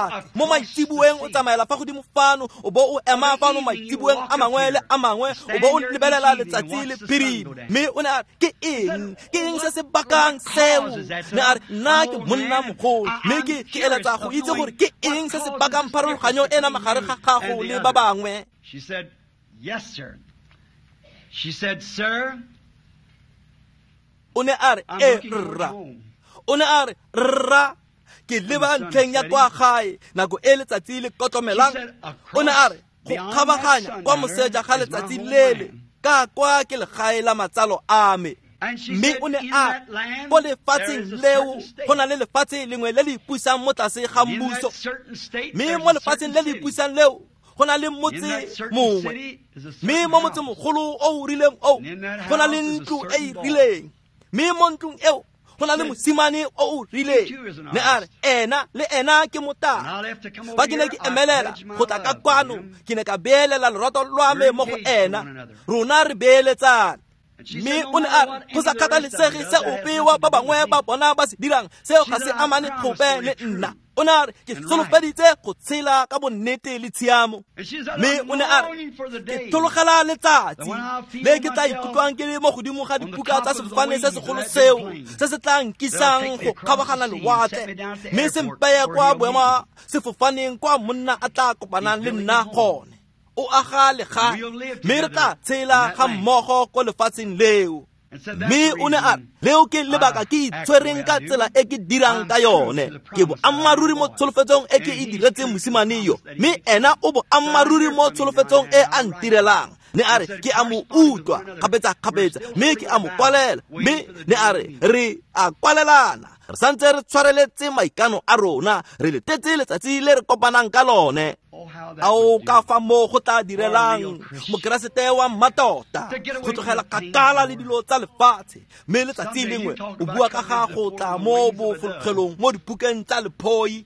[SPEAKER 1] letsatsi mo maitsibueng o tsamaela fa godimo fano o bo o ema fano maitsibueng a mangwe le a mangwe o bo o lebelela letsatsi le phirima mme o ne a re ke eng ke eng se se bakang seo ne a re nna ke monna mogolo mme ke ke eletsa go itse gore ke eng se se bakang pharologanyo ena magare ga gago le ba bangwe.
[SPEAKER 2] She said, yes, sir. She said, sir,
[SPEAKER 1] o ne a re
[SPEAKER 2] I'm
[SPEAKER 1] e
[SPEAKER 2] looking for
[SPEAKER 1] rra
[SPEAKER 2] home.
[SPEAKER 1] o ne a re rra ke leba ntlheng ya kwa gae nako e letsatsi le kotlomelang o ne a re go kgabaganya kwa moseja ga letsatsi lele ka kwa ke legae la matsalo a me mme o ne a go lefatsheng leo go na le lefatshe lengwe le le ipusang mo tlase ga mmuso mme mo lefatsheng le le ipusang leo go na le motse mongwe mme mo motse mogolo o o rileng o go na le ntlo e e rileng mme mo ntlong eo go na le mosimane o o rileng ne a re ena le ena ke motana fa ke ne ke emelela go tla ka kwano ke ne ka beelela lerato lwa me mo go ena rona re beeletsana mme o ne a re go sa kgathalesege se ope wa ba bangwe ba bona ba se dirang seo ga se amane gope le nna o ne a re ke solofeditse go tshela ka bonnete le tshiamo mme o ne a re ke thologela letsatsi le ke tla ikutlwang ke le mo godimo ga dipuka tsa sefofane se segolo seo se se tla nkisang go kgabagana lewatle mme se mpeye kwa boema sefofaneng kwa monna a tla kopanang le nna gone o aga legae mme re tla tshela ga mmogo ko lefatsheng leo mme o ne a re leo ke lebaka ke itshwereng ka tsela e ke dirang ka yone ke bo ammaruri mo tsholofetsong e ke e diretseng mosimane yo mme ena o bo ammaruri mo tsholofetsong e a ntirelang ne a re ke a mo utlwa kgapetsa-kgapetsa mme ke a mo kwalela mme ne a re re a kwalelana re santse re tshwareletse maikano a rona re letetse letsatsi le re kopanang ka lone a o ka fa mo go tla direlang mokeresete wa mmatota go tlogela kgakala le dilo tsa lefatshe mme letsatsi lengwe o bua ka ga go tla mo bofologelong mo dipukeng tsa lephoi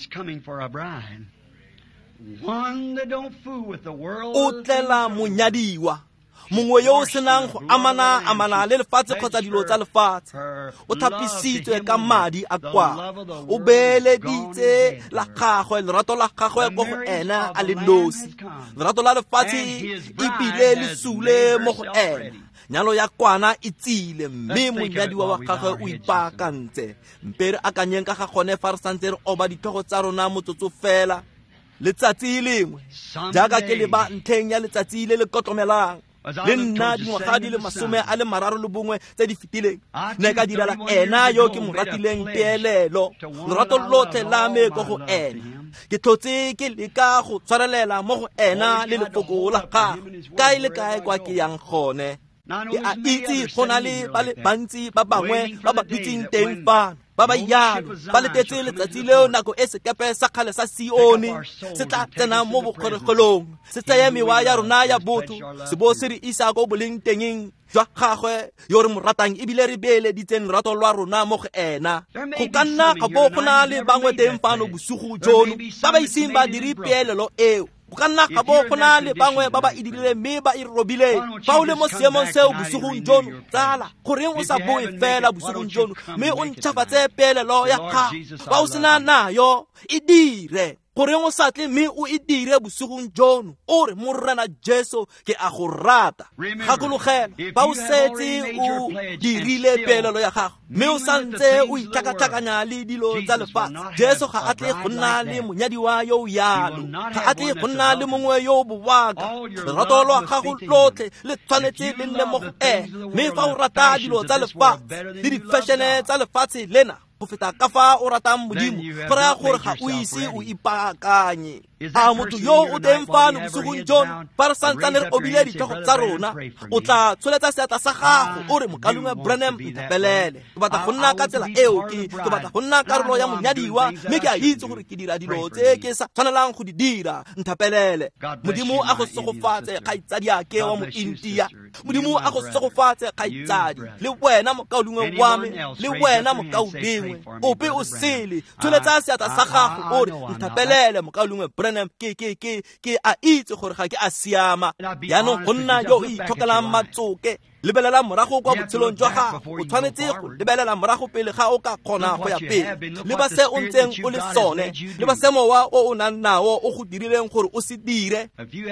[SPEAKER 1] o tlela monyadiwa mongwe yo o senang go amana amana le lefatshe kgotsa dilo tsa lefatshe o thapisitswe ka madi a kwa o beeleditse la gagwe lerato la gagwe go go ena a le nosi lerato la lefatshe e bile le sule mo go ena nyalo ya kwana e tsile mme monyadiwa wa gagwe o ipaakantse mpe re akanyeng ka ga gone fa re santse re oba dithogo tsa rona motsotso fela letsatsi lengwe jaaka ke leba ntlheng ya letsatsi le le kotlomelang le nna dingwaga di le masome a le mararo le bongwe tse di fetileng ne ka direla ena yo ke mo ratileng peelelo lerato lotlhe la me ko go ena ke tlhotse ke leka go tshwarelela mo go ena le lefoko la gagwe kae le kae kwa ke yang gone ke a itse go na le ba le bantsi ba bangwe ba ba bitsing teng fano ba ba yalo ba letetse letsatsi leo nako e sekepe sa kgale sa Sione se tla tsena mo bokgoregelong se tsaya mewa ya rona ya botho se bo se re isa go boleng tengeng jwa gagwe yo re mo ratang ebile re beeleditseng lerato lwa rona mo go ena go ka nna ga bo go na le bangwe teng fano bosigo jono ba ba iseng ba diri peelelo eo go ka nna ga bo go na le bangwe ba ba e dirile mme ba e robileng fa o le mo seemong seo bosigong jono tsala goreng o sa boe fela bosigong jono mme o ntšhafatse peelelo ya gago fa o sena nayo e dire goreng o sa tle mme o e dire bosigong jono o re morena Jesu ke a go rata gakologela fa o setse o dirile peelelo ya gago mme o santse o itlhakatlhakanya le dilo tsa lefatshe Jesu ga a tle go nna le monyadiwa yo o yalo ga a tle go nna le mongwe yo o bobaka lerato lwa gago lotlhe le tshwanetse le nne mo go ena mme fa o rata dilo tsa lefatshe le difešene tsa lefatshe lena go feta ka fa o ratang modimo go raya gore ga o ise o ipaakanye a motho yo o teng fano bosigong jono fa re santsane re obile ditlhogo tsa rona o tla tsholetsa seatla sa gago o re mokalume Branham nthapelele ke batla go nna ka tsela eo ke ke batla go nna karolo ya monyadiwa mme ke a itse gore ke dira dilo tse ke sa tshwanelang go di dira nthapelele modimo a go segofatse kgaitsadi ake wa mo India modimo a go segofatse kgaitsadi le wena mokalume wa me le wena mokaudingwe ope o sele tsholetsa seatla sa gago o re nthapelele mokalume Branham ke ke ke ke a itse gore ga ke a siama yaanong go nna yo o itlhokelang matsoke lebelela morago kwa botshelong jwa gago o tshwanetse go lebelela morago pele ga o ka kgona go ya pele le ba se o ntseng o le sone le ba se mowa o o nang nawo o go dirileng gore o se dire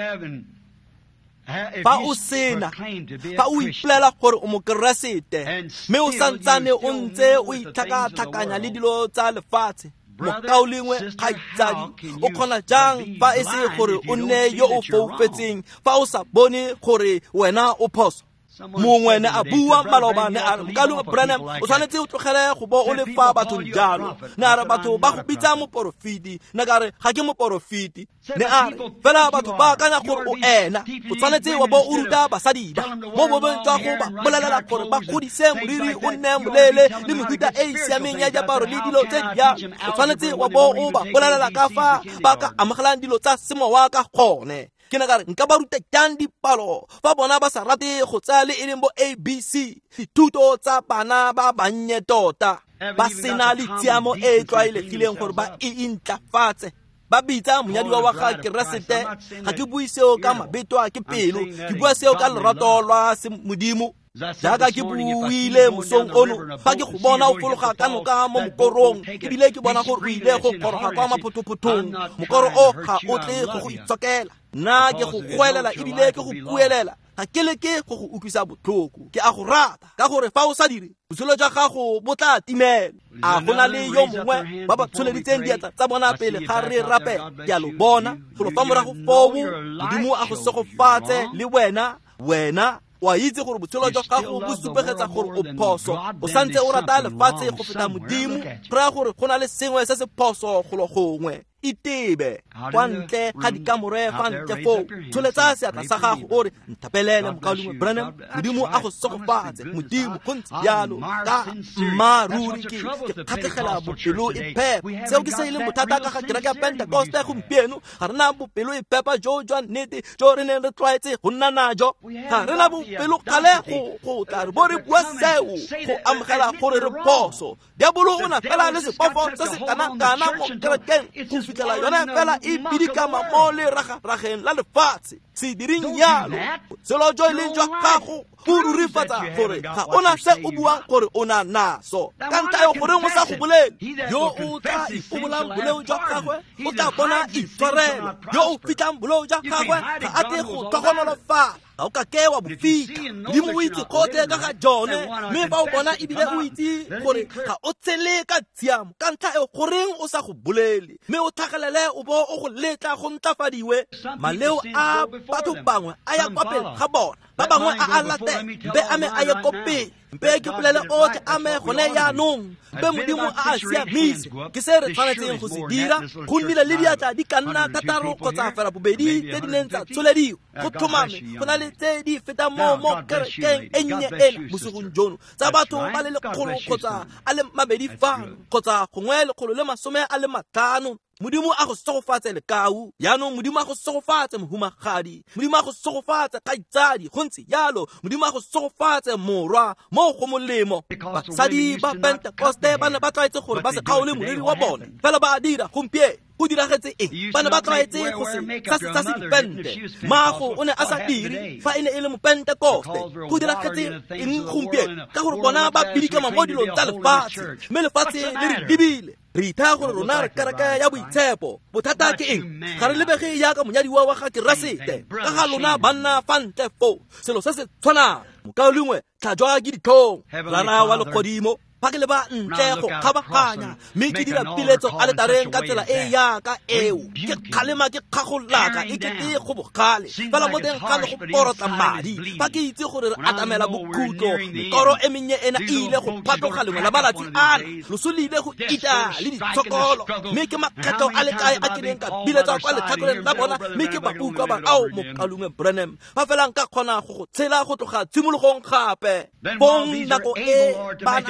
[SPEAKER 1] fa o sena fa o ipolela gore o mokeresete mme o santsane o ntse o itlhakatlhakanya le dilo tsa lefatshe mokao lengwe ga itsadi o kgona jang fa e se gore o nne yo o foufetseng fa o sa bone gore wena o phoso mongwe ne a bua maloba ne a mokalo Branham o tshwanetse o tlogele go bo o le fa batho jalo ne a re batho ba go bitsa moporofiti ne ka re ga ke moporofiti ne a re fela batho ba akanya gore o ena o tshwanetse wa bo o ruta basadi ba mo bobeng jwa go ba bolelela gore ba godise moriri o nne molele le mehuta e e siameng ya diaparo le dilo tse dia o tshwanetse wa bo o ba bolelela ka fa ba ka amogelang dilo tsa semowa ka gone ke na ka re nka ba ruta jang dipalo fa bona ba sa rate go tsaya le e leng bo A B C dithuto tsa bana ba bannye tota ba sena le tsiamo e e tlwaelegileng gore ba e intlafatse ba bitsa monyadiwa wa ga keresete ga ke bue seo ka mabeto a ke pelo ke bua seo ka lerato lwa modimo jaaka ke buile mosong ono fa ke go bona o fologa ka noka mo mokorong ebile ke bona gore o ile go goroga kwa maphotophothong mokoro o ga o tle go go itsokela nna ke go goelela ebile ke go puelela ga ke leke go go utlwisa botlhoko ke a go rata ka gore fa o sa dire botshelo jwa gago bo tla timela a gona le yo mongwe ba ba tsholeditseng diatla tsa bona pele ga re rapela ke a lo bona go lo fa morago foo modimo a go segofatse le wena wena wa itse gore botshelo jwa gago bo supegetsa gore o phoso o santse o rata lefatshe go feta modimo ra gore go na le sengwe se se phoso go lo gongwe itebe kwa ntle ga dikamore fa ntle foo tsholetsa seatla sa gago o re nthapelele mokaolingwe Branham modimo a go segofatse modimo go ntse jalo ka mmaruri ke kgatlhegela bopelo e phepa seo ke se e leng bothata ka ga kereke ya Pentecoste gompieno ga re na bopelo e phepa jo jwa nnete jo re neng re tlwaetse go nna najo ga re na bopelo kgale go tla re bo re bua seo go amogela gore re phoso diabolo o na fela le sepofo se se kana-kana mo kerekeng go fitlhela yone fela e bidikama mo lerageng la lefatshe se direng yalo selo jo e leng jwa gago go rurifatsa gore ga o na se o buang gore o na naso ka ntlha yo gore o sa go bolele yo o tla ipomolang boleo jwa gagwe o tla bona itshwarela yo o fitlhang boleo jwa gagwe ga a te go tlhogonolofala ga o ka ke wa bofika modimo o itse kote ka ga jone mme fa o bona ebile o itse gore ga o tshele ka tshiamo ka ntlha e goreng o sa go bolele mme o tlhagelele o bo o go letla go ntlafadiwe maleo a batho bangwe a ya kwa pele ga bona ba bangwe a a late mpe a me a ye ko pele mpe ke polele otlhe a me gone yaanong mpe modimo a a siamise ke se re tshwanetseng go se dira go nnile le diatla di ka nna thataro kgotsa fela bobedi tse di neng tsa tsholediwa go tlhomame go na le tse di feta mo mo kerekeng e nnye ena bosigong jono tsa batho ba le lekgolo kgotsa a le mabedi fano kgotsa gongwe lekgolo le masome a le matlhano modimo a go segofatse lekau yaanong modimo a go segofatse mohumagadi modimo a go segofatse kaitsadi go ntse jalo modimo a go segofatse morwa mo go molemo basadi ba Pentecoste ba ne ba tlwaetse gore ba se kgaole moriri wa bone fela ba a dira gompieno go diragetse eng ba ne ba tlwaetse go se sa se sa se dipente maago o ne a sa dire fa e ne e le mo Pentecoste go diragetse eng gompieno ka gore bona ba bidikama mo dilong tsa lefatshe mme lefatshe le re dibile re ithaya gore rona re kereke ya boitshepo bothata ke eng ga re lebege yaka monyadiwa wa ga keresete ka ga lona banna fa ntle foo selo se se tshwanang mokaolingwe tlhajwa ke ditlhong rara wa legodimo fa ke le ba ntle go kgabaganya mme ke dira piletso a letareng ka tsela e yaka eo ke kgalema ke kgagolaka e kete go bogale fela mo teng ga le go porotla madi fa ke itse gore re atamela bokhutlo mekoro e mennye ena e ile go phatloga lengwe la malatsi ana loso le ile go ita le ditshokolo mme ke makgetlo a le kae a ke neng ka biletsa kwa letlhakoreng la bona mme ke ba utlwa ba ao mokalume Branham fa fela nka kgona go go tshela go tloga tshimologong gape bong nako e bana ba sa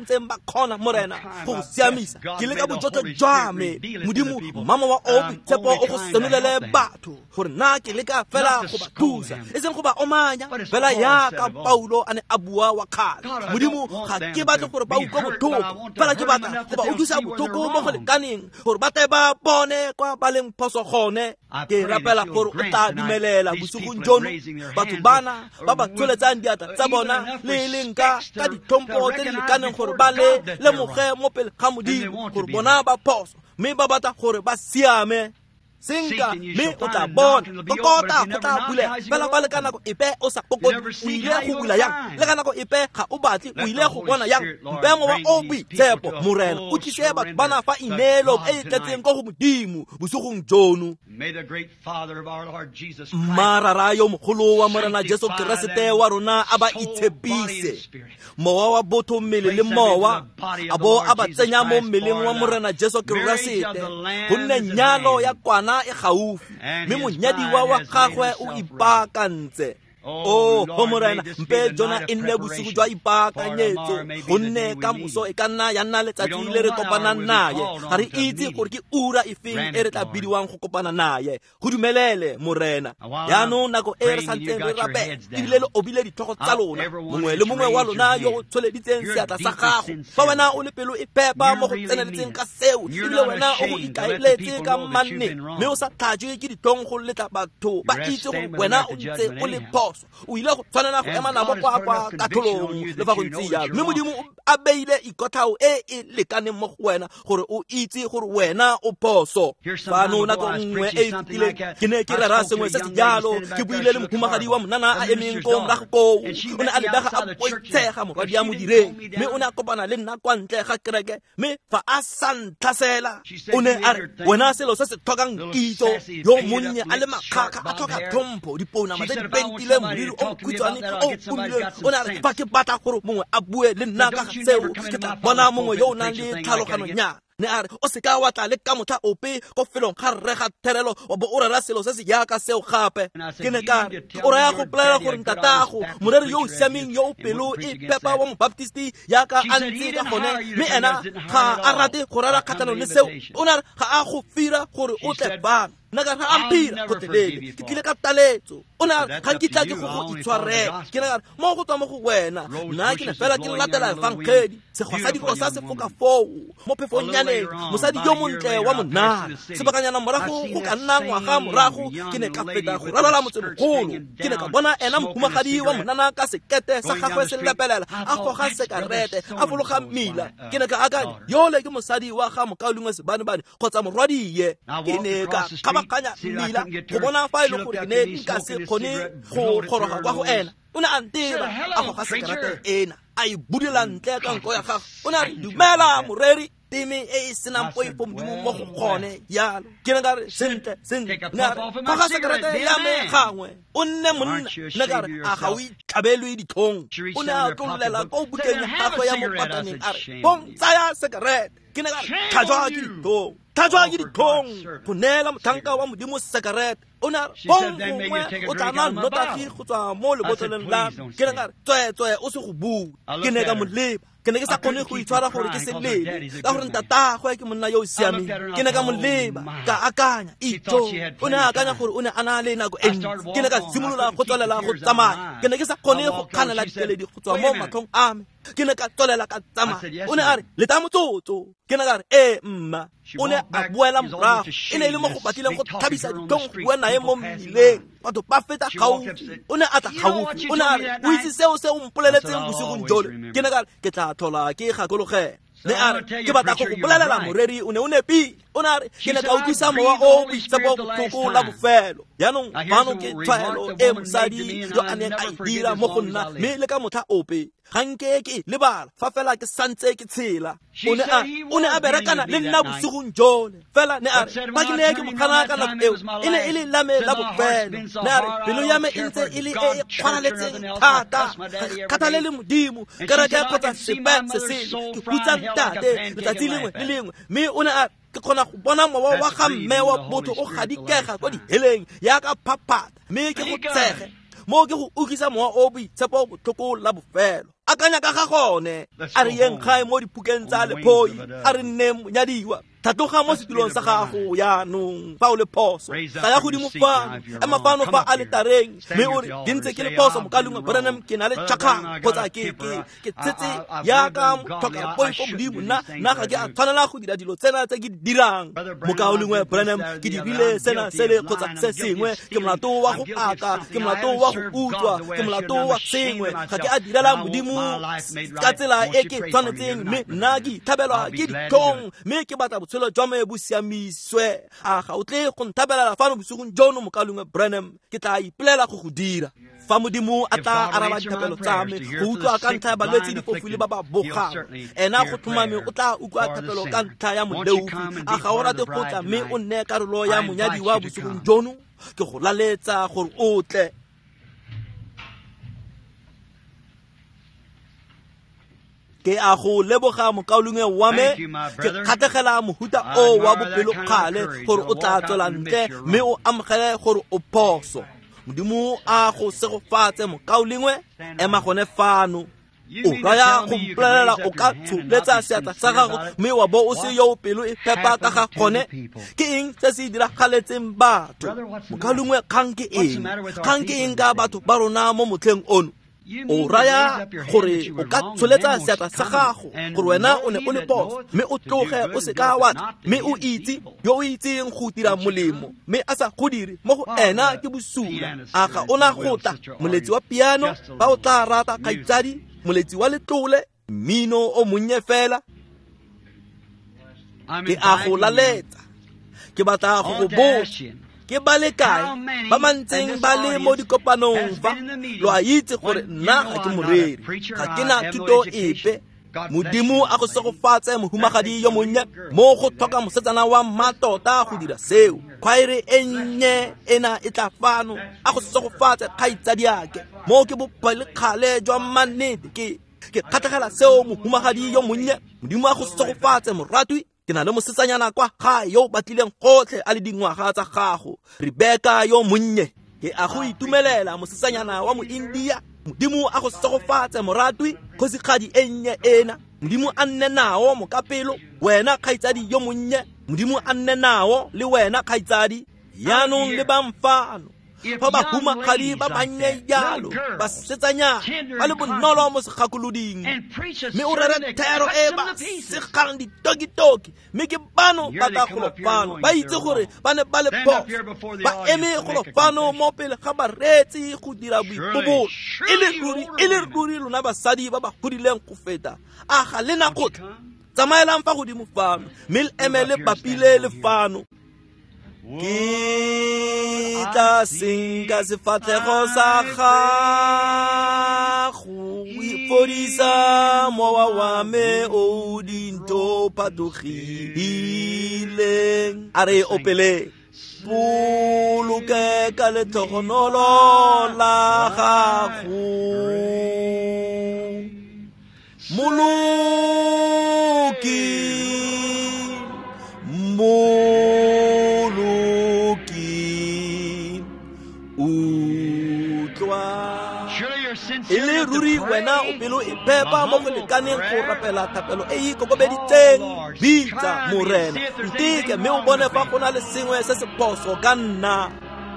[SPEAKER 1] ntseng ba khona morena go siamisa ke le ka bojotlhe jwa me modimo mama wa o boitshepo o go senolele batho gore nna ke le ka fela go ba thusa e seng go ba omanya fela yaka Paulo a ne a bua wa kgale modimo ga ke batle gore ba utlwe botlhoko fela ke batla go ba utlwisa botlhoko mo go lekaneng gore ba tle ba bone kwa ba leng phoso gone ke rapela gore o tla dumelela bosigong jono batho bana ba ba tsholetsang diatla tsa bona le leng ka ka dithompo tse di lekaneng gore ba le lemoge mo pele ga modimo gore bona ba phoso mme ba batla gore ba siame senka mme o tla bona kokota go tla bula fela ba le ka nako epe o sa kokoti o ile go bula yang le ka nako epe ga o batle o ile go bona yang mpengo wa o boitshepo morena o tlise batho ba na fa inelo e tletseng go go modimo bosigong jono marara yo mogolo wa morena Jesu Keresete wa rona a ba itshepise mowa wa botho mmele le mowa a bo a ba tsenya mo mmeleng wa morena Jesu Keresete gonne nyalo ya kwana e gaufi mme monyadiwa wa gagwe o ipaakantse oh ho morena mpe jona e nne bosigo jwa ipaakanyetso gonne ka moso e ka nna ya nna letsatsi le re kopanang naye ga re itse gore ke ura e feng e re tla bidiwang go kopana naye go dumelele morena yaanong nako e re santseng re rape ebile le obile dithogo tsa lona mongwe le mongwe wa lona yo go tsholeditseng seatla sa gago fa wena o le pelo e pepa mo go tseneletseng ka seo ebile wena o go ikaeletse ka manne mme o sa tlhatswe ke ditlhong go letla batho ba itse gore wena o ntse o le phoso o ile go tshwanela go ema nabo kwa kwa katholong le fa go ntse yalo mme modimo a beile ikotlhao e e lekaneng mo go wena gore o itse gore wena o phoso fano nako nngwe e fetile ke ne ke rera sengwe se se jalo ke buile le mohumagadi wa monana a emeng ko morago koo o ne a ledaga a poitshega morwadi ya modireng mme o ne a kopana le nna kwa ntle ga kereke mme fa a sa ntlhasela o ne a re wena selo se se tlhokang kitso yo monnye a le makgakga a tlhoka tlhompho dipounama tse di pentile moriri o mokhutswane o kumileng o ne a re fa ke batla gore mongwe a bue le nna ka seo ke tla bona mongwe yo o nang le tlhalogano nyana ne a re o se ka wa tla le ka motha ope ko felong ga rre ga therelo wa bo o rera selo se se yaka seo gape ke ne ka o raya go plela gore ntatago moreri yo o siameng yo o pelo e pepa wa mobaptisti yaka a ntse ka gone mme ena ga a rate go rera kgatlhanong le seo o ne a re ga a go fira gore o tle bana nna ka ra ampira go telele ke tlile ka taletso o ne a re ga ke tla ke go go itshwarela ke ne ka re mo go tswa mo go wena nna ke ne fela ke latela evankhedi segwasadiko sa sefoka foo mo phefong nyaneng mosadi yo montle wa monana sebakanyana morago go ka nna ngwaga morago ke ne ka feta go ralala motse mogolo ke ne ka bona ena mohumagadi wa monana ka sekete sa gagwe se lepelela a goga sekarete a fologa mmila ke ne ka akanya yole ke mosadi wa ga mokaolingwe sebanebane kgotsa morwadie ke ne ka kanya mmila go bona fa e le gore ke ne nka se kgone go goroga kwa go ena o ne a nteba a go ga sekarate ena a e budela ntle ka nko ya gago o ne a re dumela moreri teme e e senang poifo modimo mo go kgone yalo ke ne ka re sentle sentle ka ga sekarate ya me gangwe o nne monna ne ka re a ga o itlhabelwe ditlhong o ne a tlolela ko bukeng gagwe ya mopataneng a re bom tsaya sekarete ke ne ka re tlhatswa ke ditlhong tlhatswa ke ditlhong go neela motlhanka wa modimo sekarete o ne a re bongwe o tla na nnotagi go tswa mo lebotloleng la ke ne ka re tswetswe o se go bua ke ne ka mo leba ke ne ke sa kgone go itshwara gore ke se lele ka gore ntatagwe ke monna yo o siameng ke ne ka mo leba ka akanya itso o ne a akanya gore o ne a na le nako e ntsi ke ne ka simolola go tswelela go tsamaya ke ne ke sa kgone go kganela dikeledi go tswa mo matlhong a me ke ne ka tswelela ka tsamaya o ne a re leta motsotso ke ne ka re ee mma o ne a boela morago e ne e le mo go batlileng go tlhabisa ditlhong go bua nae mo mmileng batho ba feta gaufi o ne a tla gaufi o ne a re o itse seo se o mpoleletseng bosigong jole ke ne ka re ke tla tlhola ke gakologe ne a re ke batla go go bolelela moreri o ne o nepile o ne a re ke ne ka utlwisa mowa o boitshepo botlhoko la bofelo yaanong fano ke tshwaelo e mosadi yo a neng a e dira mo go nna mme le ka motlha ope ga nke ke lebala fa fela ke santse ke tshela o ne a berekana le nna bosigong jole fela ne a re fa ke ne ke mogana ka nako eo e ne e le lame la bofelo ne a re pelo ya me e ntse e le e e kgwaraletseng thata kgathalele modimo kereke kgotsa sepe se sele ke hutsa ntate letsatsi lengwe le lengwe mme o ne a ke kgona go bona mowa wa ga mme wa botho o gadikega kwa diheleng yaka phaphata mme ke go tshege mo ke go ukisa mowa o boitshepo botlhoko la bofelo akanya ka ga gone a re yeng gae mo dipukeng tsa lephoi a re nne monyadiwa thatloga mo setulong sa gago yaanong fa o le phoso ga ya godimo fano ema fano fa a le tareng mme o re di ntse ke le phoso mokalongwe Branham ke na le tšhakgang kgotsa ke ke tsetse yaka tlhoka ya poifo modimo nna nna ga ke a tshwanela go dira dilo tsena tse ke di dirang mokalongwe Branham ke dirile sena se le kgotsa se sengwe ke molato wa go aka ke molato wa go utswa ke molato wa sengwe ga ke a direla modimo ka tsela e ke tshwanetseng mme nna ke ithabelwa ke dithong mme ke batla botshelo jwa me bo siamiswe a ga o tle go nthabelela fano bosigong jono mokalongwe Branham ke tla ipolela go go dira fa modimo a tla araba dithapelo tsa me go utlwa ka ntlha ya balwetse difofile ba ba bogang ena go thomame o tla utlwa thapelo ka ntlha ya moleufi a ga o rate go tla mme o nne karolo ya monyadi wa bosigong jono ke go laletsa gore o tle ke a go leboga mokaolongwe wa me ke kgatlhegela mohuta o wa bopelo kgale gore o tla tswela ntle mme o amogele gore o phoso modimo a go segofatse mokaolongwe ema gone fano o raya go mpolelela o ka tsholetsa seatla sa gago mme wa bo o se yo pelo e phepa ka ga gone ke eng se se diragaletseng batho mokaolongwe kgang ke eng kgang ke eng ka batho ba rona mo motlheng ono o raya gore o ka tsholetsa seatla sa gago gore wena o ne o le phoso mme o tloge o se ka wa mme o itse yo o itseng go dira molemo mme a sa go dire mo go ena ke bosula a ga ona gotla moletsi wa piano ba o tla rata kgaitsadi moletsi wa letlole mmino o monnye fela ke a go laletsa ke batla go go botsa ke ba le kae ba mantseng ba le mo dikopanong fa lo a itse gore nna ga ke moreri ga ke na thuto epe modimo a go segofatse mohumagadi yo monye mo go tlhoka mosetsana wa mmatota go dira seo khwaere e nnye ena e tla fano a go segofatse kgaitsadi yake mo ke bopale kgale jwa mannete ke ke kgatlhegela seo mohumagadi yo monye modimo a go segofatse moratwi ke na le mosetsanyana kwa gae yo batlileng gotlhe a le dingwaga tsa gago Rebeka yo monnye ke a go itumelela mosetsanyana wa moindia modimo a go segofatse moratwi kgosigadi e nnye ena modimo a nne nao mokapelo wena kgaitsadi yo monnye modimo a nne nao le wena kgaitsadi yaanong le ba mfano fa ba humagadi ba bannye jalo ba setsanya ba le bonolo mo segakoloding mme o rere thero e ba segang ditokitoki mme ke bano ba ka golofano ba itse gore ba ne ba le phoso ba eme golofano mo pele ga baretsi go dira boipobolo e le ruri e le ruri lona basadi ba ba godileng go feta a ga le na gotla tsamaelang fa godimo fano mme le emele bapile le fano ke tla senka sefatlhego sa gago o ipodisa mowa wa me o dinto phatogileng a re opele boloke ka letlhogonolo la gago moloki e le ruri wena o pelo e pepa mo go lekaneng go rapela thapelo e e kokobeditseng bitsa morena ntike mme o bone fa go na le sengwe se se phoso ka nna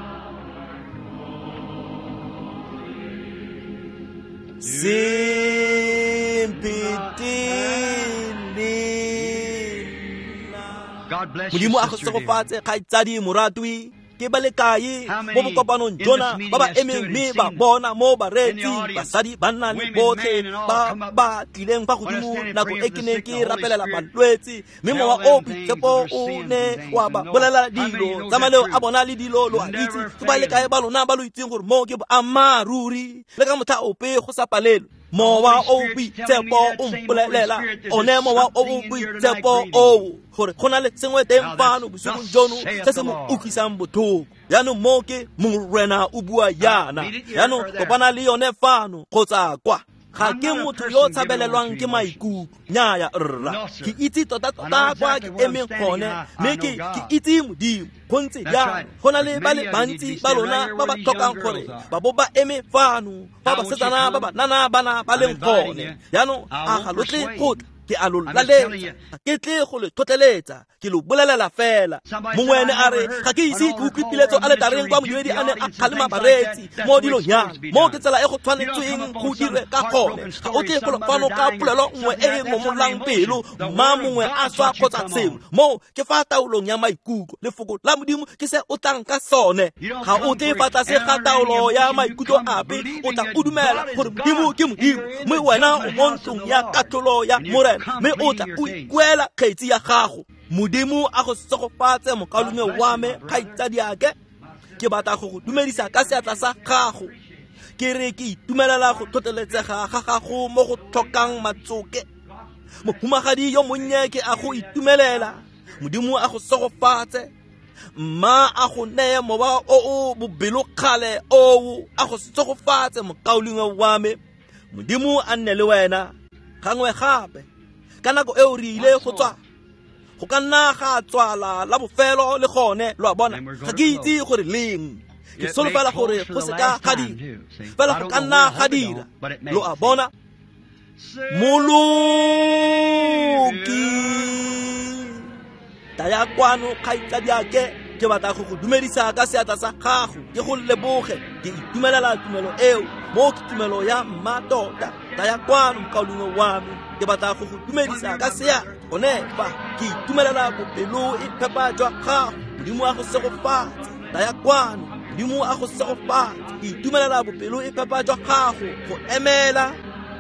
[SPEAKER 1] modimo a go segofatse kgaitsadi moratwi ke ba le kae mo bokopanong jona ba ba emeng mme ba bona mo baretsi basadi banna le botlhe ba ba tlileng fa godimo nako e ke neng ke rapelela balwetsi mme mowa o pitsepo o ne wa ba bolela dilo tsamaleo a bona le dilo lo a itse ke ba le kae ba lona ba lo itseng gore mo ke boammaruri le ka motha ope go sa palelo mowa o pitsepo o mpolelela one mowa o pitsepo o gore go na le sengwe teng fano bosigong jono se se mo utlwisang botlhoko yaanong mo ke morena o bua yana yaanong kopana le yone fano kgotsa kwa ga ke motho yo tshabelelwang ke maikutlo nyaya rra ke itse tota tota kwa ke emeng gone mme ke ke itse modimo go ntse jang go na le ba le bantsi ba lona ba ba tlhokang gore ba bo ba eme fano ba ba setsana ba ba nana bana ba leng gone yaanong a ga lotle gotla ke a lo laletsa ke tle go le thotleletsa ke lo bolelela fela mongwe ene a re ga ke ise ke utlwe piletso a le tareng kwa modumedi a ne a kgalema baretsi mo dilong yang mo ke tsela e go tshwanetsweng go dire ka gone ga o tle go fano ka polelo nngwe e e ngomolang pelo mma mongwe a swa kgotsa sengwe mo ke fa taolong ya maikutlo lefoko la modimo ke se o tlang ka sone ga o tle fa se ga taolo ya maikutlo ape o tla o dumela gore modimo ke modimo mme wena o mo ntlong ya katlolo ya morena mme o tla o ikwela kgetsi ya gago modimo a go segofatse mokalome wa me kgaitsadi ake ke batla go go dumedisa ka seatla sa gago ke re ke itumelela go thoteletsega ga gago mo go tlhokang matsoke mohumagadi yo monnye ke a go itumelela modimo a go segofatse mma a go neye moba o o bobelokgale o a go segofatse mokalome wa me modimo a nne le wena gangwe gape ka nako e o re ile go tswa go ka nna ga tswala la bofelo le gone lo a bona ga ke itse gore leng ke solofela gore go se ka ga dira fela go ka nna ga dira lo a bona moloki taya kwano kgaitsadi ake ke batla go go dumedisa ka seatla sa gago ke go leboge ke itumelela tumelo eo mo ke tumelo ya mmatota taya kwano mokalome wa me ke batla go go dumedisa ka sea one ba ke itumelela bopelo e phepa jwa gago modimo a go segofatsa taya kwano modimo a go segofatsa ke itumelela bopelo e phepa jwa gago go emela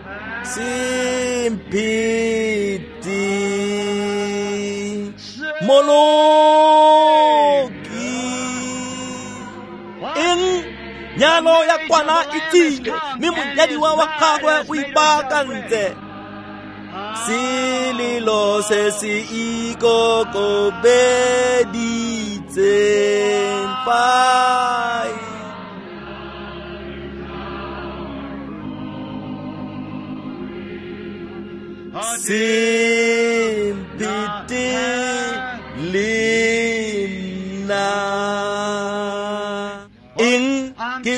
[SPEAKER 1] simpiti moloki eng nyalo ya kwana itile mme monyadiwa wa gagwe o ipaakantse sililo se se ikokobeditseng pai simpiti lina ing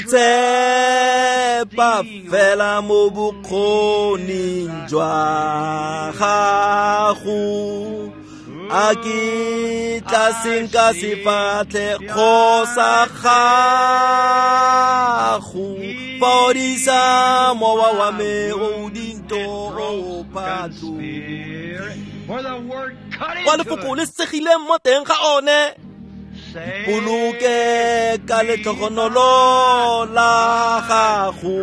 [SPEAKER 1] kitsepa fela mo bokgoning jwa gago a ke tla senka sefatlhe kgosa gago fodisa mowa wa me o dinto patlo kwa lefoko le segile mo teng ga one boloke ka letlhogonolo la gago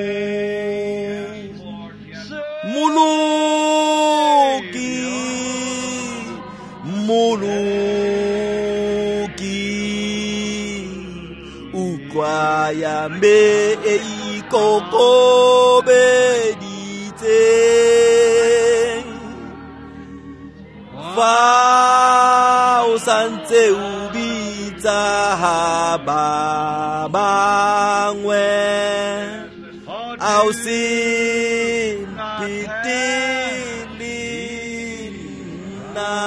[SPEAKER 1] moloki moloki utlwa ya me e ikokobeditseng fa o santse o bitsa ba bangwe a o se pitilina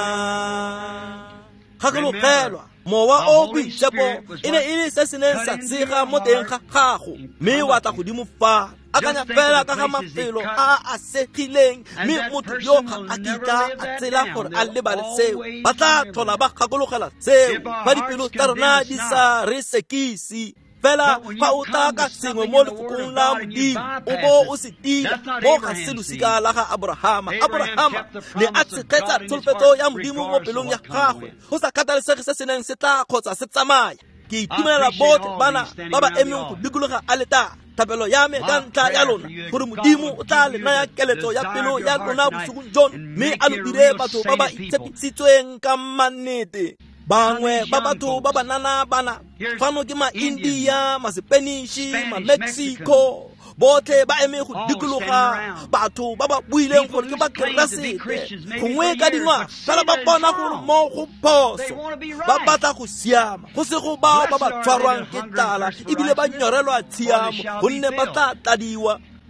[SPEAKER 1] gakologelwa mowa o boitshepo e ne e le se se neng sa tsega mo teng ga gago mme wa tla godimo fa akanya fela ka ga mafelo a a segileng mme motho yo ga a kitla a tsela gore a lebale seo ba tla tlhola ba gakologela seo fa dipelo tsa rona di sa re sekisi fela fa o tla ka sengwe mo lefokong la modimo o bo o se tila mo ga se losika la ga abrahama abrahama ne a tshegetsa tsholofetso ya modimo mo pelong ya gagwe go sa kgathalesege se se neng se tla kgotsa se tsamaya ke itumelela botlhe bana ba ba emeng go dikologa a leta thapelo ya me ka ntlha ya lona gore modimo o tla le naya keletso ya pelo ya lona bosugong jono mme a lo dire batho ba ba itshepisitsweng ka mannete bangwe ba batho ba banana bana fano ke ma-india ma-spanishi ma-mexico botlhe ba eme go dikologa batho ba ba buileng gore ke ba keresete gongwe ka dingwaga fela ba bona gore mo go phoso ba batla go siama go se go bao ba ba tshwarwang ke tlala ebile ba nyorelwa tshiamo gonne ba tla tladiwa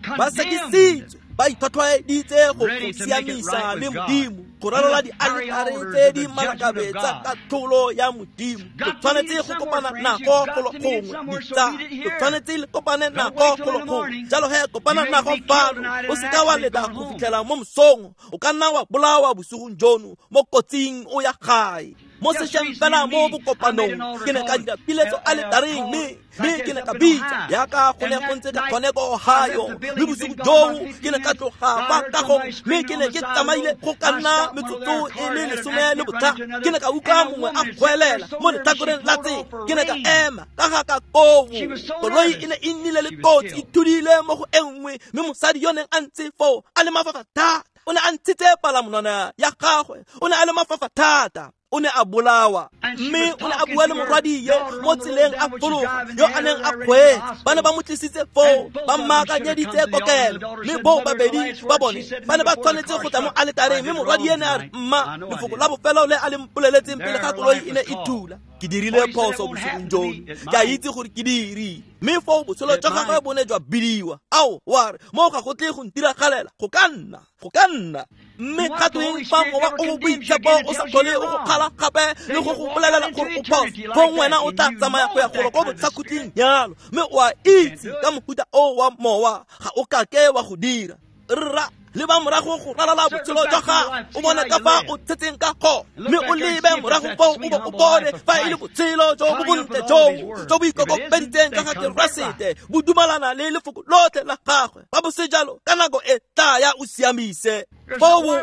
[SPEAKER 1] ba sekisitswe ba ithwathwaeditse go siamisa le Modimo go ralola dialtare tse di malakabetsa ka tholo ya Modimo. Go tshwanetse go kopana nako go lo gongwe ditsa go tshwanetse le kopane nako go lo gongwe jalo he kopana nako fano o se ka wa leta go fitlhela mo mosong o ka nna wa bolawa bosugong jono mo kotsing o ya gae mo se shempela mo go kopanong ke ne ka dira piletso a le tareng me me ke ne ka bitsa ya ka go ne go ntse ka kgone go hayo le bosugo jo ke ne ka tloga ba ka go me ke ne ke tsamaile go ka nna metsotso e le lesome le botha ke ne ka uka mongwe a kgwelela mo le takoreng la tse ke ne ka ema ka ga ka kobo koloi e ne e nnile le kotsi e thudile mo go enngwe mme mosadi yone a ntse fo a le mafafa thata o ne a ntshitse palamonwana ya gagwe o ne a le mafafa thata o ne a bolawa mme o ne a bua le morwadiye mo tseleng a fologa yo a neng a kgweetsa ba ne ba mo tlisitse foo ba mmaakanyeditse kokelo mme boo babedi ba bone ba ne ba tshwanetse go tla mo aletareng mme morwadiye ne a re mma lefoko la bofelo le a le mpoleletseng pele ga koloi e ne e thula ke dirile phoso bosogong jono ke a itse gore ke diri mme foo botshelo jwa gagwe bo ne jwa bidiwa ao wa re mo ga go tle go ntiragalela go ka nna go ka nna mme kgatweng fa mowa o boitshepo o sa tlhole o go kgala gape le go go bolelela gore o phoso go ngwena o tla tsamaya go ya golo ko botlhakhutleng yalo mme o a itse ka mofuta o wa mowa ga o kake wa go dira rra le ba morago go ralala botshelo jwa gago o bone ka fa o tshetseng ka go mme o lebe morago foo o bo o bone fa e le botshelo jo bo bontle joo jo bo ikokobeditseng ka ga keresete bo dumalana le lefoko lotlhe la gagwe ba bo sejalo ka nako e taya o siamise foo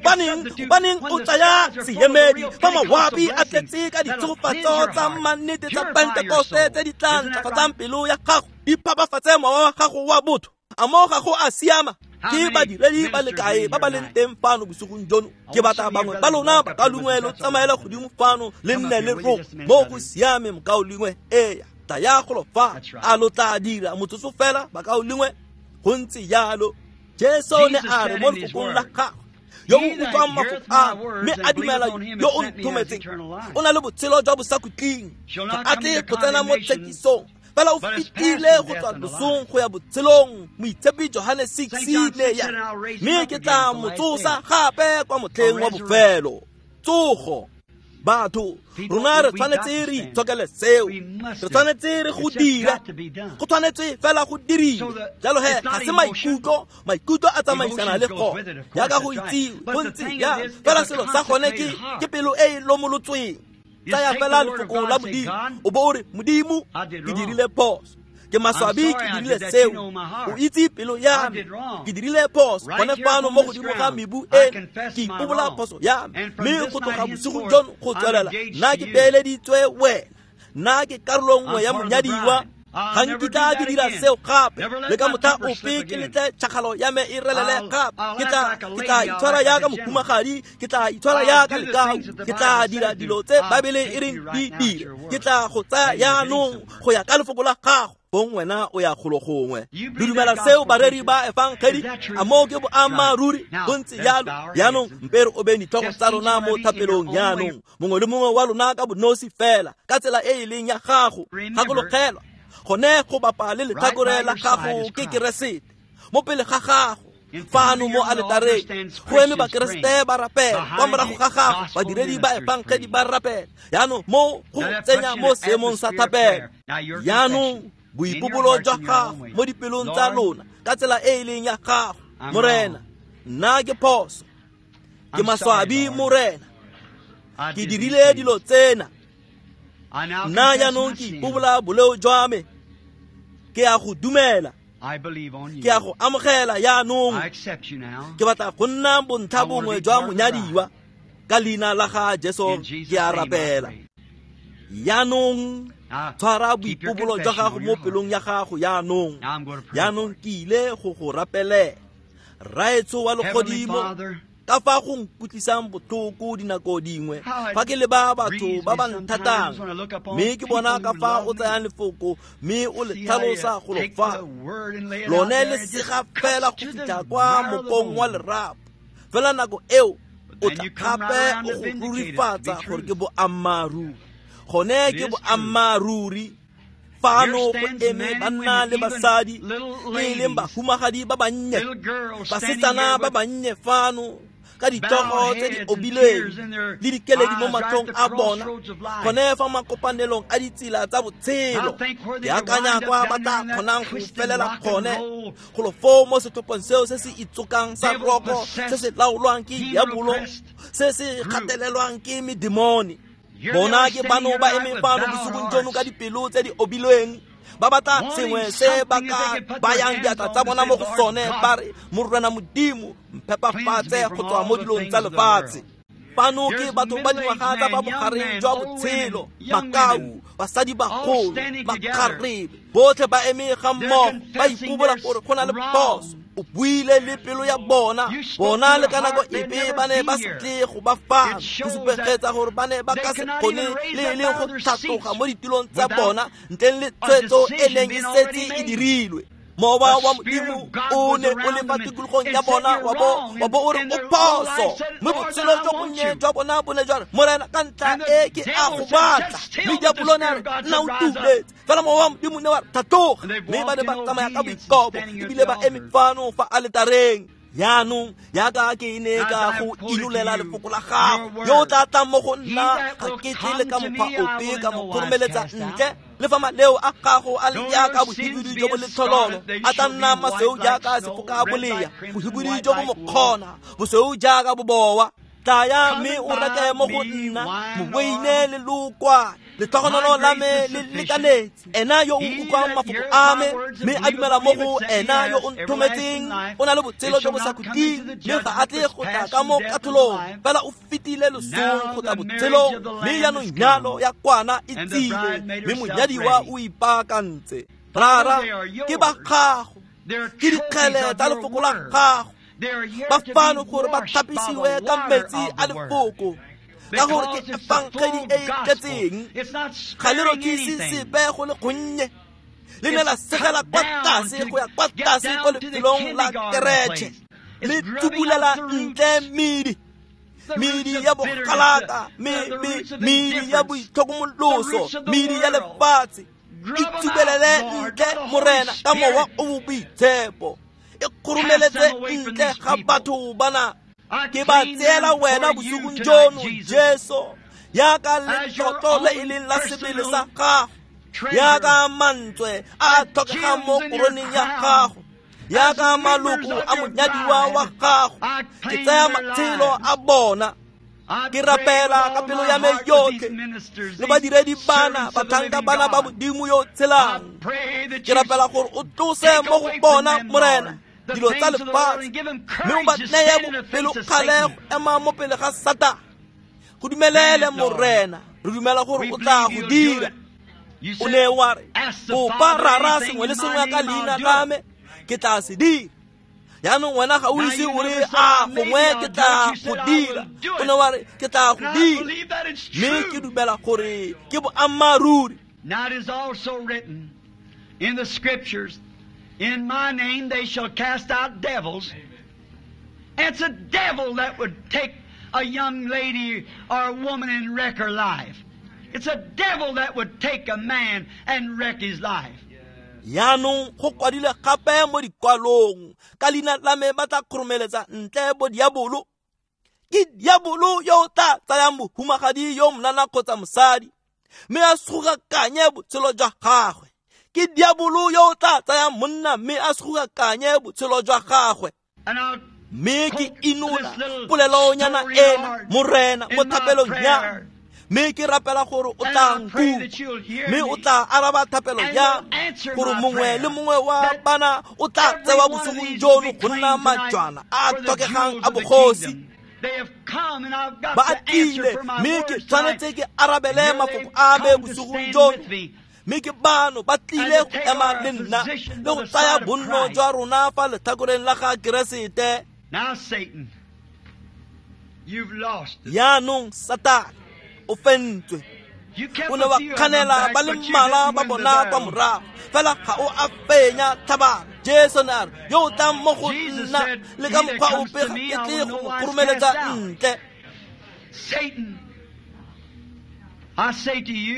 [SPEAKER 1] gobaneng o tsaya seemedi fa mawapi a tletse ka ditshogofatso tsa mannete tsa pentekoste tse di tla ntlafatsang pelo ya gago di phapafatse mowa wa gago wa botho a mo ga go a siama ke badiredi ba le kae ba ba leng teng fano bosogong jono ke batla bangwe ba lona ba ka lungwelo tsamaela godimo fano le nne le ro mo go siame mokao lengwe eya ta ya go lo fa a lo tla dira motsotso fela ba ka lengwe go ntse yalo Jesu ne a re mo lefokong la gago yo o utlwang mafoko a mme a dumela yo o nthometseng o na le botshelo jwa bo sa khutling a tle go tsena mo tshekisong fela o fitile go tswa losong go ya botshelong moitshepi Johane six le ya mme ke tla motsosa gape kwa motlheng wa bofelo tsogo batho rona re tshwanetse re itshokele seo re tshwanetse re go dira go tshwanetse fela go diriwa jalo he ga se maikutlo maikutlo a tsamaisana le go ya ka go itse go ntse ya fela selo sa gone ke ke pelo e lomolotsweng tsaya fela lefoko la Modimo o bo o re Modimo ke dirile phoso ke maswabi ke dirile seo o itse pelo ya ke dirile phoso gone fano mo godimo ga mebu e ke ipobola phoso ya mme go tloga bosigo jono go tswelela nna ke beeleditswe wena nna ke karolo nngwe ya monyadiwa ga nkitla ke dira seo gape le ka motha ope ke letle tšhagalo ya me e relele gape ke tla itshwara yaka mokhumagadi ke tla itshwara yaka lekau ke tla dira dilo tse babele e reng di dire ke tla go tsaya yaanong go ya ka lefoko la gago bong wena o ya kgolo gongwe le dumela seo bareri ba efankgedi a mo ke boammaaruri go ntse yalo yaanong mpere o beng ditlhogo tsa rona mo thapelong yaanong mongwe le mongwe wa lona ka bonosi fela ka tsela e e leng ya gago gakologelwa gone go bapa le letlhakore la gago ke keresete mo pele ga gago fano mo aletareng go eme bakeresete ba rapela kwa morago ga gago badiredi ba efankgedi ba rapela yaanong mo go tsenya mo seemong sa thapelo yaanong boipobolo jwa gago mo dipelong tsa lona ka tsela e e leng ya gago morena nna ke phoso ke maswabi morena ke dirile dilo tsena nna yaanong ke ipobola boleo jwa me ke a go dumela ke a go amogela yaanong ke batla go nna bontlha bongwe jwa monyadiwa ka leina la ga Jesu ke a rapela yaanong tshwara boipobolo jwa gago mo pelong ya gago yaanong yaanong ke ile go go rapele raetso wa legodimo ka fa go nkutlisang botlhoko dinako dingwe fa ke leba batho ba ba nthatang mme ke bona ka fa o tsayang lefoko mme o le tlhalosa go lo fa lone le sega fela go fitlha kwa mokong wa lerapo fela nako eo o tla gape o go rurifatsa gore ke boammaaruri gone ke boammaaruri fano go eme banna le basadi le leng bahumagadi ba bannye basetsana ba bannye fano ka ditogo tse di obileng le dikeledi mo matlhong a bona gone fa makopanelong a ditsela tsa botshelo di akanya kwa ba tla kgonang go felela gone golo fo mo setlhopheng seo se se itsokang sa roko se se laolwang ke diabolo se se kgatelelwang ke medemoni. Bona ke bano ba eme fano bosukong jono ka dipelo tse di obilweng ba batla sengwe se ba ka bayang diatla tsa bona mo go sone ba re morena modimo mphepafatse go tswa mo dilong tsa lefatshe. Fano ke batho ba dingwaga tsa ba bogareng jwa botshelo, makau, basadi bagolo, makarebe botlhe ba eme ga mmogo ba ipubola gore go na le poso. O buile le pelo ya bona bona le ka nako epe ba ne ba setle go ba fa go supegetsa gore ba ne ba ka se kgone le le go tlhatloga mo ditilong tsa bona ntle le tshwetso e neng e setse e dirilwe. Mowa wa modimo o ne o le patikologong ya bona wa bo wa bo o re o phoso mo botshelo jo bonnye jwa bona bo ne jwa morena ka ntla e ke a go batla mme diabolone re nna o tuletse fela mowa wa modimo ne wa thatoga mme ba ne ba tsamaya ka boikobo ebile ba eme fano fa aletareng. Yaanong yaka ke ine ka go inulela lefoko la gago yo tla tla mo go nna ga ke tle ka mokgwa ope ka mo kgoromeletsa ntle le fa maleo a gago a le yaka bohibidi jo bo le thololo a tla nna maseo jaaka sefoka a boleya bohibidi jo bo mokgona boseo jaaka bobowa taya mme o reke mo go nna moboine le lokwa letlhogonolo la me le lekanetse ena yo o utlwang mafoko a me mme a dumela mo go ena yo o nthometseng o na le botshelo jo bo sa khuting mme ga a tle go tla ka mo katolong fela o fetile lesong go tla botshelong mme yaanong nyalo ya kwana e tsile mme monyadiwa o ipaakantse. Rara ke ba gago ke dikgele tsa lefoko la gago ba fano gore ba thapisiwe ka metsi a lefoko ka gore ke pankgedi e tletseng ga le rokise sepe go le gonnye le ne la segela kwa tlase go ya kwa tlase ko lefelong la keretšhe le tsubulela ntle medi medi ya bogalaka medi ya boitlhokomoloso medi ya lefatshe e tsubelele ntle morena ka mowa o boitshepo e kgoromeletse ntle ga batho bana ke ba tseela wena bosukong jono Jesu yaka letlotlo le e leng la sebele sa gago yaka mantswe a tlhokegang mo koroneng ya gago yaka maloko a monyadiwa wa gago ke tsaya matshelo a bona ke rapela ka pelo ya me yotlhe le badiredi bana batlhanka bana ba modimo yo tshelang ke rapela gore o tlose mo go bona morena dilo tsa lefatshe mme o ba neye bopelo kgalego ema mo pele ga Satane go dumelele morena re dumela gore o tla go dira o ne wa re kopa rara sengwe le sengwe ka leina la me ke tla se dira yaanong wena ga o ise o re a gongwe ke tla go dira o ne wa re ke tla go dira mme ke dumela gore ke boammaruri.
[SPEAKER 2] Now it is also written in the scriptures, in my name they shall cast out devils. It's a devil that would take a young lady or a woman and wreck her life. It's a devil that would take a man and wreck his life.
[SPEAKER 1] Yaanong go kwadile gape mo dikwalong ka leina la me ba tla kgoromeletsa ntle bo diabolo ke diabolo yo tla tsayang mohumagadi yo monana kgotsa mosadi mme a segokakanye botshelo jwa gagwe ke diabolo yo tla tsayang monna mme a segokakanye botshelo jwa gagwe mme ke inola polelonyana ena morena mo thapelong ya mme ke rapela gore o tla nku mme o tla araba thapelo ya gore mongwe le mongwe wa bana o tla tsewa bosogong jono go nna majwana a tlhokegang a bogosi ba atile mme ke tshwanetse ke arabele mafoko a me bosogong jono mme ke bano ba tlile go ema le nna le go tsaya bonno jwa rona fa lethakoreng la ga keresete.
[SPEAKER 2] Now Satan, you've lost it.
[SPEAKER 1] Yaanong Satane o fentswe o ne wa kganela ba le mmala ba bona kwa morago fela ga o a fenya tlhabana. Jesu ne a re yo o tlang mo go nna le ka mokgwa ope ga ke tle go mo kgoromeletsa ntle.
[SPEAKER 2] Satan, I say to you,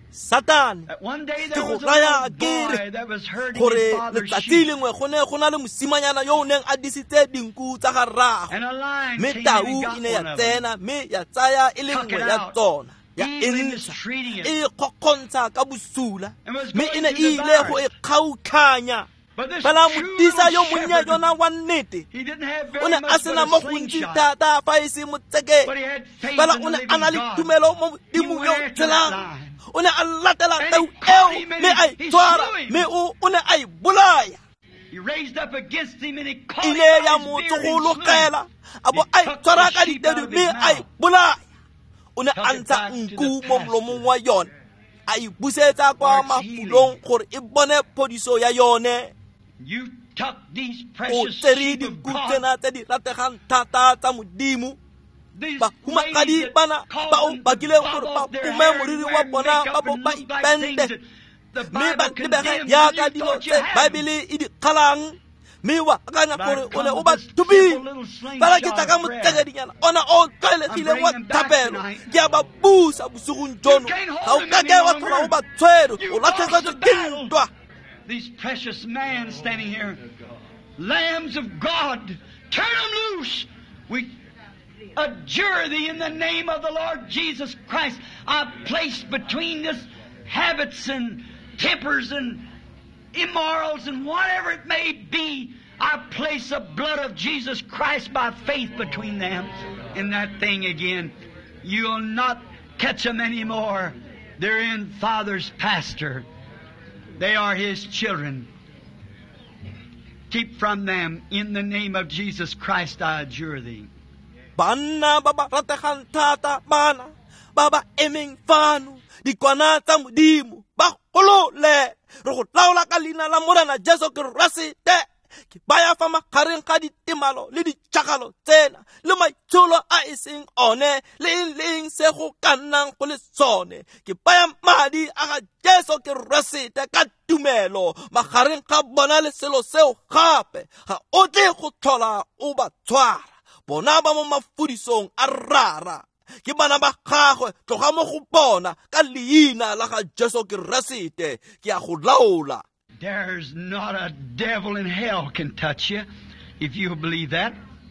[SPEAKER 1] Satan
[SPEAKER 2] That one day
[SPEAKER 1] ke
[SPEAKER 2] there
[SPEAKER 1] go
[SPEAKER 2] was a
[SPEAKER 1] raya
[SPEAKER 2] little boy
[SPEAKER 1] kere
[SPEAKER 2] that was herding
[SPEAKER 1] gore
[SPEAKER 2] his father's
[SPEAKER 1] letsatsi
[SPEAKER 2] sheep.
[SPEAKER 1] lengwe go ne go na le mosimanyana yo o neng a disitse dinku tsa ga rrago
[SPEAKER 2] And a lion
[SPEAKER 1] mme
[SPEAKER 2] came in
[SPEAKER 1] tau
[SPEAKER 2] and
[SPEAKER 1] e
[SPEAKER 2] got
[SPEAKER 1] ne ya
[SPEAKER 2] one of them.
[SPEAKER 1] tsena mme ya tsaya e le
[SPEAKER 2] Took
[SPEAKER 1] nngwe
[SPEAKER 2] it
[SPEAKER 1] ya
[SPEAKER 2] out,
[SPEAKER 1] tsona ya
[SPEAKER 2] evilly
[SPEAKER 1] entsha
[SPEAKER 2] mistreating it.
[SPEAKER 1] e kgokgontsha ka bosula
[SPEAKER 2] And was
[SPEAKER 1] mme
[SPEAKER 2] going
[SPEAKER 1] e ne
[SPEAKER 2] to
[SPEAKER 1] e ile go
[SPEAKER 2] devour
[SPEAKER 1] e
[SPEAKER 2] it.
[SPEAKER 1] kgaukganya
[SPEAKER 2] But this
[SPEAKER 1] fela
[SPEAKER 2] true
[SPEAKER 1] modisa yo
[SPEAKER 2] little
[SPEAKER 1] monnya
[SPEAKER 2] shepherd,
[SPEAKER 1] yona wa nnete
[SPEAKER 2] he didn't have
[SPEAKER 1] o
[SPEAKER 2] very
[SPEAKER 1] ne a
[SPEAKER 2] much
[SPEAKER 1] sena
[SPEAKER 2] but
[SPEAKER 1] mo
[SPEAKER 2] a
[SPEAKER 1] gontsi
[SPEAKER 2] slingshot.
[SPEAKER 1] thata fa e se motseke
[SPEAKER 2] But he had faith
[SPEAKER 1] fela
[SPEAKER 2] in
[SPEAKER 1] o
[SPEAKER 2] the
[SPEAKER 1] ne a na
[SPEAKER 2] living
[SPEAKER 1] le
[SPEAKER 2] God.
[SPEAKER 1] tumelo mo
[SPEAKER 2] He
[SPEAKER 1] modimong
[SPEAKER 2] went
[SPEAKER 1] yo
[SPEAKER 2] after that
[SPEAKER 1] tshelang
[SPEAKER 2] lion.
[SPEAKER 1] o ne a latela
[SPEAKER 2] And
[SPEAKER 1] tau
[SPEAKER 2] he caught
[SPEAKER 1] eo
[SPEAKER 2] him and
[SPEAKER 1] mme a
[SPEAKER 2] he- he
[SPEAKER 1] itshwara
[SPEAKER 2] slew him.
[SPEAKER 1] mme o o ne a e bolaya
[SPEAKER 2] He raised up against him and he caught
[SPEAKER 1] e
[SPEAKER 2] him
[SPEAKER 1] ile ya
[SPEAKER 2] by
[SPEAKER 1] mo
[SPEAKER 2] his beard and slew him.
[SPEAKER 1] tsogologela a bo a
[SPEAKER 2] He took
[SPEAKER 1] itshwara
[SPEAKER 2] the
[SPEAKER 1] ka
[SPEAKER 2] sheep out
[SPEAKER 1] ditedu
[SPEAKER 2] of
[SPEAKER 1] mme
[SPEAKER 2] his
[SPEAKER 1] a e
[SPEAKER 2] mouth.
[SPEAKER 1] bolaya o ne
[SPEAKER 2] Took
[SPEAKER 1] a
[SPEAKER 2] it
[SPEAKER 1] ntsha
[SPEAKER 2] back to
[SPEAKER 1] nku
[SPEAKER 2] the
[SPEAKER 1] mo
[SPEAKER 2] pasture.
[SPEAKER 1] molomong wa yone a e busetsa kwa
[SPEAKER 2] For its
[SPEAKER 1] mafulong gore e bone phodiso ya yone
[SPEAKER 2] You took these
[SPEAKER 1] o
[SPEAKER 2] precious
[SPEAKER 1] tsere
[SPEAKER 2] sheep of
[SPEAKER 1] dinku
[SPEAKER 2] God,
[SPEAKER 1] tsena tse di rategang thata tsa modimo
[SPEAKER 2] these
[SPEAKER 1] bahumakadi
[SPEAKER 2] ladies
[SPEAKER 1] bana
[SPEAKER 2] that caused
[SPEAKER 1] ba o
[SPEAKER 2] them to
[SPEAKER 1] bakileng
[SPEAKER 2] bob
[SPEAKER 1] gore
[SPEAKER 2] off
[SPEAKER 1] ba
[SPEAKER 2] their
[SPEAKER 1] ume
[SPEAKER 2] hair and
[SPEAKER 1] moriri
[SPEAKER 2] wear
[SPEAKER 1] wa bona
[SPEAKER 2] makeup
[SPEAKER 1] ba bo
[SPEAKER 2] and
[SPEAKER 1] ba
[SPEAKER 2] look like things
[SPEAKER 1] ipente
[SPEAKER 2] that the
[SPEAKER 1] mme ba
[SPEAKER 2] Bible
[SPEAKER 1] lebege
[SPEAKER 2] condemns,
[SPEAKER 1] yaka
[SPEAKER 2] and you
[SPEAKER 1] dilo
[SPEAKER 2] thought you
[SPEAKER 1] tse
[SPEAKER 2] had them.
[SPEAKER 1] baebele e di kgalang mme wa akanya
[SPEAKER 2] But I
[SPEAKER 1] gore o
[SPEAKER 2] come
[SPEAKER 1] ne o
[SPEAKER 2] with
[SPEAKER 1] ba
[SPEAKER 2] this simple
[SPEAKER 1] thubile
[SPEAKER 2] little slingshot
[SPEAKER 1] fela ke tla ka
[SPEAKER 2] of prayer.
[SPEAKER 1] motsekedinyana ona o tlwaelegileng
[SPEAKER 2] I'm
[SPEAKER 1] wa
[SPEAKER 2] bringing them back
[SPEAKER 1] thapelo
[SPEAKER 2] tonight.
[SPEAKER 1] ke a ba busa bosigong jono
[SPEAKER 2] can't hold
[SPEAKER 1] ga o
[SPEAKER 2] them
[SPEAKER 1] ka
[SPEAKER 2] any
[SPEAKER 1] ke wa
[SPEAKER 2] longer.
[SPEAKER 1] tlhola o ba tshwere
[SPEAKER 2] You
[SPEAKER 1] o
[SPEAKER 2] lost
[SPEAKER 1] latlhegetswe
[SPEAKER 2] the
[SPEAKER 1] ke
[SPEAKER 2] battle.
[SPEAKER 1] ntwa
[SPEAKER 2] These precious men standing here, lambs of God, turn them loose. We adjure thee in the name of the Lord Jesus Christ. I place between this habits and tempers and immorals and whatever it may be, I place the blood of Jesus Christ by faith between them in that thing again. You'll not catch them anymore. They're in Father's pasture. They are His children. Keep from them. In the name of Jesus Christ, I adjure thee.
[SPEAKER 1] banna ba ba rategang thata bana ba ba emeng fano dikwana tsa modimo ba golole re go laola ka leina la morena Jesu Keresete ke baya fa magareng ga ditemalo le ditšhagalo tsena le maitsholo a e seng one le eng le eng se go ka nnang go le sone ke baya madi a ga Jesu Keresete ka tumelo magareng ga bona le selo seo gape ga o tle go tlhola o ba tshwara bona ba mo mafudisong a rara ke bana ba gagwe tloga mo go bona ka leina la ga Jesu Keresete ke a go laola.
[SPEAKER 2] There's not a devil in hell can touch you if you believe that.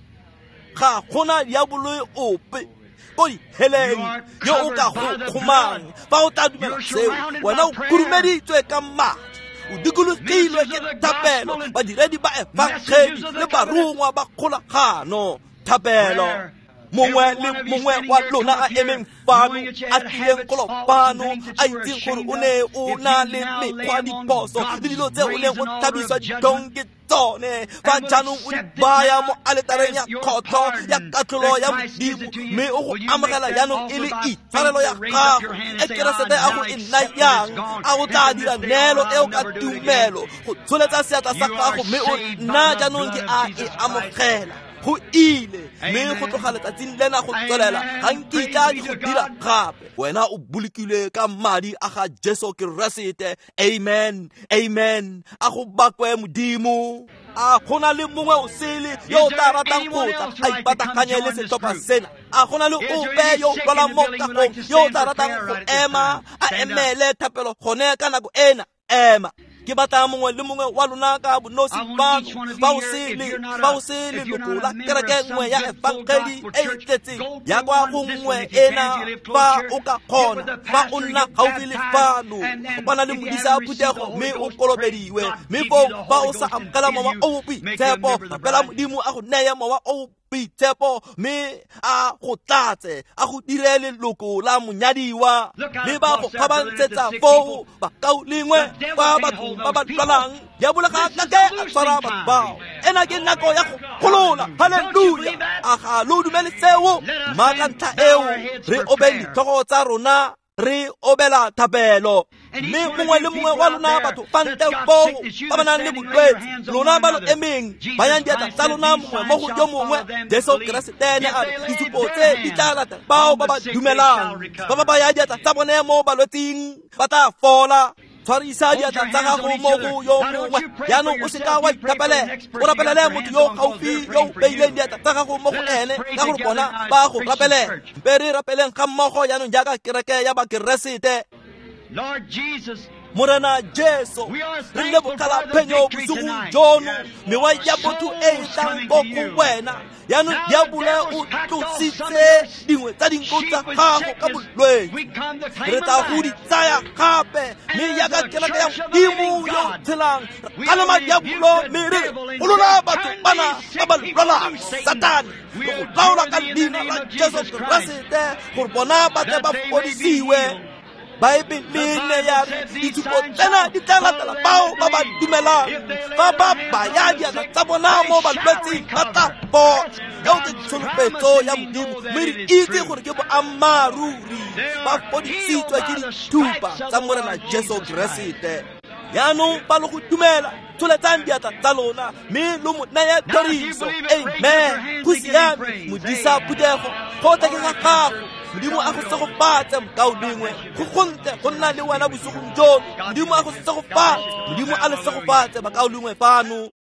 [SPEAKER 1] Ga gona diabolo ope ko diheleng yo o ka go khumang fa o tla dumela seo wena o kurumeditswe ka madi o dikologilwe ke thapelo badiredi ba evangeli le barongwa ba kgolagano thapelo mongwe le mongwe wa lona a emeng fano a tlileng kolopano a itseng gore o ne o na le mekgwa diposo le dilo tse o leng o thabiswa ditong ke tsone fa jaanong o di baya mo aletareng ya kgotho ya katlholo ya modimo mme o go amogela yaanong e le itshwarelo ya gago e Keresete a go e nayang a go tla dira neelo e o ka tumelo go tsholetsa seatla sa gago mme o nna jaanong ke a e amogela go ile mme go tloga letsatsing lena go tswelela ga nkitla ke go dira gape wena o bolokilwe ka madi a ga Jesu Keresete. Amen, amen. A go bakwe modimo a gona le mongwe o sele yo o tla ratang go tla a ipatakanye le setlhopha sena a gona le ope yo o lwalang mo kagong yo o tla ratang go ema a emele thapelo gone ka nako ena ema ke batla mongwe le mongwe wa lona ka bonosi bano fa o se le fa o se le lokola kereke nngwe ya evangeli e e tletseng ya kwa gongwe ena fa o ka kgona fa o nna gaufi le fano o bana le modisa a phutego mme o kolobediwe mme fo fa o sa amogela mowa o boitshepo gapela modimo a go neye mowa o boitshepo mme a go tlatse a go direle leloko la monyadiwa le ba go kgabantshetsa foo bakao lengwe kwa bathong ba ba lwalang diabolo ga ka ke a tshwara batho bao ena ke nako ya go golola halleluja a ga lo dumele seo maaka ntlha eo re obeng ditlhogo tsa rona re obela thapelo mme mongwe le mongwe wa lona batho fante foo ba ba nang le bolwetse lona ba lo emeng ba yang diatla tsa lona mongwe mo go yo mongwe Jesu Keresete a re disupo tse di tla lata bao ba ba dumelang ba ba ba ya diatla tsa bone mo balwetseng ba tla fola tshwarisa diatla tsa gago mo go yo mongwe yaanong o seka wa ithapele o rapelele motho yo gaufi yo o beileng diatla tsa gago mo go ene ka gore bona ba go rapele mpe re rapeleng ga mmogo yaanong jaaka kereke ya bakeresete
[SPEAKER 2] Lord Jesus,
[SPEAKER 1] Morena Jesu, re lebogela phenyo bosigo jono, mewa ya botho e tlang go go wena. Yaanong diabolo o tlositse dingwe tsa dinko tsa gago ka bolwetse. Re tla go di tsaya gape, mme yaka kereke ya Modimo yo o tshelang, re kgalema diabolo, mme re golola batho bana ba ba lwalang Satane, le go laola ka leina la Jesu Keresete gore bona ba tle ba fodisiwe. Baebeleng ya ditshupo tsena di tla latela bao ba ba dumelang, fa ba baya diatla tsa bona mo balwetseng ba tla bona. Eo ke tsholofetso ya Modimo, mme re itse gore ke boammaaruri, ba fodisitswe ke dithupa tsa Morena Jesu Keresete. Yaanong ba le go dumela, tsholetsang diatla tsa lona, mme lo mo naya tlhoriso. Amen. Go siame, modisa phutego, go tla ke ga gago. Modimo a go tsegofatse mokao dingwe, go gonte go nna le wena bosigong jono. Modimo a go tsegofatse, Modimo a le tsegofatse makao dingwe fano.